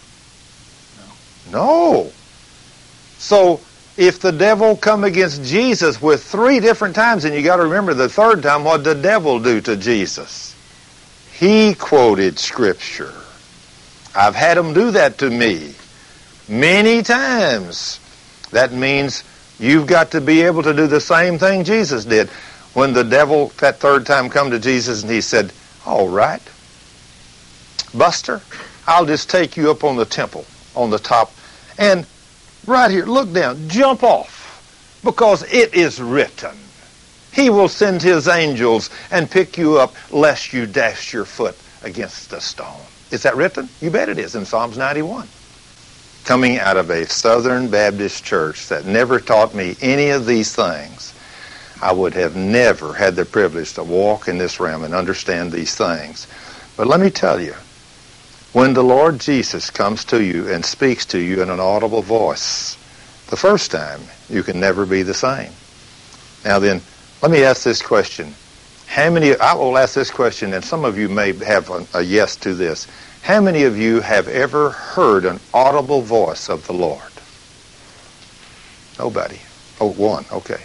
No. So, if the devil come against Jesus with 3 different times, and you got to remember the third time, what did the devil do to Jesus? He quoted Scripture. I've had him do that to me many times. That means you've got to be able to do the same thing Jesus did. When the devil, that third time, come to Jesus and he said, all right, Buster, I'll just take you up on the temple, on the top, and right here, look down, jump off, because it is written. He will send his angels and pick you up lest you dash your foot against a stone. Is that written? You bet it is in Psalms 91. Coming out of a Southern Baptist church that never taught me any of these things, I would have never had the privilege to walk in this realm and understand these things. But let me tell you, when the Lord Jesus comes to you and speaks to you in an audible voice, the first time, you can never be the same. Now then, let me ask this question. I will ask this question, and some of you may have a yes to this. How many of you have ever heard an audible voice of the Lord? Nobody. Oh, one. Okay.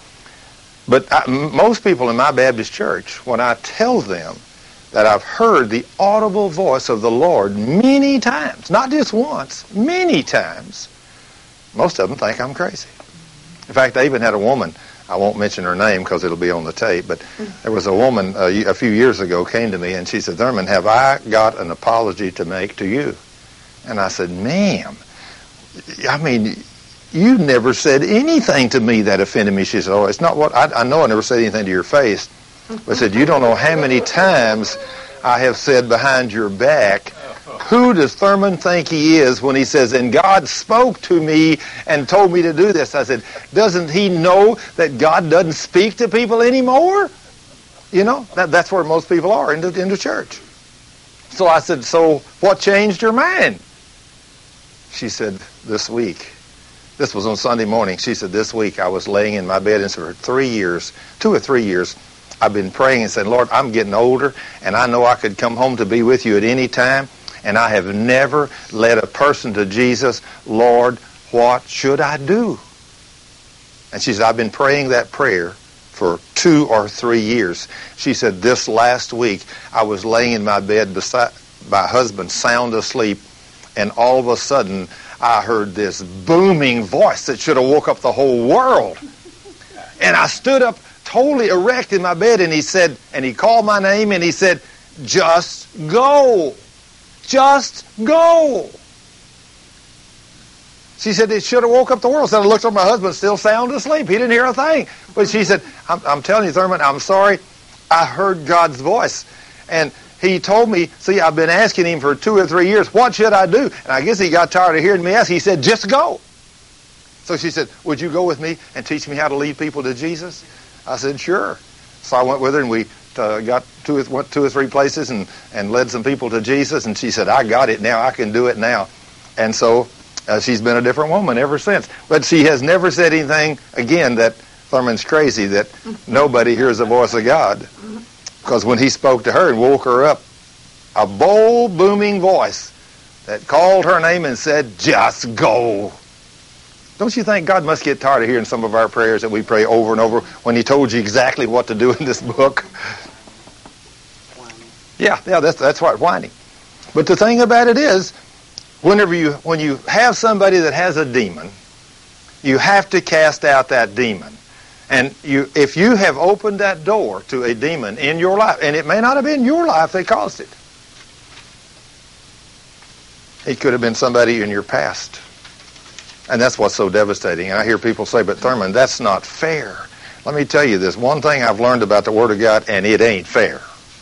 But most people in my Baptist church, when I tell them that I've heard the audible voice of the Lord many times, not just once, many times, most of them think I'm crazy. In fact, I even had a woman, I won't mention her name because it'll be on the tape, but there was a woman a few years ago came to me and she said, Thurman, have I got an apology to make to you? And I said, ma'am, I mean, you never said anything to me that offended me. She said, oh, it's not what, I know I never said anything to your face. But I said, you don't know how many times I have said behind your back, who does Thurman think he is when he says, and God spoke to me and told me to do this? I said, doesn't he know that God doesn't speak to people anymore? You know, that's where most people are in the church. So I said, so what changed your mind? She said, this week. This was on Sunday morning. She said, this week I was laying in my bed and for 3 years, 2 or 3 years, I've been praying and saying, Lord, I'm getting older, and I know I could come home to be with you at any time, and I have never led a person to Jesus. Lord, what should I do? And she said, I've been praying that prayer for 2 or 3 years. She said, this last week, I was laying in my bed beside my husband, sound asleep, and all of a sudden, I heard this booming voice that should have woke up the whole world. And I stood up totally erect in my bed, and he said, and he called my name, and he said, just go. Just go. She said, it should have woke up the world. So I looked at my husband, still sound asleep. He didn't hear a thing. But she said, I'm telling you, Thurman, I'm sorry. I heard God's voice. And he told me, see, I've been asking him for 2 or 3 years, what should I do? And I guess he got tired of hearing me ask. He said, just go. So she said, would you go with me and teach me how to lead people to Jesus? I said, sure. So I went with her, and we went 2 or 3 places and led some people to Jesus. And she said, I got it now. I can do it now. And so she's been a different woman ever since. But she has never said anything, again, that Thurman's crazy, that nobody hears the voice of God. Because when he spoke to her and woke her up, a bold, booming voice that called her name and said, just go. Don't you think God must get tired of hearing some of our prayers that we pray over and over when he told you exactly what to do in this book? Yeah, that's what, whining. But the thing about it is, when you have somebody that has a demon, you have to cast out that demon. And if you have opened that door to a demon in your life, and it may not have been your life that caused it. It could have been somebody in your past. And that's what's so devastating. And I hear people say, but Thurman, that's not fair. Let me tell you this. One thing I've learned about the Word of God, and it ain't fair.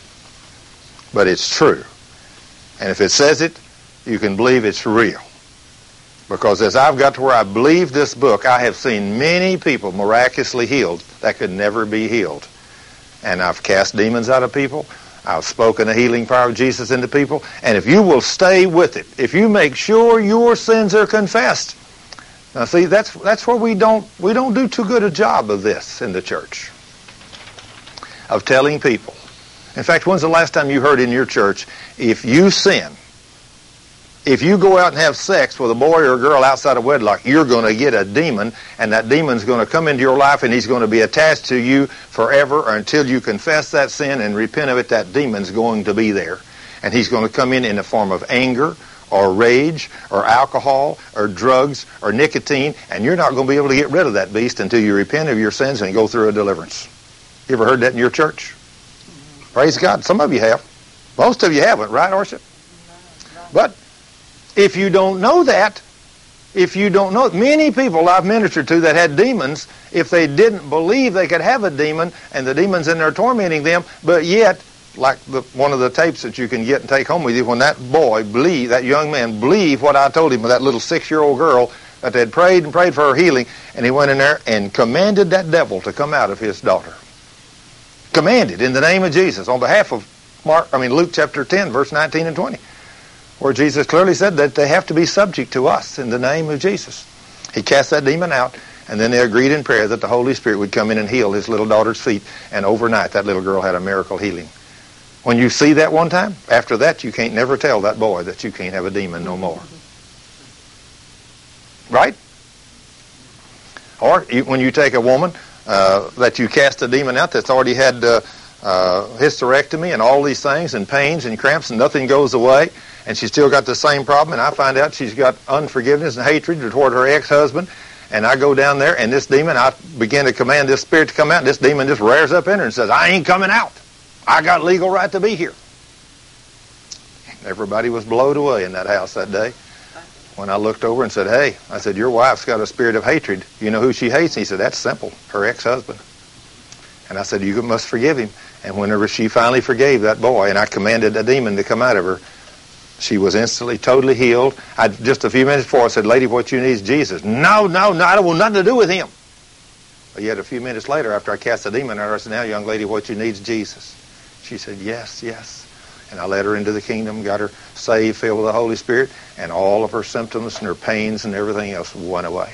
But it's true. And if it says it, you can believe it's real. Because as I've got to where I believe this book, I have seen many people miraculously healed that could never be healed. And I've cast demons out of people. I've spoken the healing power of Jesus into people. And if you will stay with it, if you make sure your sins are confessed. Now see, that's where we don't do too good a job of this in the church. Of telling people. In fact, when's the last time you heard in your church, if you sin, if you go out and have sex with a boy or a girl outside of wedlock, you're going to get a demon, and that demon's going to come into your life, and he's going to be attached to you forever, or until you confess that sin and repent of it, that demon's going to be there. And he's going to come in the form of anger, or rage, or alcohol, or drugs, or nicotine, and you're not going to be able to get rid of that beast until you repent of your sins and go through a deliverance. You ever heard that in your church? Praise God. Some of you have. Most of you haven't, right, Orship? But if you don't know that, many people I've ministered to that had demons, if they didn't believe they could have a demon, and the demon's in there tormenting them, but yet, like one of the tapes that you can get and take home with you, when that young man believed what I told him with that little 6-year-old girl, that they'd prayed and prayed for her healing, and he went in there and commanded that devil to come out of his daughter. Commanded in the name of Jesus on behalf of Luke chapter 10, verse 19 and 20. Where Jesus clearly said that they have to be subject to us in the name of Jesus. He cast that demon out, and then they agreed in prayer that the Holy Spirit would come in and heal his little daughter's feet, and overnight that little girl had a miracle healing. When you see that one time, after that you can't never tell that boy that you can't have a demon no more. Right? Or when you take a woman that you cast a demon out that's already had hysterectomy and all these things and pains and cramps and nothing goes away, and she's still got the same problem, and I find out she's got unforgiveness and hatred toward her ex-husband, and I go down there, and this demon, I begin to command this spirit to come out, and this demon just rears up in her and says, I ain't coming out. I got legal right to be here. Everybody was blown away in that house that day. When I looked over and said, hey, I said, your wife's got a spirit of hatred. You know who she hates? And he said, that's simple, her ex-husband. And I said, you must forgive him. And whenever she finally forgave that boy, and I commanded a demon to come out of her, she was instantly, totally healed. Just a few minutes before, I said, lady, what you need is Jesus. No, I don't want nothing to do with him. But yet a few minutes later, after I cast the demon out of her, I said, now, young lady, what you need is Jesus. She said, yes. And I led her into the kingdom, got her saved, filled with the Holy Spirit, and all of her symptoms and her pains and everything else went away.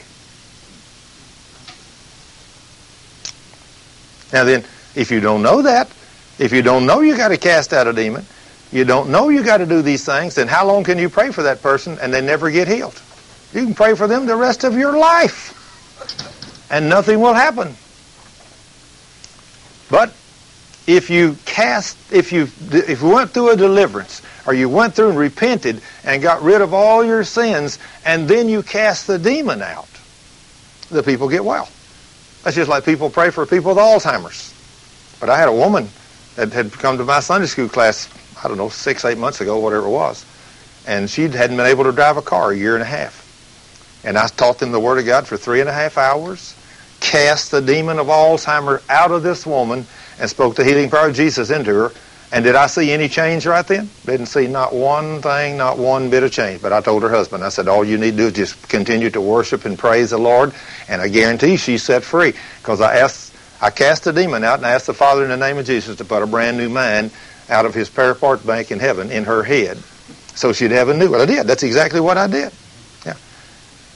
Now then, if you don't know that, if you don't know you got to cast out a demon, you don't know you got to do these things, then how long can you pray for that person and they never get healed? You can pray for them the rest of your life, and nothing will happen. But if you went through a deliverance, or you went through and repented and got rid of all your sins, and then you cast the demon out, the people get well. That's just like people pray for people with Alzheimer's. But I had a woman that had come to my Sunday school class, 6-8 months ago, whatever it was, and she hadn't been able to drive a car a year and a half. And I taught them the Word of God for 3.5 hours, cast the demon of Alzheimer's out of this woman, and spoke the healing power of Jesus into her. And did I see any change right then? Didn't see not one thing, not one bit of change. But I told her husband, I said, all you need to do is just continue to worship and praise the Lord, and I guarantee she's set free. Because I cast the demon out, and I asked the Father in the name of Jesus to put a brand new mind out of his Paraport Bank in heaven in her head, so she'd have a new one. I did. That's exactly what I did.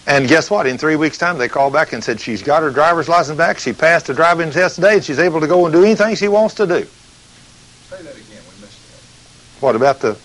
And guess what? In 3 weeks' time, they called back and said she's got her driver's license back. She passed the driving test today, and she's able to go and do anything she wants to do. Say that again. We missed that. What about the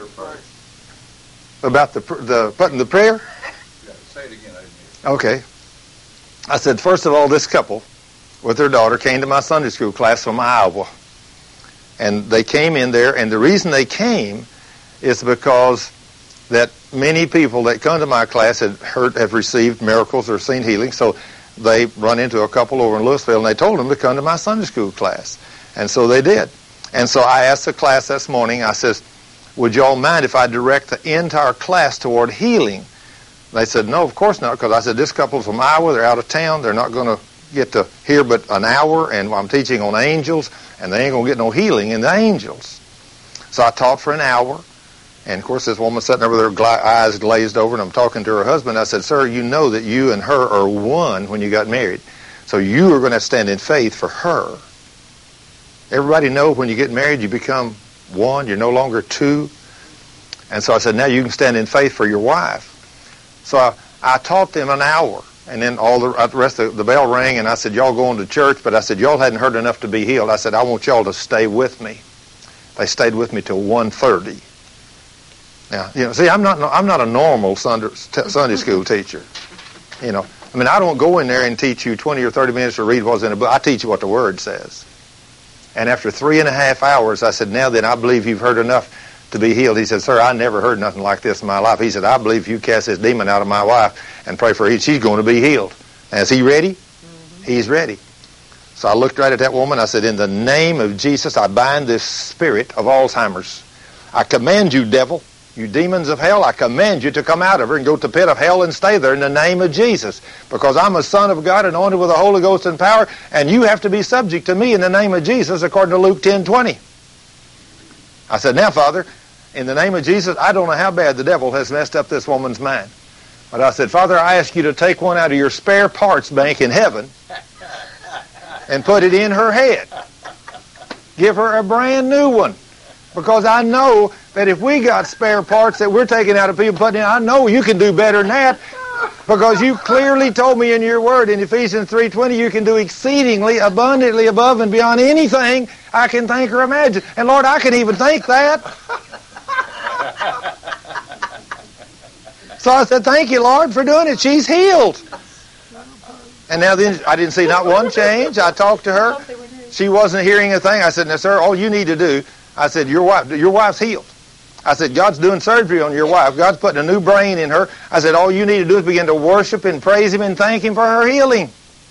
putting the prayer? Yeah, say it again. I didn't hear it. Okay. I said, first of all, this couple with their daughter came to my Sunday school class from Iowa. And they came in there, and the reason they came is because that many people that come to my class have received miracles or seen healing. So they run into a couple over in Louisville, and they told them to come to my Sunday school class. And so they did. And so I asked the class this morning, I says, would y'all mind if I direct the entire class toward healing? They said, no, of course not, because I said, this couple's from Iowa, they're out of town, they're not going to get to hear but an hour, and I'm teaching on angels, and they ain't going to get no healing in the angels. So I taught for an hour, and of course this woman sitting there with her eyes glazed over, and I'm talking to her husband. I said, sir, you know that you and her are one when you got married, so you are going to stand in faith for her. Everybody know when you get married you become one, you're no longer two. And so I said, now you can stand in faith for your wife. So I taught them an hour, and then all the rest of the bell rang, and I said, y'all going to church? But I said, y'all hadn't heard enough to be healed. I said, I want y'all to stay with me. They stayed with me till 1:30. Now, see, I'm not a normal Sunday school teacher. I mean, I don't go in there and teach you 20 or 30 minutes to read what's in a book. I teach you what the Word says. And after 3.5 hours, I said, now then, I believe you've heard enough to be healed. He said, sir, I never heard nothing like this in my life. He said, I believe if you cast this demon out of my wife and pray for her, she's going to be healed. And is he ready? Mm-hmm. He's ready. So I looked right at that woman. I said, in the name of Jesus, I bind this spirit of Alzheimer's. I command you, devil, you demons of hell, I command you to come out of her and go to the pit of hell and stay there in the name of Jesus. Because I'm a son of God, anointed with the Holy Ghost and power, and you have to be subject to me in the name of Jesus, according to Luke 10:20. I said, now, Father, in the name of Jesus, I don't know how bad the devil has messed up this woman's mind. But I said, Father, I ask you to take one out of your spare parts bank in heaven and put it in her head. Give her a brand new one. Because I know that if we got spare parts that we're taking out of people putting in, I know you can do better than that. Because you clearly told me in your word in Ephesians 3:20 you can do exceedingly abundantly above and beyond anything I can think or imagine. And Lord, I can even think that. So I said, thank you, Lord, for doing it. She's healed. And now then, I didn't see not one change. I talked to her. She wasn't hearing a thing. I said, now, sir, all you need to do, I said, your wife's healed. I said, God's doing surgery on your wife. God's putting a new brain in her. I said, all you need to do is begin to worship and praise Him and thank Him for her healing.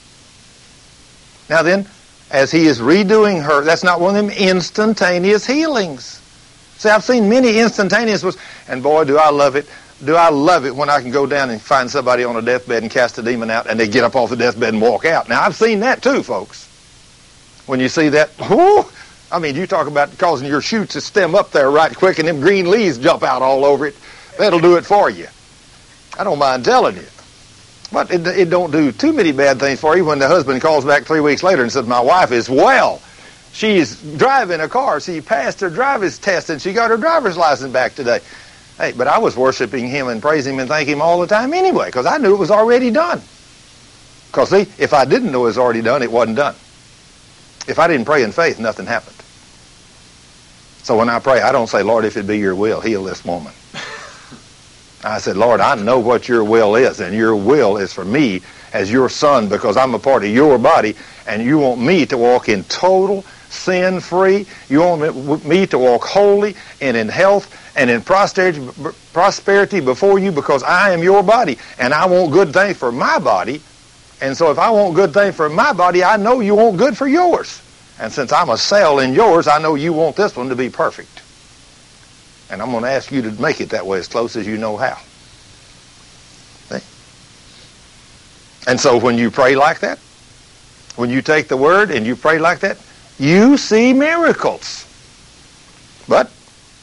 Now then, as He is redoing her, that's not one of them instantaneous healings. See, I've seen many instantaneous ones, and boy, do I love it. Do I love it when I can go down and find somebody on a deathbed and cast a demon out, and they get up off the deathbed and walk out. Now, I've seen that too, folks. When you see that, whoo, I mean, you talk about causing your shoots to stem up there right quick and them green leaves jump out all over it. That'll do it for you. I don't mind telling you. But it don't do too many bad things for you when the husband calls back 3 weeks later and says, my wife is well. She's driving a car. She passed her driver's test and she got her driver's license back today. Hey, but I was worshiping Him and praising Him and thanking Him all the time anyway because I knew it was already done. Because, see, if I didn't know it was already done, it wasn't done. If I didn't pray in faith, nothing happened. So when I pray, I don't say, Lord, if it be your will, heal this woman. I said, Lord, I know what your will is, and your will is for me as your son because I'm a part of your body, and you want me to walk in total sin-free. You want me to walk holy and in health and in prosperity before you because I am your body, and I want good things for my body. And so if I want good things for my body, I know you want good for yours. And since I'm a cell in yours, I know you want this one to be perfect. And I'm going to ask you to make it that way as close as you know how. See? And so when you pray like that, when you take the word and you pray like that, you see miracles. But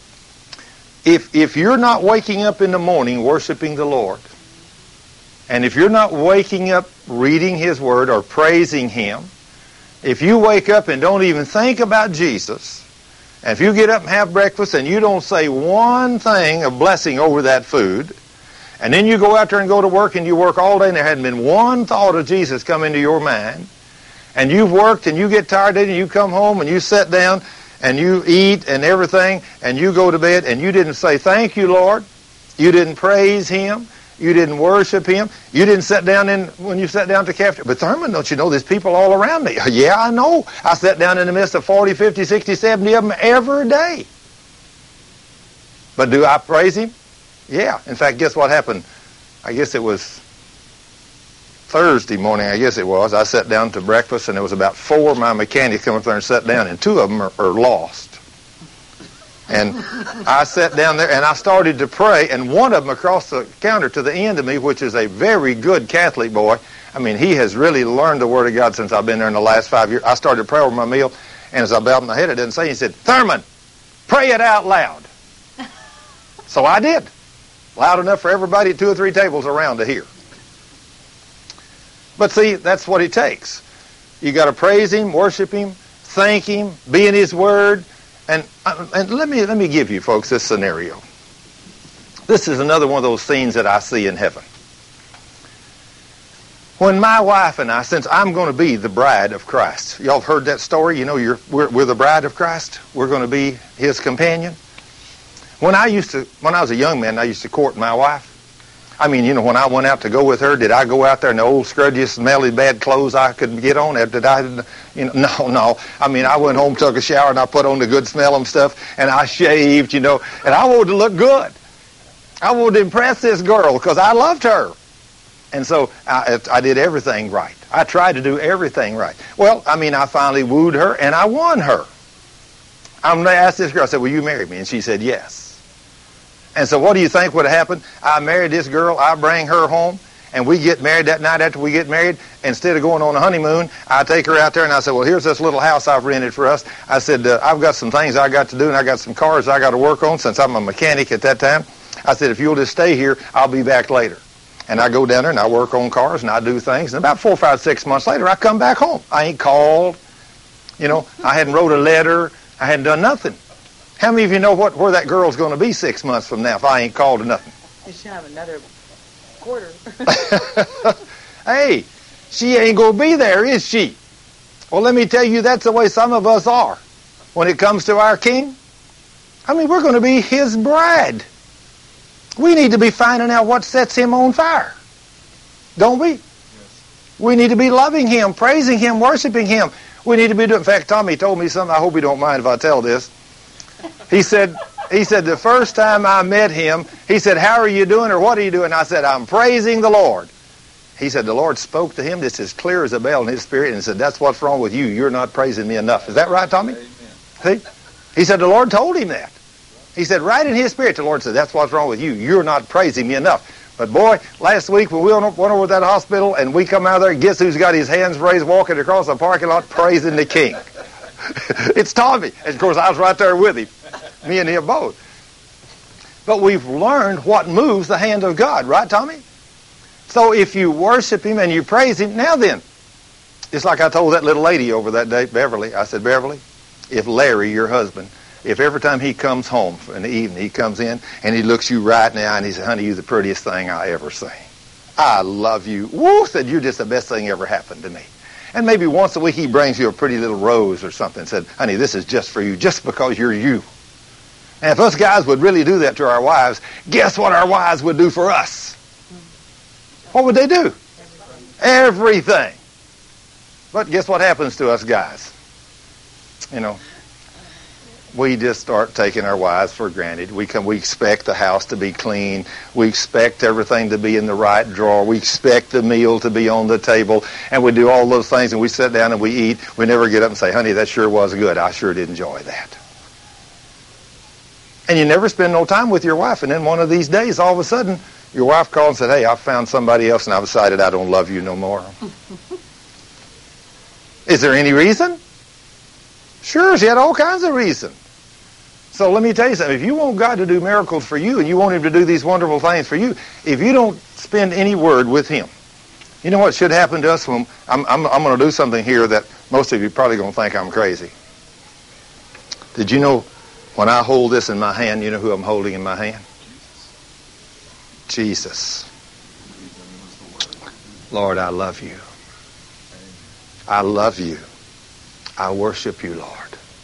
if you're not waking up in the morning worshiping the Lord, and if you're not waking up reading His Word or praising Him, if you wake up and don't even think about Jesus, and if you get up and have breakfast and you don't say one thing of blessing over that food, And then you go out there and go to work, and you work all day, and there hadn't been one thought of Jesus come into your mind. And you've worked, and you get tired, and you come home, and you sit down, and you eat and everything, and you go to bed, and you didn't say, thank you, Lord. You didn't praise Him. You didn't worship Him. You didn't sit down when you sat down to cafeteria. But Thurman, don't you know there's people all around me? Yeah, I know. I sat down in the midst of 40, 50, 60, 70 of them every day. But do I praise Him? Yeah. In fact, guess what happened? I guess it was Thursday morning, I guess it was. I sat down to breakfast, and there was about 4 of my mechanics come up there and sat down, and 2 of them are lost. And I sat down there, and I started to pray, and one of them across the counter to the end of me, which is a very good Catholic boy, I mean, he has really learned the Word of God since I've been there in the last 5 years. I started to pray over my meal, and as I bowed my head, it didn't say, he said, Thurman, pray it out loud. So I did. Loud enough for everybody at 2 or 3 tables around to hear. But see, that's what it takes. You got to praise Him, worship Him, thank Him, be in His Word. And let me give you folks this scenario. This is another one of those scenes that I see in heaven. When my wife and I, since I'm going to be the bride of Christ, y'all have heard that story? You know, we're the bride of Christ. We're going to be His companion. When I was a young man, I used to court my wife. I mean, you know, when I went out to go with her, did I go out there in the old scrudgy, smelly, bad clothes I could get on? Did I, you know, no. I mean, I went home, took a shower, and I put on the good smelling stuff, and I shaved, you know, and I wanted to look good. I wanted to impress this girl because I loved her. And so I did everything right. I tried to do everything right. Well, I mean, I finally wooed her, and I won her. I'm going to ask this girl, I said, will you marry me? And she said, yes. And so what do you think would have happened? I married this girl, I bring her home, and we get married that night after we get married. Instead of going on a honeymoon, I take her out there, and I said, well, here's this little house I've rented for us. I said, I've got some things I got to do, and I got some cars I got to work on since I'm a mechanic at that time. I said, if you'll just stay here, I'll be back later. And I go down there, and I work on cars, and I do things. And about 4, 5, 6 months later, I come back home. I ain't called. You know, I hadn't wrote a letter. I hadn't done nothing. How many of you know where that girl's going to be 6 months from now if I ain't called or nothing? You should have another quarter. Hey, she ain't going to be there, is she? Well, let me tell you, that's the way some of us are when it comes to our King. I mean, we're going to be His bride. We need to be finding out what sets Him on fire. Don't we? Yes. We need to be loving Him, praising Him, worshiping Him. We need to be doing. In fact, Tommy told me something. I hope you don't mind if I tell this. He said the first time I met him, he said, how are you doing or what are you doing? I said, I'm praising the Lord. He said the Lord spoke to him just as clear as a bell in his spirit and said, that's what's wrong with you. You're not praising me enough. Is that right, Tommy? Amen. See? He said the Lord told him that. He said right in his spirit, the Lord said, that's what's wrong with you. You're not praising me enough. But boy, last week when we went over to that hospital and we come out of there, guess who's got his hands raised walking across the parking lot praising the King? It's Tommy. And of course, I was right there with him. Me and him both. But we've learned what moves the hand of God, right, Tommy? So if you worship Him and you praise Him, now then, it's like I told that little lady over that day, Beverly. I said, Beverly, if Larry, your husband, if every time he comes home in the evening, he comes in and he looks you right in the eye and he says, honey, you're the prettiest thing I ever seen. I love you. Woo, said, you're just the best thing ever happened to me. And maybe once a week he brings you a pretty little rose or something and said, honey, this is just for you, just because you're you. And if us guys would really do that to our wives, guess what our wives would do for us? What would they do? Everything. But guess what happens to us guys? You know, we just start taking our wives for granted. We expect the house to be clean. We expect everything to be in the right drawer. We expect the meal to be on the table. And we do all those things and we sit down and we eat. We never get up and say, honey, that sure was good. I sure did enjoy that. And you never spend no time with your wife. And then one of these days, all of a sudden, your wife called and said, hey, I found somebody else and I've decided I don't love you no more. Is there any reason? Sure, she had all kinds of reasons. So let me tell you something. If you want God to do miracles for you and you want Him to do these wonderful things for you, if you don't spend any word with Him, you know what should happen to us when I'm going to do something here that most of you probably going to think I'm crazy. Did you know when I hold this in my hand, you know who I'm holding in my hand? Jesus. Lord, I love you. I love you. I worship you, Lord.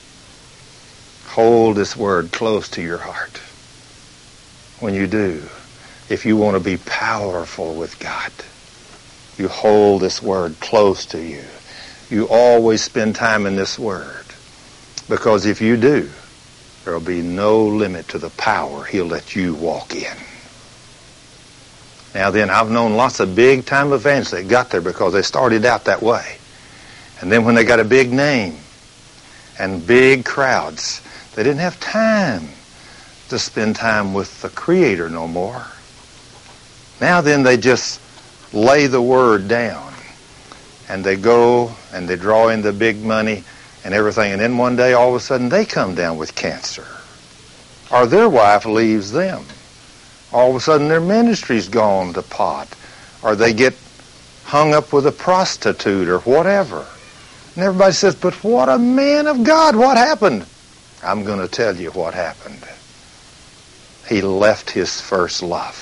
Hold this word close to your heart. When you do, if you want to be powerful with God, you hold this word close to you. You always spend time in this word. Because if you do, there will be no limit to the power He'll let you walk in. Now then, I've known lots of big-time evangelists that got there because they started out that way. And then when they got a big name and big crowds, they didn't have time to spend time with the Creator no more. Now then, they just lay the word down. And they go and they draw in the big money and everything. And then one day, all of a sudden, they come down with cancer. Or their wife leaves them. All of a sudden, their ministry's gone to pot. Or they get hung up with a prostitute or whatever. And everybody says, but what a man of God, what happened? I'm going to tell you what happened. He left his first love.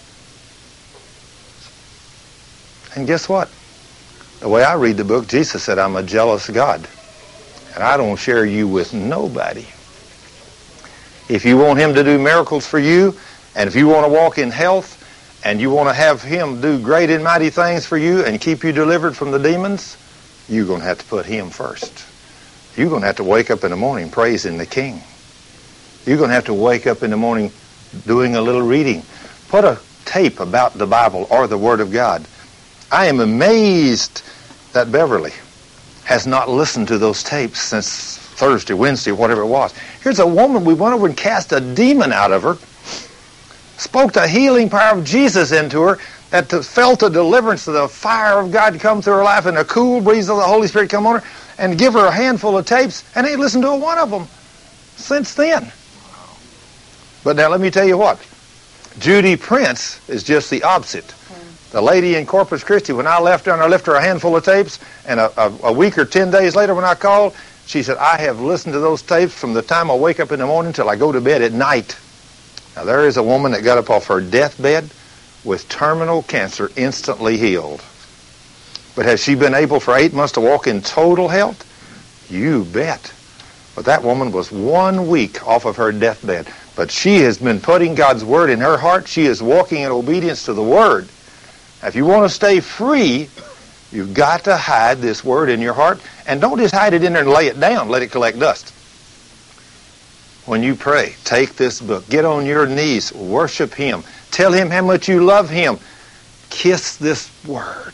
And guess what? The way I read the book, Jesus said, I'm a jealous God. And I don't share you with nobody. If you want Him to do miracles for you, and if you want to walk in health, and you want to have Him do great and mighty things for you and keep you delivered from the demons, you're going to have to put Him first. You're going to have to wake up in the morning praising the King. You're going to have to wake up in the morning doing a little reading. Put a tape about the Bible or the Word of God. I am amazed that Beverly has not listened to those tapes since Thursday, Wednesday, whatever it was. Here's a woman, we went over and cast a demon out of her, spoke the healing power of Jesus into her, that felt a deliverance of the fire of God come through her life and a cool breeze of the Holy Spirit come on her, and give her a handful of tapes, and ain't listened to a one of them since then. But now let me tell you what. Judy Prince is just the opposite. The lady in Corpus Christi, when I left her and I left her a handful of tapes, and a week or 10 days later when I called, she said, I have listened to those tapes from the time I wake up in the morning till I go to bed at night. Now there is a woman that got up off her deathbed with terminal cancer, instantly healed. But has she been able for 8 months to walk in total health? You bet. But that woman was 1 week off of her deathbed. But she has been putting God's Word in her heart. She is walking in obedience to the Word. Now, if you want to stay free, you've got to hide this Word in your heart. And don't just hide it in there and lay it down. Let it collect dust. When you pray, take this book. Get on your knees. Worship Him. Tell Him how much you love Him. Kiss this Word.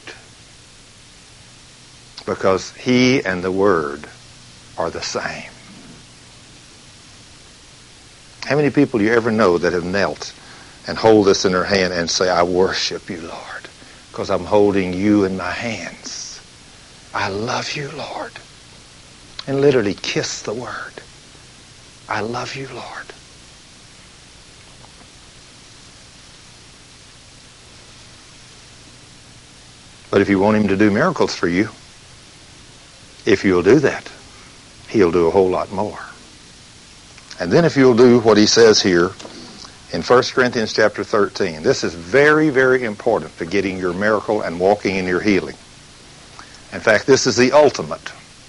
Because He and the Word are the same. How many people do you ever know that have knelt and hold this in their hand and say, I worship you, Lord, because I'm holding you in my hands. I love you, Lord. And literally kiss the Word. I love you, Lord. But if you want Him to do miracles for you, if you'll do that, He'll do a whole lot more. And then if you'll do what He says here in 1 Corinthians chapter 13, this is very, very important to getting your miracle and walking in your healing. In fact, this is the ultimate.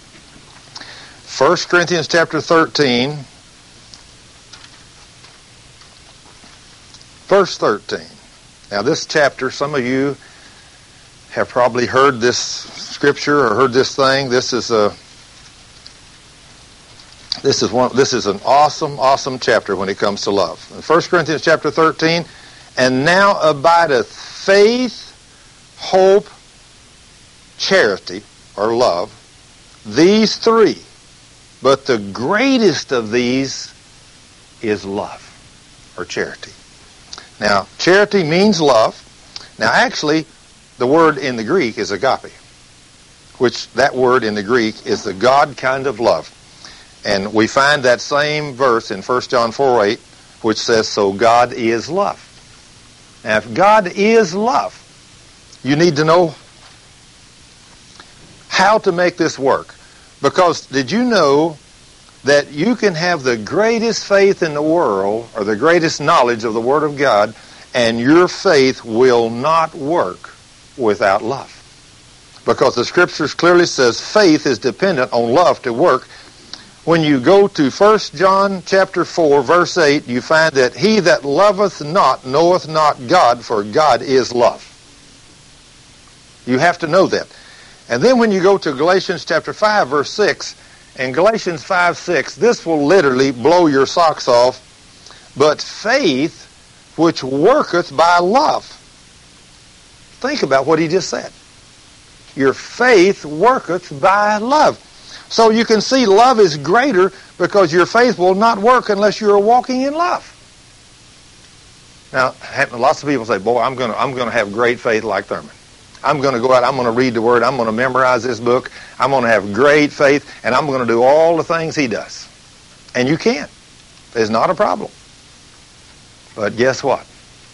1 Corinthians chapter 13, verse 13. Now this chapter, some of you have probably heard this scripture or heard this thing. This is an awesome chapter when it comes to love. In 1 Corinthians chapter 13, and now abideth faith, hope, charity, or love, these three. But the greatest of these is love, or charity. Now, charity means love. Now, actually, the word in the Greek is agape, which that word in the Greek is the God kind of love. And we find that same verse in 1 John 4:8, which says, so God is love. Now, if God is love, you need to know how to make this work. Because did you know that you can have the greatest faith in the world, or the greatest knowledge of the Word of God, and your faith will not work without love. Because the Scriptures clearly says faith is dependent on love to work. When you go to 1 John chapter 4, verse 8, you find that he that loveth not knoweth not God, for God is love. You have to know that. And then when you go to Galatians chapter 5, verse 6, in Galatians 5:6, this will literally blow your socks off. But faith which worketh by love. Think about what he just said. Your faith worketh by love. So you can see love is greater because your faith will not work unless you're walking in love. Now, lots of people say, boy, I'm going to have great faith like Thurman. I'm going to go out, I'm going to read the Word, I'm going to memorize this book, I'm going to have great faith, and I'm going to do all the things he does. And you can. It's not a problem. But guess what?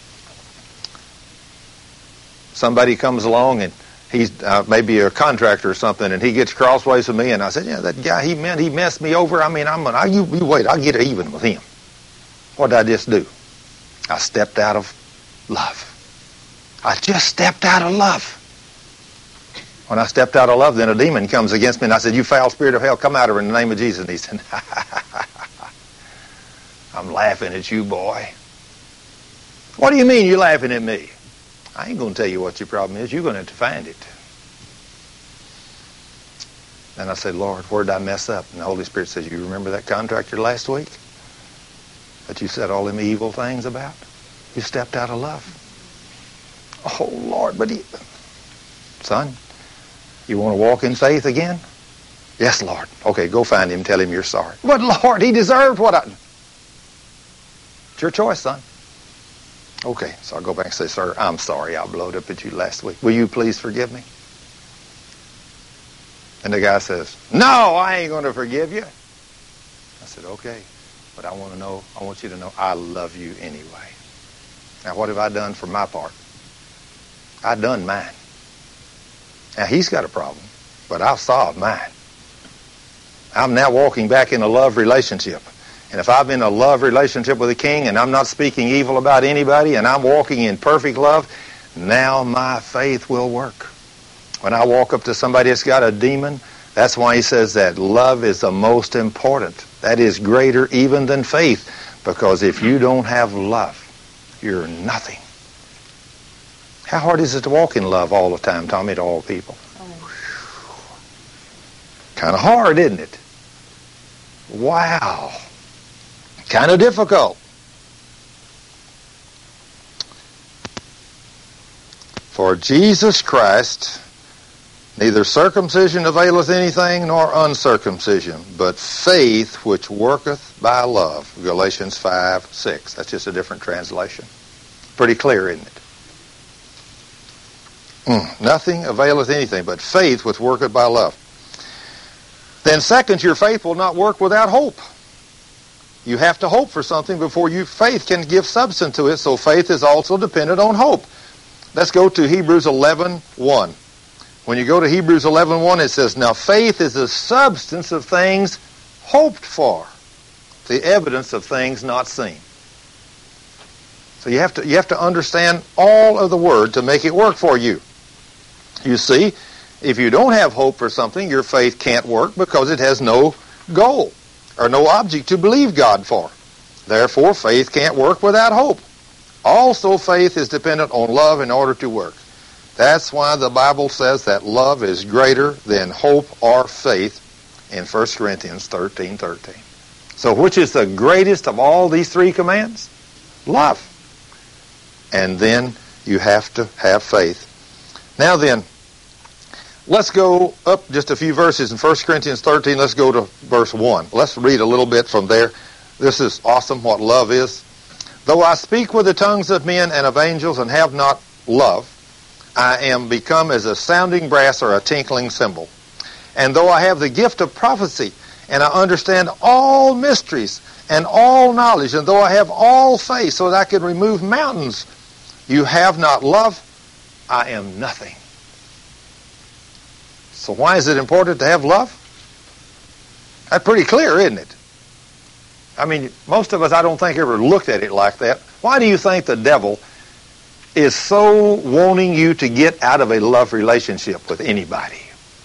Somebody comes along and he's maybe a contractor or something, and he gets crossways with me, and I said, yeah, that guy, he messed me over. I mean, you wait, I'll get even with him. What did I just do? I stepped out of love. I just stepped out of love. When I stepped out of love, then a demon comes against me, and I said, you foul spirit of hell, come out of her in the name of Jesus. And he said, I'm laughing at you, boy. What do you mean you're laughing at me? I ain't going to tell you what your problem is. You're going to have to find it. And I said, Lord, where did I mess up? And the Holy Spirit says, you remember that contractor last week that you said all them evil things about? You stepped out of love. Oh, Lord, but son, you want to walk in faith again? Yes, Lord. Okay, go find him, tell him you're sorry. But, Lord, he deserved what It's your choice, son. Okay, so I'll go back and say, sir, I'm sorry I blowed up at you last week. Will you please forgive me? And the guy says, no, I ain't going to forgive you. I said, okay, but I want you to know I love you anyway. Now, what have I done for my part? I done mine. Now, he's got a problem, but I've solved mine. I'm now walking back in a love relationship. And if I'm in a love relationship with the King and I'm not speaking evil about anybody and I'm walking in perfect love, now my faith will work. When I walk up to somebody that's got a demon, that's why he says that love is the most important. That is greater even than faith. Because if you don't have love, you're nothing. How hard is it to walk in love all the time, Tommy, to all people? Kind of hard, isn't it? Wow. Kind of difficult. For Jesus Christ, neither circumcision availeth anything nor uncircumcision, but faith which worketh by love. Galatians 5:6. That's just a different translation. Pretty clear, isn't it? Nothing availeth anything but faith which worketh by love. Then second, your faith will not work without hope. You have to hope for something before faith can give substance to it, so faith is also dependent on hope. Let's go to Hebrews 11:1. When you go to Hebrews 11:1, it says, now faith is the substance of things hoped for, the evidence of things not seen. So you have to understand all of the Word to make it work for you. You see, if you don't have hope for something, your faith can't work because it has no goal or no object to believe God for. Therefore, faith can't work without hope. Also, faith is dependent on love in order to work. That's why the Bible says that love is greater than hope or faith in 1 Corinthians 13:13. So which is the greatest of all these three commands? Love. And then you have to have faith. Now then, let's go up just a few verses in 1 Corinthians 13. Let's go to verse 1. Let's read a little bit from there. This is awesome what love is. Though I speak with the tongues of men and of angels and have not love, I am become as a sounding brass or a tinkling cymbal. And though I have the gift of prophecy and I understand all mysteries and all knowledge, and though I have all faith so that I can remove mountains, you have not love, I am nothing. So why is it important to have love? That's pretty clear, isn't it? I mean, most of us, I don't think, ever looked at it like that. Why do you think the devil is so wanting you to get out of a love relationship with anybody.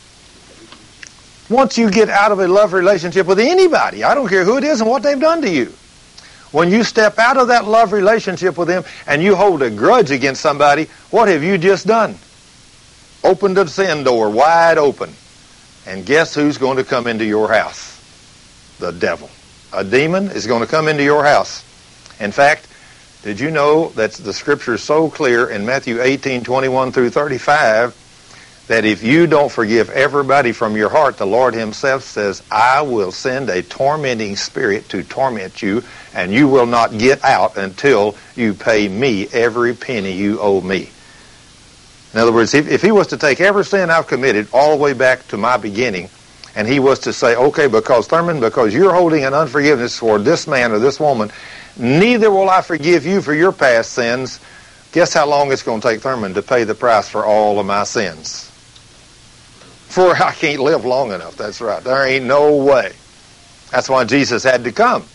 Once you get out of a love relationship with anybody, I don't care who it is and what they've done to you, when you step out of that love relationship with them and you hold a grudge against somebody, what have you just done? Opened the sin door wide open. And guess who's going to come into your house? The devil. A demon is going to come into your house. In fact, did you know that the Scripture is so clear in Matthew 18:21 through 35 that if you don't forgive everybody from your heart, the Lord himself says, I will send a tormenting spirit to torment you, and you will not get out until you pay me every penny you owe me. In other words, if he was to take every sin I've committed all the way back to my beginning, and he was to say, okay, because Thurman, because you're holding an unforgiveness toward this man or this woman, neither will I forgive you for your past sins. Guess how long it's going to take Thurman to pay the price for all of my sins? For I can't live long enough. That's right. There ain't no way. That's why Jesus had to come.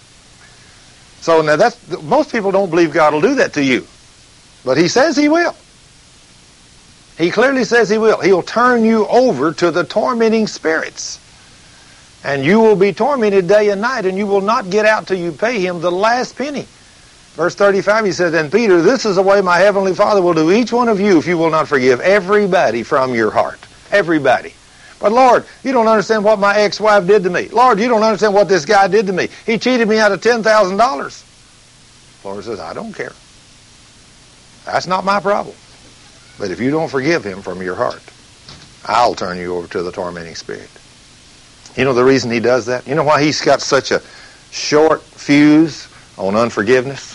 So now most people don't believe God will do that to you. But he says he will. He clearly says he will. He'll turn you over to the tormenting spirits. And you will be tormented day and night, and you will not get out till you pay him the last penny. Verse 35, he says, and Peter, this is the way my heavenly Father will do each one of you if you will not forgive everybody from your heart. Everybody. But Lord, you don't understand what my ex-wife did to me. Lord, you don't understand what this guy did to me. He cheated me out of $10,000. The Lord says, I don't care. That's not my problem. But if you don't forgive him from your heart, I'll turn you over to the tormenting spirit. You know the reason he does that? You know why he's got such a short fuse on unforgiveness?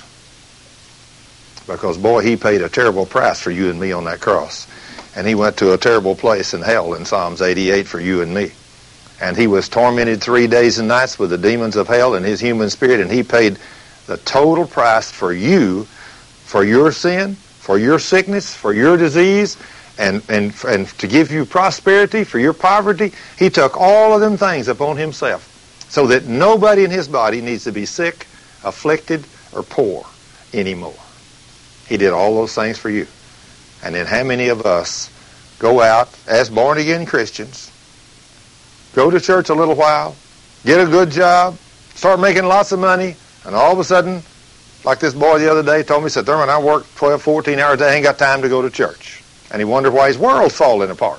Because, boy, he paid a terrible price for you and me on that cross. And he went to a terrible place in hell in Psalms 88 for you and me. And he was tormented 3 days and nights with the demons of hell and his human spirit, and he paid the total price for you, for your sin, for your sickness, for your disease, and to give you prosperity, for your poverty. He took all of them things upon himself so that nobody in his body needs to be sick, afflicted, or poor anymore. He did all those things for you. And then how many of us go out as born-again Christians, go to church a little while, get a good job, start making lots of money, and all of a sudden, like this boy the other day told me, he said, Thurman, I work 12, 14 hours a day, I ain't got time to go to church. And he wondered why his world's falling apart.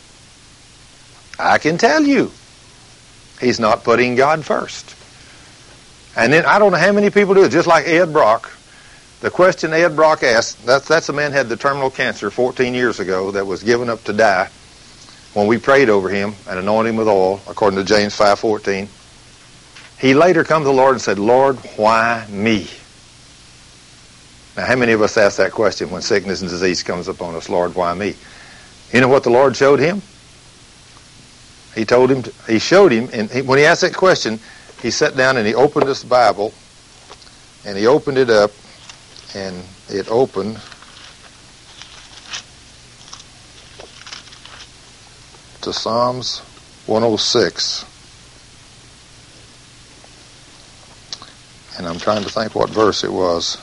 I can tell you, he's not putting God first. And then I don't know how many people do it, just like Ed Brock. The question Ed Brock asked, that's a man who had the terminal cancer 14 years ago that was given up to die when we prayed over him and anointed him with oil, according to James 5:14. He later come to the Lord and said, Lord, why me? Now, how many of us ask that question when sickness and disease comes upon us? Lord, why me? You know what the Lord showed him? He showed him, and when he asked that question, he sat down and he opened this Bible, and he opened it up, and it opened to Psalms 106. And I'm trying to think what verse it was.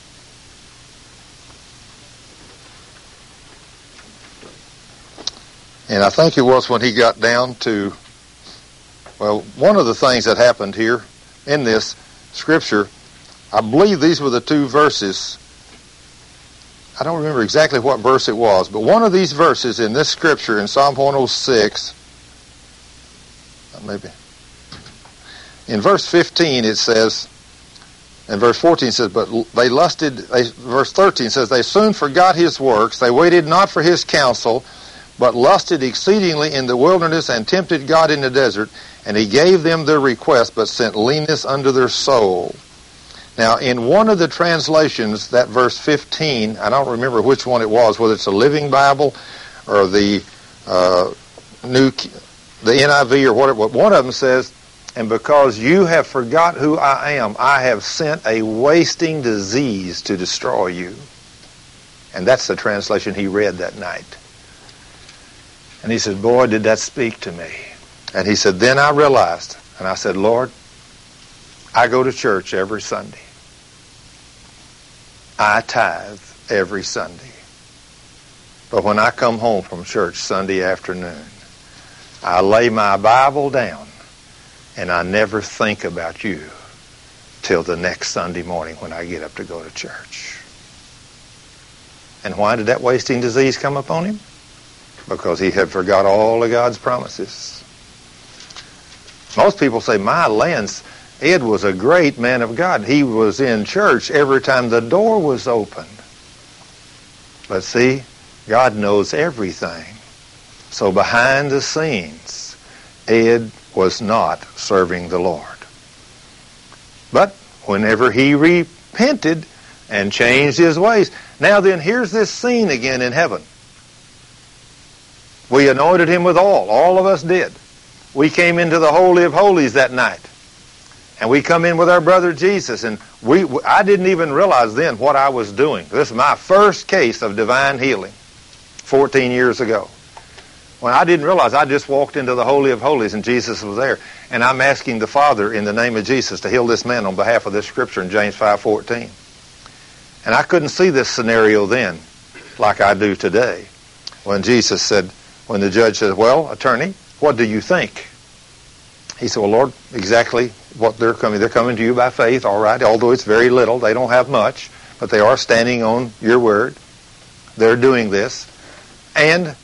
And I think it was when he got down to, well, one of the things that happened here in this scripture, I believe these were the two verses. I don't remember exactly what verse it was, but one of these verses in this scripture in Psalm 106, maybe, in verse 15 it says, and verse 14 says, but they lusted, verse 13 says, they soon forgot his works, they waited not for his counsel, but lusted exceedingly in the wilderness and tempted God in the desert, and he gave them their request, but sent leanness unto their soul. Now, in one of the translations, that verse 15, I don't remember which one it was, whether it's a Living Bible or the NIV or whatever, one of them says, and because you have forgot who I am, I have sent a wasting disease to destroy you. And that's the translation he read that night. And he said, boy, did that speak to me. And he said, then I realized, and I said, Lord, I go to church every Sunday. I tithe every Sunday. But when I come home from church Sunday afternoon, I lay my Bible down and I never think about you till the next Sunday morning when I get up to go to church. And why did that wasting disease come upon him? Because he had forgot all of God's promises. Most people say, my lands, Ed was a great man of God. He was in church every time the door was opened. But see, God knows everything. So behind the scenes, Ed was not serving the Lord. But whenever he repented and changed his ways, now then, here's this scene again in heaven. We anointed him with oil. All of us did. We came into the Holy of Holies that night. And we come in with our brother Jesus. And I didn't even realize then what I was doing. This is my first case of divine healing 14 years ago. When I didn't realize, I just walked into the Holy of Holies and Jesus was there. And I'm asking the Father in the name of Jesus to heal this man on behalf of this scripture in James 5:14. And I couldn't see this scenario then like I do today. When Jesus said, when the judge said, well, attorney, what do you think? He said, well, Lord, exactly what they're coming. They're coming to you by faith, all right, although it's very little. They don't have much, but they are standing on your word. They're doing this. And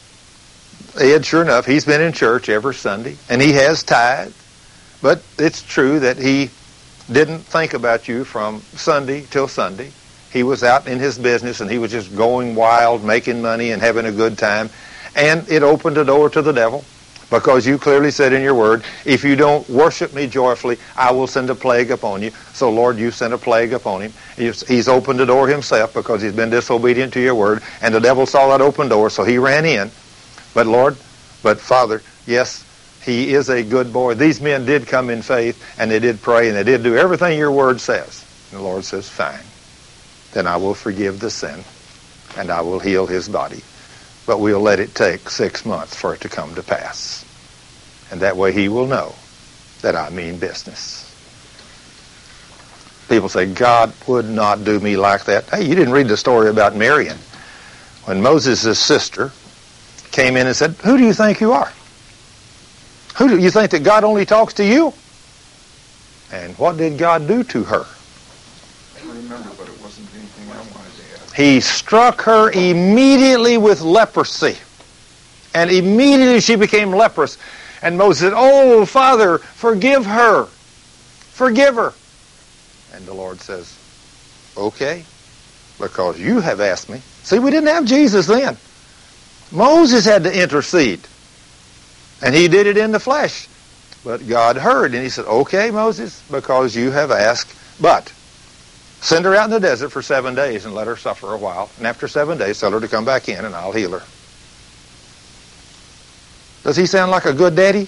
Ed, sure enough, he's been in church every Sunday, and he has tithed. But it's true that he didn't think about you from Sunday till Sunday. He was out in his business, and he was just going wild, making money and having a good time. And it opened a door to the devil, because you clearly said in your word, if you don't worship me joyfully, I will send a plague upon you. So, Lord, you sent a plague upon him. He's opened the door himself because he's been disobedient to your word, and the devil saw that open door, so he ran in. But, Lord, but Father, yes, he is a good boy. These men did come in faith, and they did pray, and they did do everything your word says. And the Lord says, fine. Then I will forgive the sin, and I will heal his body. But we'll let it take 6 months for it to come to pass. And that way he will know that I mean business. People say, God would not do me like that. Hey, you didn't read the story about Miriam. When Moses' sister came in and said, who do you think you are? Who do you think that God only talks to you? And what did God do to her? I remember, but it wasn't anything I wanted to ask. He struck her immediately with leprosy. And immediately she became leprous. And Moses said, oh, Father, forgive her. Forgive her. And the Lord says, okay, because you have asked me. See, we didn't have Jesus then. Moses had to intercede. And he did it in the flesh. But God heard, and he said, okay, Moses, because you have asked, but send her out in the desert for 7 days and let her suffer a while. And after 7 days, tell her to come back in and I'll heal her. Does he sound like a good daddy?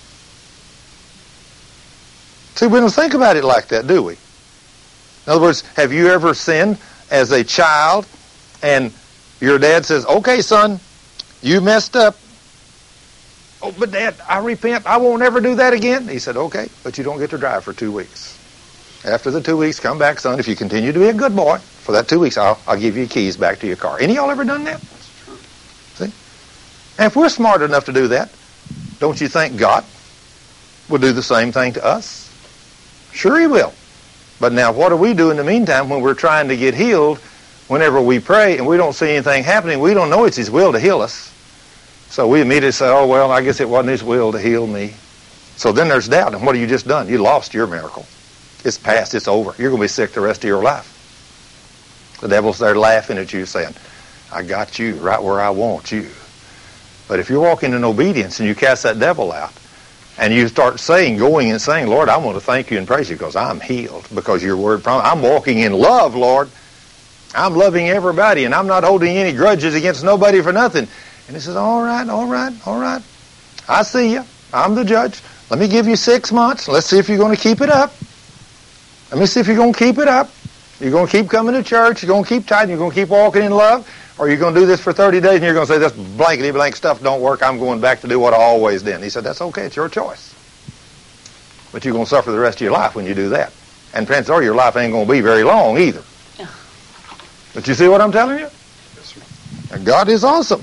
See, we don't think about it like that, do we? In other words, have you ever sinned as a child and your dad says, okay, son, you messed up. Oh, but Dad, I repent. I won't ever do that again. He said, okay, but you don't get to drive for 2 weeks. After the 2 weeks, come back, son. If you continue to be a good boy, for that 2 weeks, I'll give you keys back to your car. Any of y'all ever done that? That's true. See? And if we're smart enough to do that, don't you think God will do the same thing to us? Sure he will. But now what do we do in the meantime when we're trying to get healed? Whenever we pray and we don't see anything happening, we don't know it's his will to heal us. So we immediately say, oh, well, I guess it wasn't his will to heal me. So then there's doubt. And what have you just done? You lost your miracle. It's past. It's over. You're going to be sick the rest of your life. The devil's there laughing at you saying, I got you right where I want you. But if you're walking in obedience and you cast that devil out and you start going and saying, Lord, I want to thank you and praise you because I'm healed because your word promised. I'm walking in love, Lord. I'm loving everybody and I'm not holding any grudges against nobody for nothing. And he says, all right, all right, all right. I see you. I'm the judge. Let me give you 6 months. Let's see if you're going to keep it up. Let me see if you're going to keep it up. You're going to keep coming to church. You're going to keep tithing. You're going to keep walking in love. Or you're going to do this for 30 days and you're going to say, this blankety blank stuff don't work. I'm going back to do what I always did. And he said, that's okay. It's your choice. But you're going to suffer the rest of your life when you do that. And chances are your life ain't going to be very long either. But you see what I'm telling you? Yes, sir. And God is awesome.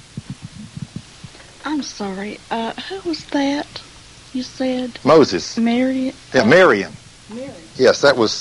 I'm sorry. Who was that? You said Moses. Marion. Yeah, Marion. Marion. Yes, that was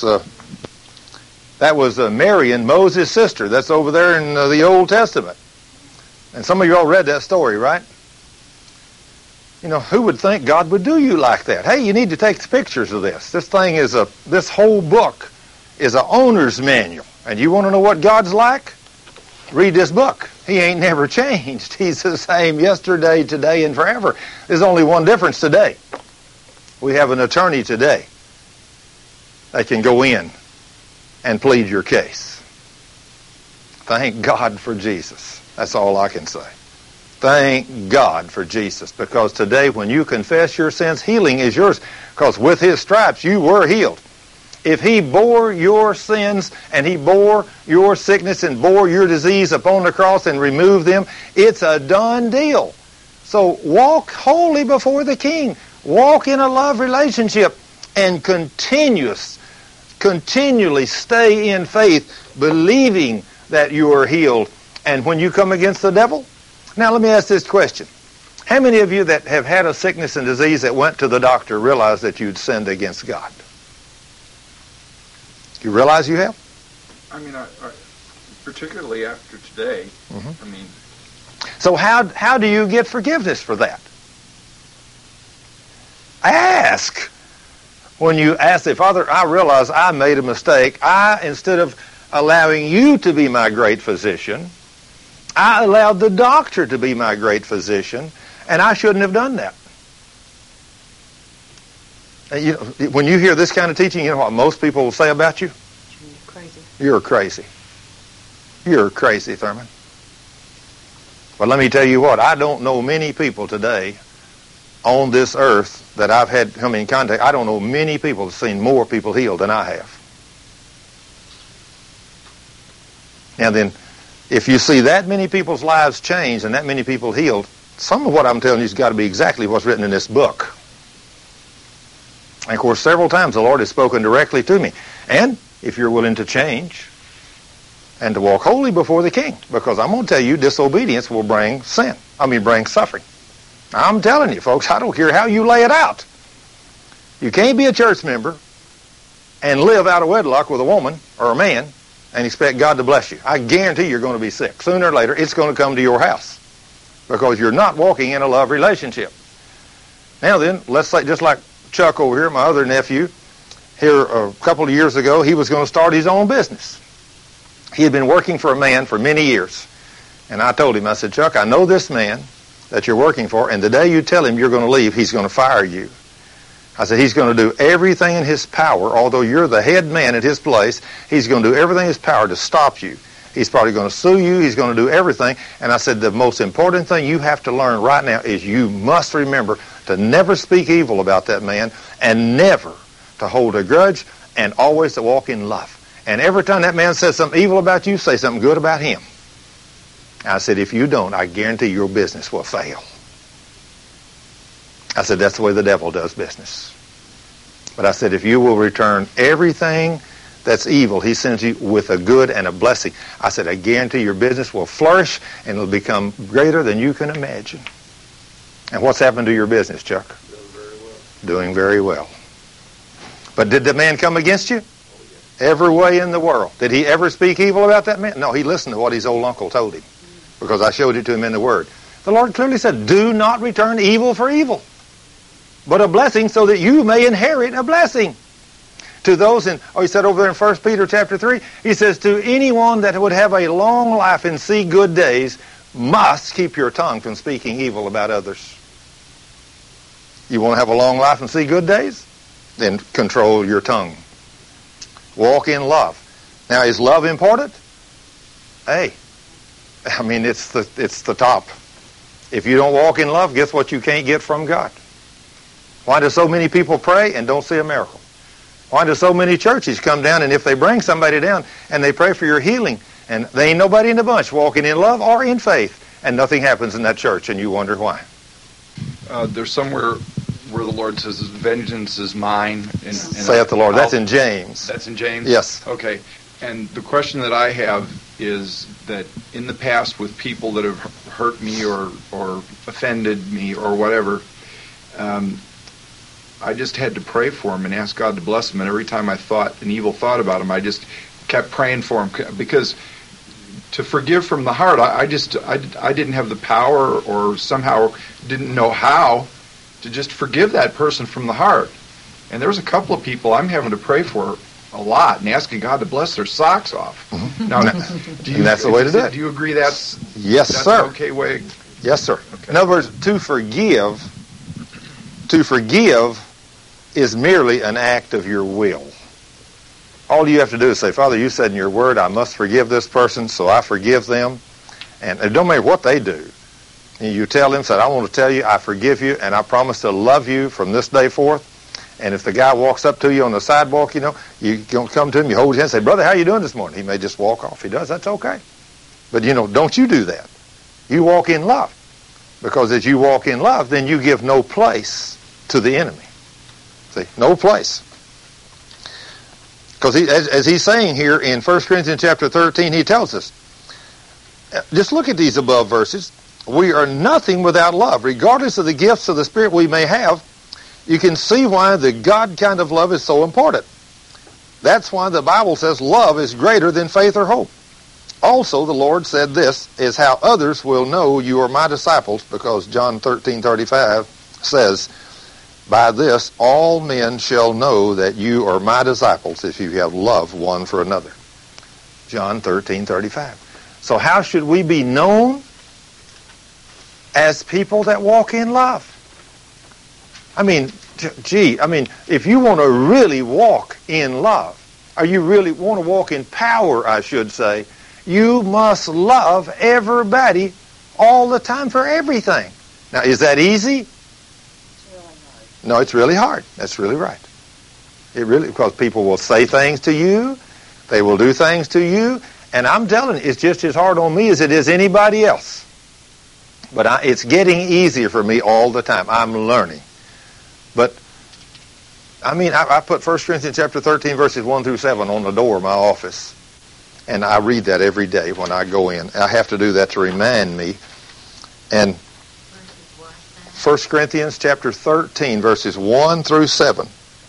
Marion, Moses' sister. That's over there in the Old Testament. And some of you all read that story, right? You know, who would think God would do you like that? Hey, you need to take pictures of this. This whole book is an owner's manual. And you want to know what God's like? Read this book. He ain't never changed. He's the same yesterday, today, and forever. There's only one difference today. We have an attorney today that can go in and plead your case. Thank God for Jesus. That's all I can say. Thank God for Jesus, because today when you confess your sins, healing is yours, because with His stripes you were healed. If He bore your sins and He bore your sickness and bore your disease upon the cross and removed them, it's a done deal. So walk holy before the King. Walk in a love relationship and continually stay in faith, believing that you are healed. And when you come against the devil, now let me ask this question. How many of you that have had a sickness and disease that went to the doctor realize that you'd sinned against God? You realize you have? I mean, I particularly after today, I mean... So how do you get forgiveness for that? Ask. When you ask, Father, I realize I made a mistake. Instead of allowing you to be my great physician, I allowed the doctor to be my great physician, and I shouldn't have done that. And when you hear this kind of teaching, you know what most people will say about you? You're crazy. You're crazy. You're crazy, Thurman. But let me tell you what, I don't know many people today on this earth that I've had come in contact. I don't know many people that have seen more people healed than I have. And then, if you see that many people's lives changed and that many people healed, some of what I'm telling you has got to be exactly what's written in this book. And of course, several times the Lord has spoken directly to me. And if you're willing to change and to walk holy before the King, because I'm going to tell you, disobedience will bring sin. Bring suffering. I'm telling you, folks, I don't care how you lay it out. You can't be a church member and live out of wedlock with a woman or a man and expect God to bless you. I guarantee you're going to be sick. Sooner or later, it's going to come to your house because you're not walking in a love relationship. Now then, let's say, just like Chuck over here, my other nephew, here a couple of years ago, he was going to start his own business. He had been working for a man for many years. And I told him, I said, Chuck, I know this man that you're working for, and the day you tell him you're going to leave, he's going to fire you. I said, he's going to do everything in his power, although you're the head man at his place, he's going to do everything in his power to stop you. He's probably going to sue you. He's going to do everything. And I said, the most important thing you have to learn right now is you must remember to never speak evil about that man and never to hold a grudge and always to walk in love. And every time that man says something evil about you, say something good about him. I said, if you don't, I guarantee your business will fail. I said, that's the way the devil does business. But I said, if you will return everything that's evil he sends you with a good and a blessing, I said, I guarantee your business will flourish and it'll become greater than you can imagine. And what's happened to your business, Chuck? Doing very well. Doing very well. But did the man come against you? Every way in the world. Did he ever speak evil about that man? No, he listened to what his old uncle told him, because I showed it to him in the Word. The Lord clearly said, do not return evil for evil, but a blessing so that you may inherit a blessing. To those he said over there in 1 Peter chapter 3, he says, to anyone that would have a long life and see good days, must keep your tongue from speaking evil about others. You want to have a long life and see good days? Then control your tongue. Walk in love. Now, is love important? Hey, it's the top. If you don't walk in love, guess what you can't get from God? Why do so many people pray and don't see a miracle? Why do so many churches come down, and if they bring somebody down and they pray for your healing, and there ain't nobody in the bunch walking in love or in faith, and nothing happens in that church, and you wonder why? There's somewhere where the Lord says, vengeance is mine. Saith the Lord. That's in James. That's in James? Yes. Okay. And the question that I have is that in the past with people that have hurt me or offended me or whatever, I just had to pray for them and ask God to bless them. And every time I thought an evil thought about them, I just kept praying for them, because to forgive from the heart, I didn't have the power, or somehow didn't know how to just forgive that person from the heart. And there was a couple of people I'm having to pray for a lot and asking God to bless their socks off. Mm-hmm. Now, that's the way to do it. Do you agree that's sir. An okay way? Yes, sir. Okay. In other words, to forgive is merely an act of your will. All you have to do is say, Father, you said in your word, I must forgive this person, so I forgive them. And it don't matter what they do. And you tell them, say, I want to tell you, I forgive you, and I promise to love you from this day forth. And if the guy walks up to you on the sidewalk, you don't come to him, you hold his hand and say, brother, how you doing this morning? He may just walk off. He does, that's okay. But, don't you do that. You walk in love. Because as you walk in love, then you give no place to the enemy. See, no place. Because as he's saying here in 1 Corinthians chapter 13, he tells us, just look at these above verses. We are nothing without love. Regardless of the gifts of the Spirit we may have, you can see why the God kind of love is so important. That's why the Bible says love is greater than faith or hope. Also, the Lord said this is how others will know you are my disciples, because John 13:35 says, by this all men shall know that you are my disciples if you have love one for another. John 13:35. So how should we be known? As people that walk in love. If you want to really walk in love, or you really want to walk in power, I should say, you must love everybody all the time for everything. Now, is that easy? It's really hard. No, it's really hard. That's really right. Because people will say things to you, they will do things to you, and I'm telling you, it's just as hard on me as it is anybody else. But it's getting easier for me all the time. I'm learning. But, I put 1 Corinthians chapter 13, verses 1 through 7 on the door of my office. And I read that every day when I go in. I have to do that to remind me. And 1 Corinthians chapter 13, verses 1 through 7.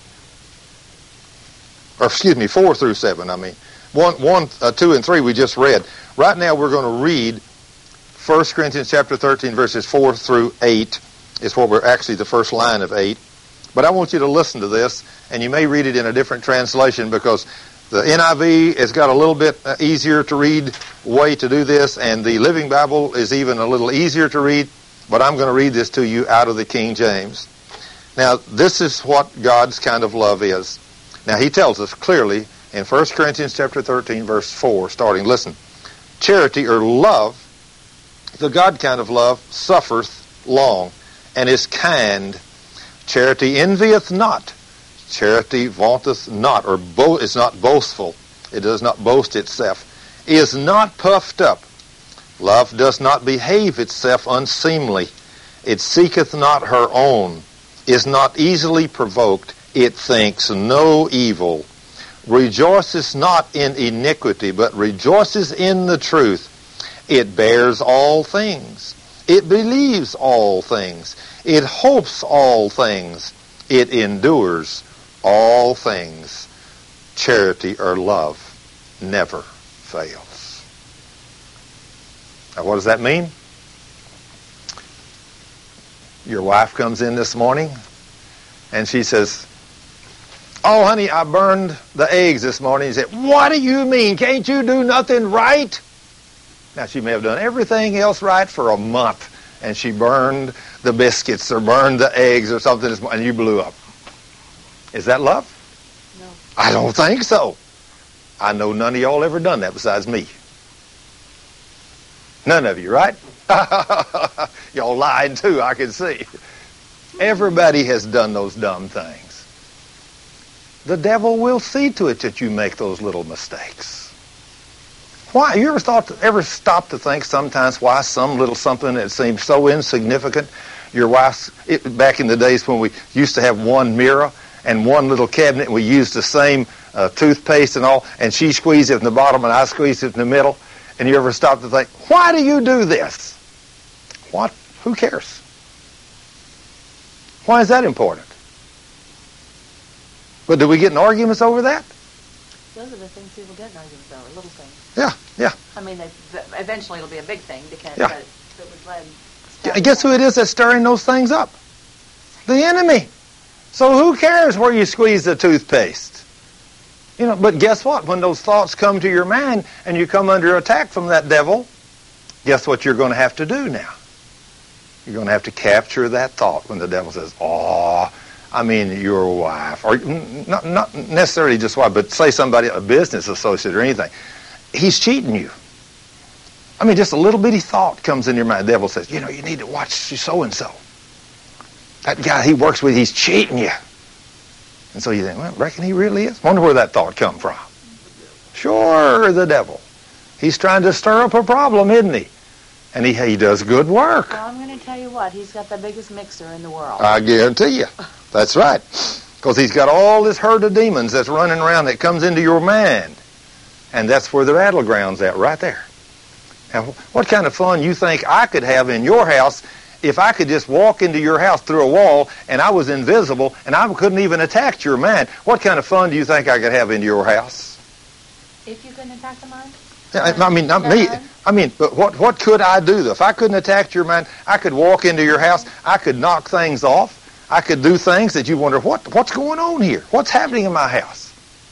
Or, 4 through 7, 1, 2, and 3 we just read. Right now we're going to read 1 Corinthians chapter 13, verses 4 through 8 is what we're actually the first line of 8. But I want you to listen to this, and you may read it in a different translation, because the NIV has got a little bit easier to read way to do this, and the Living Bible is even a little easier to read, but I'm going to read this to you out of the King James. Now, this is what God's kind of love is. Now, he tells us clearly in 1 Corinthians chapter 13, verse 4, starting, listen, charity or love, the God kind of love, suffereth long, and is kind. Charity envieth not. Charity vaunteth not, or is not boastful. It does not boast itself. Is not puffed up. Love does not behave itself unseemly. It seeketh not her own. Is not easily provoked. It thinks no evil. Rejoiceth not in iniquity, but rejoices in the truth. It bears all things. It believes all things. It hopes all things. It endures all things. Charity or love never fails. Now, what does that mean? Your wife comes in this morning and she says, oh, honey, I burned the eggs this morning. You say, what do you mean? Can't you do nothing right? Now, she may have done everything else right for a month, and she burned the biscuits or burned the eggs or something, and you blew up. Is that love? No. I don't think so. I know none of y'all ever done that besides me. None of you, right? Y'all lying too, I can see. Everybody has done those dumb things. The devil will see to it that you make those little mistakes. Why? You ever stop to think sometimes why some little something that seems so insignificant? Your wife's, back in the days when we used to have one mirror and one little cabinet, and we used the same toothpaste and all, and she squeezed it in the bottom and I squeezed it in the middle. And you ever stop to think, why do you do this? What? Who cares? Why is that important? But do we get in arguments over that? Those are the things people get in arguments over, little things. Yeah. I mean, eventually it'll be a big thing because Yeah. but it would let. And guess who it is that's stirring those things up? The enemy. So who cares where you squeeze the toothpaste? But guess what? When those thoughts come to your mind and you come under attack from that devil, guess what you're going to have to do now? You're going to have to capture that thought when the devil says, your wife, or not necessarily just wife, but say somebody, a business associate or anything. He's cheating you. Just a little bitty thought comes in your mind. The devil says, you need to watch so-and-so. That guy he works with, he's cheating you. And so you think, well, reckon he really is? Wonder where that thought come from. Sure, the devil. He's trying to stir up a problem, isn't he? And he does good work. Well, I'm going to tell you what. He's got the biggest mixer in the world. I guarantee you. That's right. Because he's got all this herd of demons that's running around that comes into your mind. And that's where the battleground's at, right there. Now, what kind of fun you think I could have in your house if I could just walk into your house through a wall and I was invisible and I couldn't even attack your mind? What kind of fun do you think I could have in your house? If you couldn't attack the mind? Not me. But what could I do? If I couldn't attack your mind, I could walk into your house. I could knock things off. I could do things that you wonder, what's going on here? What's happening in my house?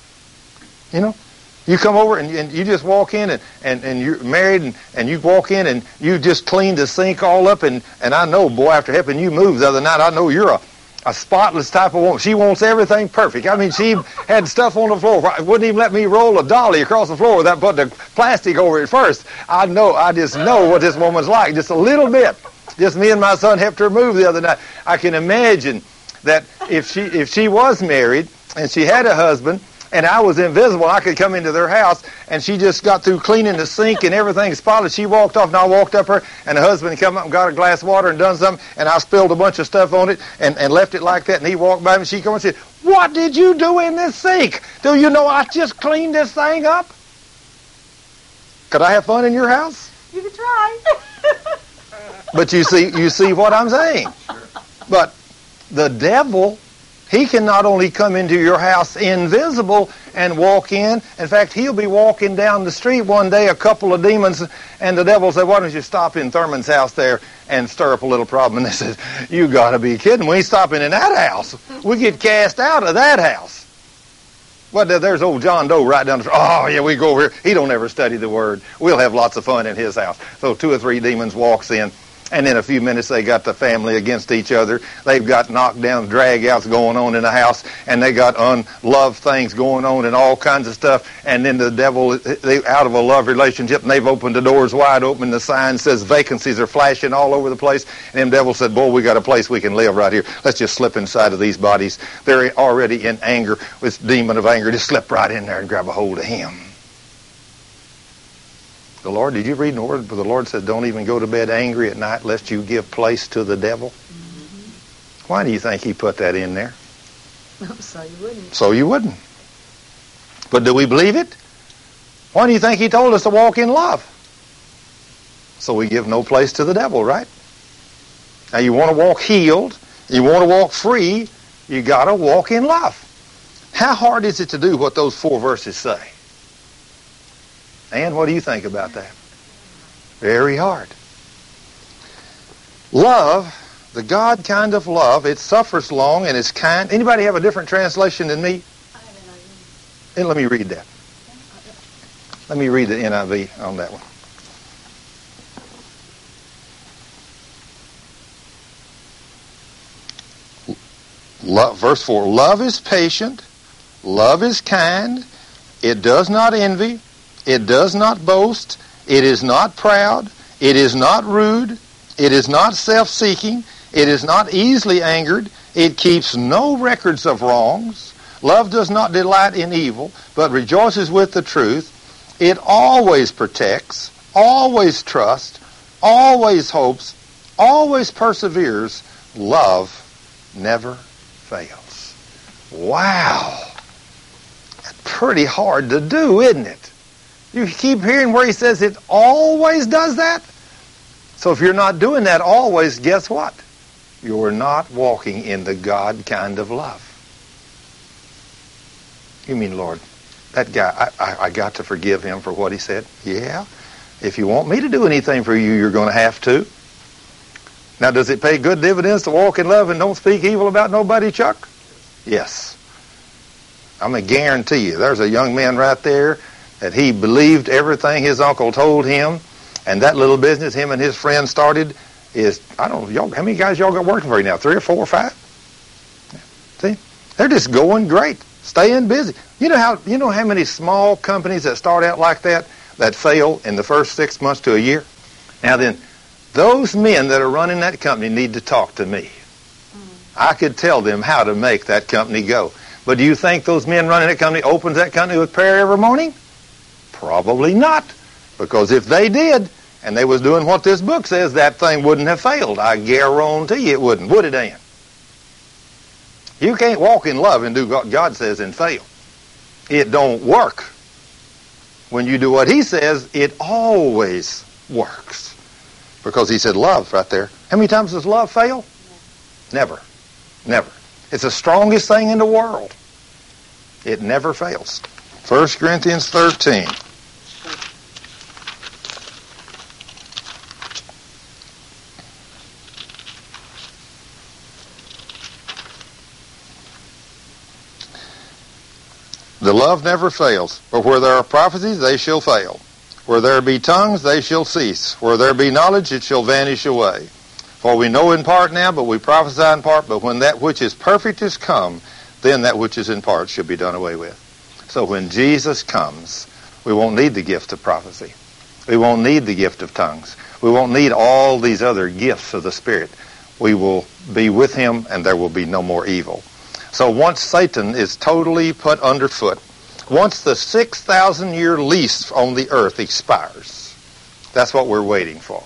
You come over and you just walk in and you're married and you walk in and you just clean the sink all up and I know, boy, after helping you move the other night, I know you're a spotless type of woman. She wants everything perfect. She had stuff on the floor. Wouldn't even let me roll a dolly across the floor without putting the plastic over it first. I just know what this woman's like, just a little bit. Just me and my son helped her move the other night. I can imagine that if she was married and she had a husband and I was invisible, I could come into their house and she just got through cleaning the sink and everything spotted. She walked off and I walked up her and the husband come up and got a glass of water and done something and I spilled a bunch of stuff on it and left it like that and he walked by me and she come and said, what did you do in this sink? Do you know I just cleaned this thing up? Could I have fun in your house? You could try. But you see what I'm saying. But the devil, he can not only come into your house invisible and walk in. In fact, he'll be walking down the street one day, a couple of demons, and the devil will say, why don't you stop in Thurman's house there and stir up a little problem? And they says, you got to be kidding. We ain't stopping in that house. We get cast out of that house. Well, there's old John Doe right down the street. Oh, yeah, we go over here. He don't ever study the Word. We'll have lots of fun in his house. So 2 or 3 demons walks in. And in a few minutes, they got the family against each other. They've got knockdowns, drag-outs going on in the house, and they got unloved things going on and all kinds of stuff. And then the devil, they out of a love relationship, and they've opened the doors wide open. The sign says vacancies are flashing all over the place. And them devils said, boy, we got a place we can live right here. Let's just slip inside of these bodies. They're already in anger, with demon of anger. Just slip right in there and grab a hold of him. The Lord, did you read in the Word where the Lord said, don't even go to bed angry at night lest you give place to the devil? Mm-hmm. Why do you think he put that in there? So you wouldn't. So you wouldn't. But do we believe it? Why do you think he told us to walk in love? So we give no place to the devil, right? Now you want to walk healed, you want to walk free, you got to walk in love. How hard is it to do what those 4 verses say? And what do you think about that? Very hard. Love, the God kind of love, it suffers long and it's kind. Anybody have a different translation than me? And let me read that. Let me read the NIV on that one. Verse 4, love is patient, love is kind, it does not envy, it does not boast, it is not proud, it is not rude, it is not self-seeking, it is not easily angered, it keeps no records of wrongs. Love does not delight in evil, but rejoices with the truth. It always protects, always trusts, always hopes, always perseveres. Love never fails. Wow. That's pretty hard to do, isn't it? You keep hearing where he says it always does that. So if you're not doing that always, guess what? You're not walking in the God kind of love. You mean, Lord, that guy, I got to forgive him for what he said? Yeah. If you want me to do anything for you, you're going to have to. Now, does it pay good dividends to walk in love and don't speak evil about nobody, Chuck? Yes. I'm going to guarantee you, there's a young man right there that he believed everything his uncle told him, and that little business him and his friend started is, I don't know, y'all, how many guys y'all got working for you now? 3 or 4 or 5? See? They're just going great, staying busy. You know how many small companies that start out like that fail in the first 6 months to a year? Now then, those men that are running that company need to talk to me. I could tell them how to make that company go. But do you think those men running that company opens that company with prayer every morning? Probably not. Because if they did, and they was doing what this book says, that thing wouldn't have failed. I guarantee you it wouldn't. Would it, Ann? You can't walk in love and do what God says and fail. It don't work. When you do what he says, it always works. Because he said love right there. How many times does love fail? Never. Never. It's the strongest thing in the world. It never fails. 1 Corinthians 13. The love never fails, but where there are prophecies, they shall fail. Where there be tongues, they shall cease. Where there be knowledge, it shall vanish away. For we know in part now, but we prophesy in part, but when that which is perfect is come, then that which is in part shall be done away with. So when Jesus comes, we won't need the gift of prophecy. We won't need the gift of tongues. We won't need all these other gifts of the Spirit. We will be with him, and there will be no more evil. So once Satan is totally put underfoot, once the 6,000-year lease on the earth expires, that's what we're waiting for.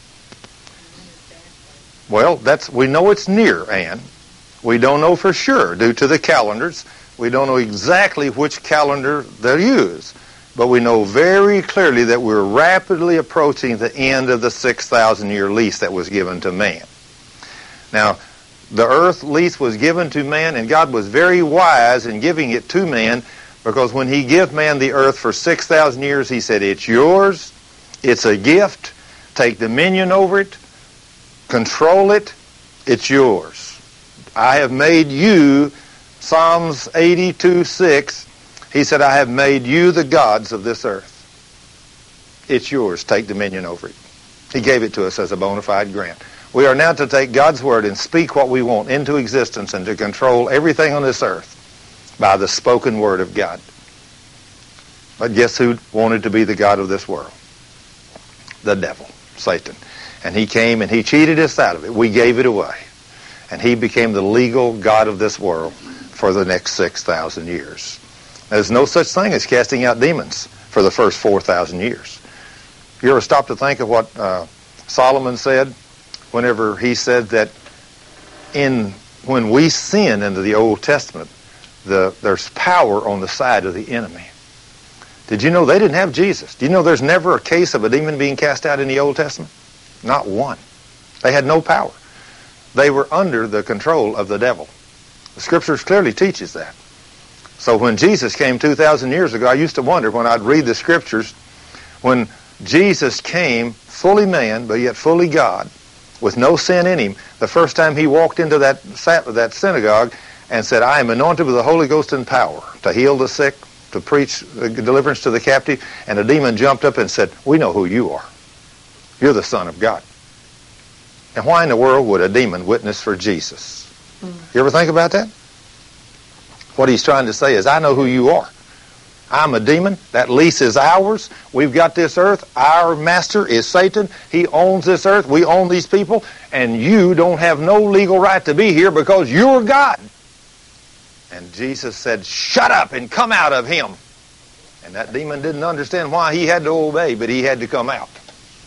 Well, we know it's near, Ann. We don't know for sure due to the calendars. We don't know exactly which calendar they use. But we know very clearly that we're rapidly approaching the end of the 6,000-year lease that was given to man. Now, the earth lease was given to man, and God was very wise in giving it to man, because when he gave man the earth for 6,000 years, he said, it's yours, it's a gift, take dominion over it, control it, it's yours. I have made you, Psalms 82:6, he said, I have made you the gods of this earth. It's yours, take dominion over it. He gave it to us as a bona fide grant. We are now to take God's word and speak what we want into existence and to control everything on this earth by the spoken word of God. But guess who wanted to be the god of this world? The devil, Satan. And he came and he cheated us out of it. We gave it away. And he became the legal god of this world for the next 6,000 years. There's no such thing as casting out demons for the first 4,000 years. You ever stop to think of what Solomon said whenever he said that when we sin into the Old Testament, there's power on the side of the enemy. Did you know they didn't have Jesus? Do you know there's never a case of a demon being cast out in the Old Testament? Not one. They had no power. They were under the control of the devil. The Scriptures clearly teaches that. So when Jesus came 2,000 years ago, I used to wonder when I'd read the Scriptures, when Jesus came fully man, but yet fully God, with no sin in him, the first time he walked into that synagogue and said, I am anointed with the Holy Ghost and power to heal the sick, to preach deliverance to the captive, and a demon jumped up and said, we know who you are. You're the Son of God. And why in the world would a demon witness for Jesus? You ever think about that? What he's trying to say is, I know who you are. I'm a demon. That lease is ours. We've got this earth. Our master is Satan. He owns this earth. We own these people. And you don't have no legal right to be here because you're God. And Jesus said, shut up and come out of him. And that demon didn't understand why he had to obey, but he had to come out.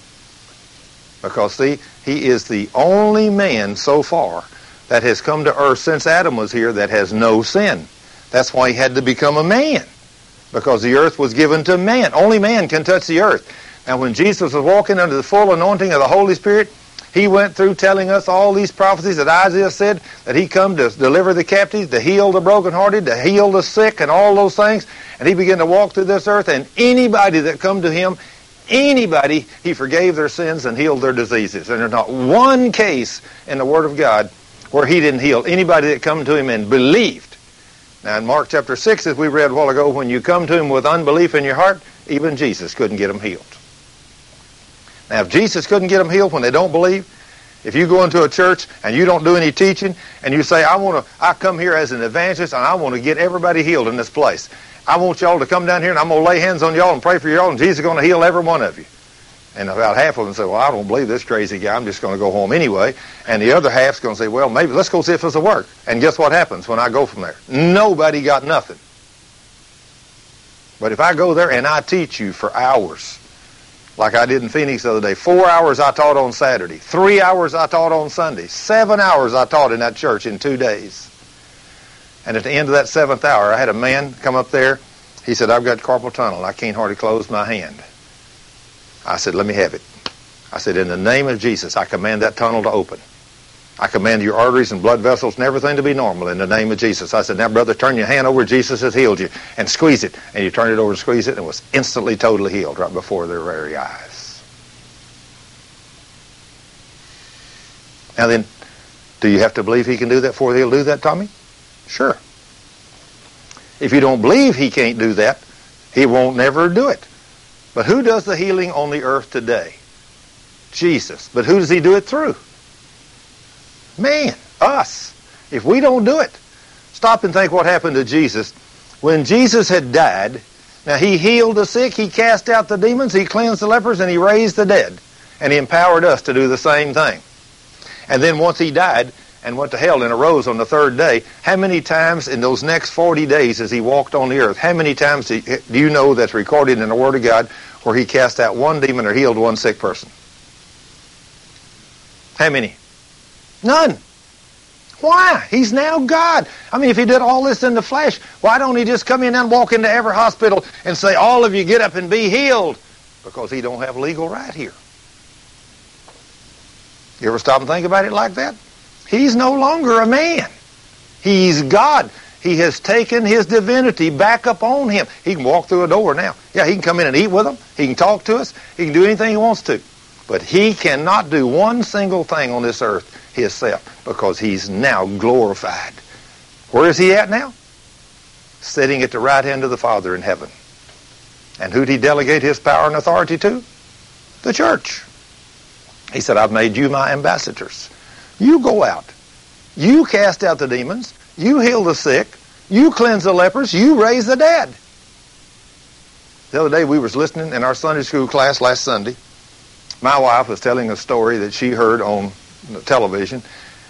Because, see, he is the only man so far that has come to earth since Adam was here that has no sin. That's why he had to become a man. because the earth was given to man. Only man can touch the earth. Now, when Jesus was walking under the full anointing of the Holy Spirit, he went through telling us all these prophecies that Isaiah said, that he come to deliver the captives, to heal the brokenhearted, to heal the sick, and all those things. And he began to walk through this earth, and anybody that come to him, anybody, he forgave their sins and healed their diseases. And there's not one case in the Word of God where he didn't heal anybody that come to him and believed. Now, in Mark chapter 6, as we read a while ago, when you come to him with unbelief in your heart, even Jesus couldn't get them healed. Now, if Jesus couldn't get them healed when they don't believe, if you go into a church and you don't do any teaching and you say, I come here as an evangelist and I want to get everybody healed in this place. I want y'all to come down here and I'm going to lay hands on y'all and pray for y'all and Jesus is going to heal every one of you. And about half of them say, well, I don't believe this crazy guy. I'm just going to go home anyway. And the other half's going to say, well, maybe let's go see if this will work. And guess what happens when I go from there? Nobody got nothing. But if I go there and I teach you for hours, like I did in Phoenix the other day, 4 hours I taught on Saturday, 3 hours I taught on Sunday, 7 hours I taught in that church in 2 days. And at the end of that 7th hour, I had a man come up there. He said, I've got carpal tunnel. I can't hardly close my hand. I said, let me have it. I said, in the name of Jesus, I command that tunnel to open. I command your arteries and blood vessels and everything to be normal in the name of Jesus. I said, now, brother, turn your hand over. Jesus has healed you. And squeeze it. And you turn it over and squeeze it, and it was instantly, totally healed right before their very eyes. Now then, do you have to believe he can do that before he'll do that, Tommy? Sure. If you don't believe he can't do that, he won't never do it. But who does the healing on the earth today? Jesus. But who does he do it through? Man, us. If we don't do it, stop and think what happened to Jesus. When Jesus had died, now he healed the sick, he cast out the demons, he cleansed the lepers, and he raised the dead. And he empowered us to do the same thing. And then once he died and went to hell and arose on the 3rd day, how many times in those next 40 days as he walked on the earth, how many times do you know that's recorded in the Word of God where he cast out one demon or healed one sick person? How many? None. Why? He's now God. I mean, if he did all this in the flesh, why don't he just come in and walk into every hospital and say, all of you get up and be healed? Because he don't have legal right here. You ever stop and think about it like that? He's no longer a man. He's God. He has taken his divinity back up on him. He can walk through a door now. Yeah, he can come in and eat with them. He can talk to us. He can do anything he wants to. But he cannot do one single thing on this earth himself because he's now glorified. Where is he at now? Sitting at the right hand of the Father in heaven. And who did he delegate his power and authority to? The church. He said, I've made you my ambassadors. You go out. You cast out the demons. You heal the sick. You cleanse the lepers. You raise the dead. The other day we was listening in our Sunday school class last Sunday. My wife was telling a story that she heard on television.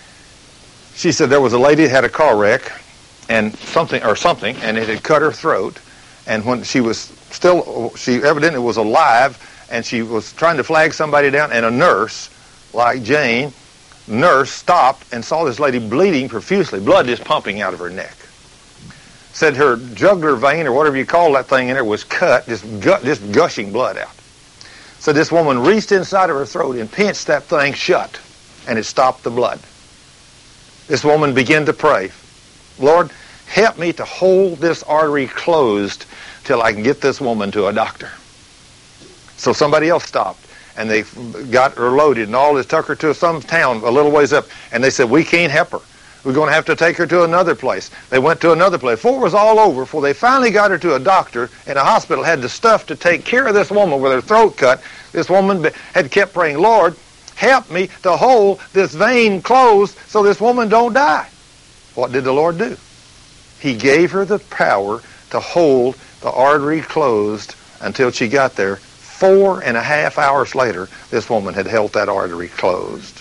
She said there was a lady that had a car wreck and something, and it had cut her throat. And when she evidently was alive, and she was trying to flag somebody down, and a nurse, like Jane, stopped and saw this lady bleeding profusely, blood just pumping out of her neck. Said her jugular vein, or whatever you call that thing in there, was cut, just gushing blood out. So this woman reached inside of her throat and pinched that thing shut, and it stopped the blood. This woman began to pray, Lord, help me to hold this artery closed till I can get this woman to a doctor. So somebody else stopped, and they got her loaded and all this, took her to some town a little ways up, and they said, we can't help her. We're going to have to take her to another place. They went to another place. Before it was all over, before they finally got her to a doctor, and a hospital had the stuff to take care of this woman with her throat cut, this woman had kept praying, Lord, help me to hold this vein closed so this woman don't die. What did the Lord do? He gave her the power to hold the artery closed until she got there. 4.5 hours later, this woman had held that artery closed.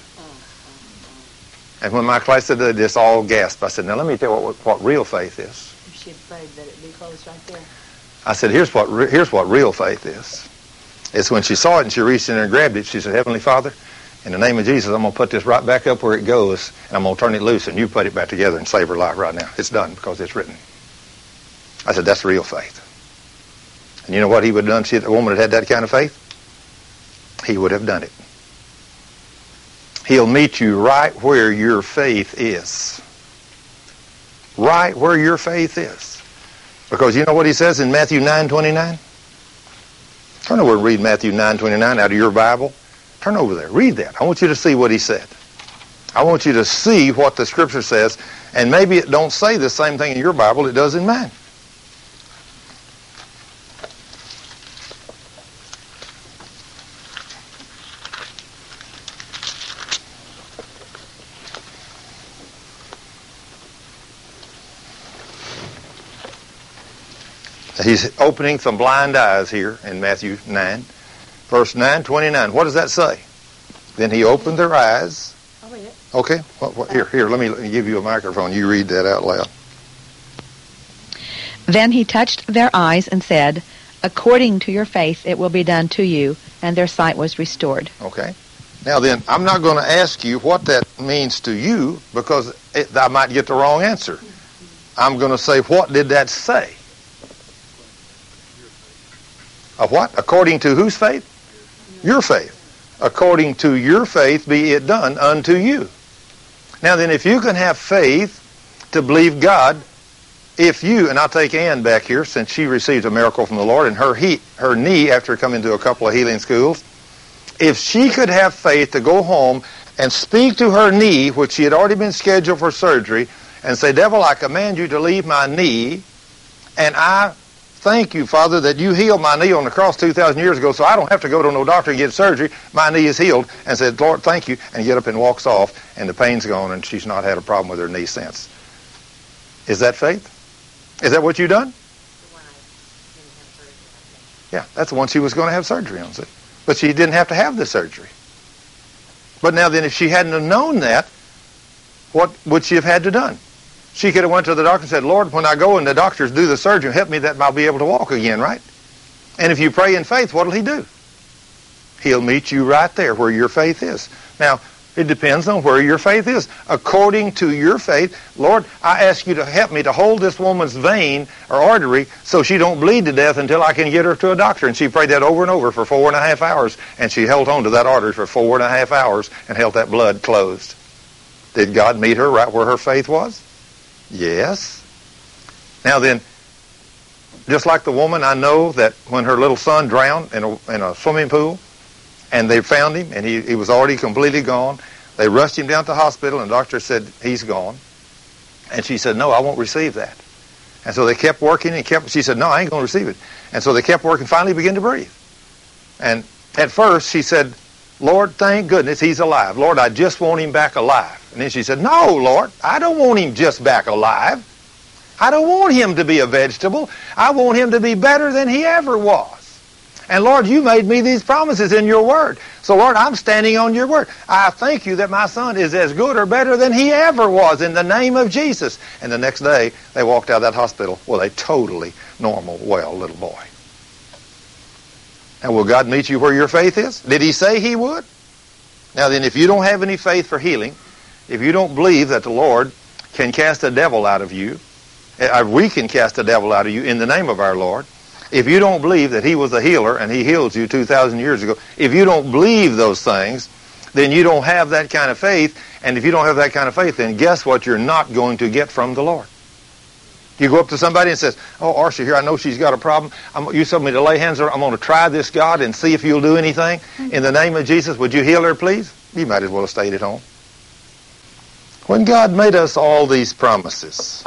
And when my class said that, this all gasped. I said, now let me tell you what real faith is. She prayed that it be closed right there. I said, here's what real faith is. It's when she saw it and she reached in there and grabbed it, she said, Heavenly Father, in the name of Jesus, I'm going to put this right back up where it goes, and I'm going to turn it loose, and you put it back together and save her life right now. It's done because it's written. I said, that's real faith. And you know what he would have done if a woman had that kind of faith? He would have done it. He'll meet you right where your faith is. Right where your faith is. Because you know what he says in Matthew 9:29? Turn over and read Matthew 9:29 out of your Bible. Turn over there. Read that. I want you to see what he said. I want you to see what the Scripture says. And maybe it don't say the same thing in your Bible it does in mine. He's opening some blind eyes here in Matthew 9. Verse 9:29. What does that say? Then he opened their eyes. I'll read it. Okay. Here, let me give you a microphone. You read that out loud. Then he touched their eyes and said, "According to your faith it will be done to you," and their sight was restored. Okay. Now then, I'm not going to ask you what that means to you because I might get the wrong answer. I'm going to say, what did that say? A what? According to whose faith? Your faith. According to your faith be it done unto you. Now then, if you can have faith to believe God, if you, and I'll take Ann back here since she received a miracle from the Lord and her knee after coming to a couple of healing schools, if she could have faith to go home and speak to her knee, which she had already been scheduled for surgery, and say, "Devil, I command you to leave my knee, and I thank you, Father, that you healed my knee on the cross 2,000 years ago, so I don't have to go to no doctor and get surgery. My knee is healed," and said, "Lord, thank you," and get up and walks off, and the pain's gone, and she's not had a problem with her knee since. Is that faith? Is that what you done? Yeah, that's the one she was going to have surgery on. But she didn't have to have the surgery. But now then, if she hadn't have known that, what would she have had to done? She could have went to the doctor and said, "Lord, when I go and the doctors do the surgery, help me that I'll be able to walk again," right? And if you pray in faith, what'll he do? He'll meet you right there where your faith is. Now, it depends on where your faith is. According to your faith, "Lord, I ask you to help me to hold this woman's vein or artery so she don't bleed to death until I can get her to a doctor." And she prayed that over and over for 4.5 hours, and she held on to that artery for 4.5 hours and held that blood closed. Did God meet her right where her faith was? Yes. Now then, just like the woman, I know that when her little son drowned in a swimming pool, and they found him, and he was already completely gone, they rushed him down to the hospital, and the doctor said, "He's gone." And she said, "No, I won't receive that." And so they kept working, and she said, "No, I ain't going to receive it." And so they kept working, finally began to breathe. And at first, she said, "Lord, thank goodness he's alive. Lord, I just want him back alive." And then she said, "No, Lord, I don't want him just back alive. I don't want him to be a vegetable. I want him to be better than he ever was. And Lord, you made me these promises in your word. So Lord, I'm standing on your word. I thank you that my son is as good or better than he ever was in the name of Jesus." And the next day, they walked out of that hospital with a totally normal, well little boy. And will God meet you where your faith is? Did he say he would? Now then, if you don't have any faith for healing, if you don't believe that the Lord can cast a devil out of you, we can cast a devil out of you in the name of our Lord. If you don't believe that he was a healer and he healed you 2,000 years ago, if you don't believe those things, then you don't have that kind of faith. And if you don't have that kind of faith, then guess what you're not going to get from the Lord? You go up to somebody and says, "Oh, Arcia here, I know she's got a problem. You told me to lay hands on her. I'm going to try this, God, and see if you'll do anything. In the name of Jesus, would you heal her, please?" You might as well have stayed at home. When God made us all these promises,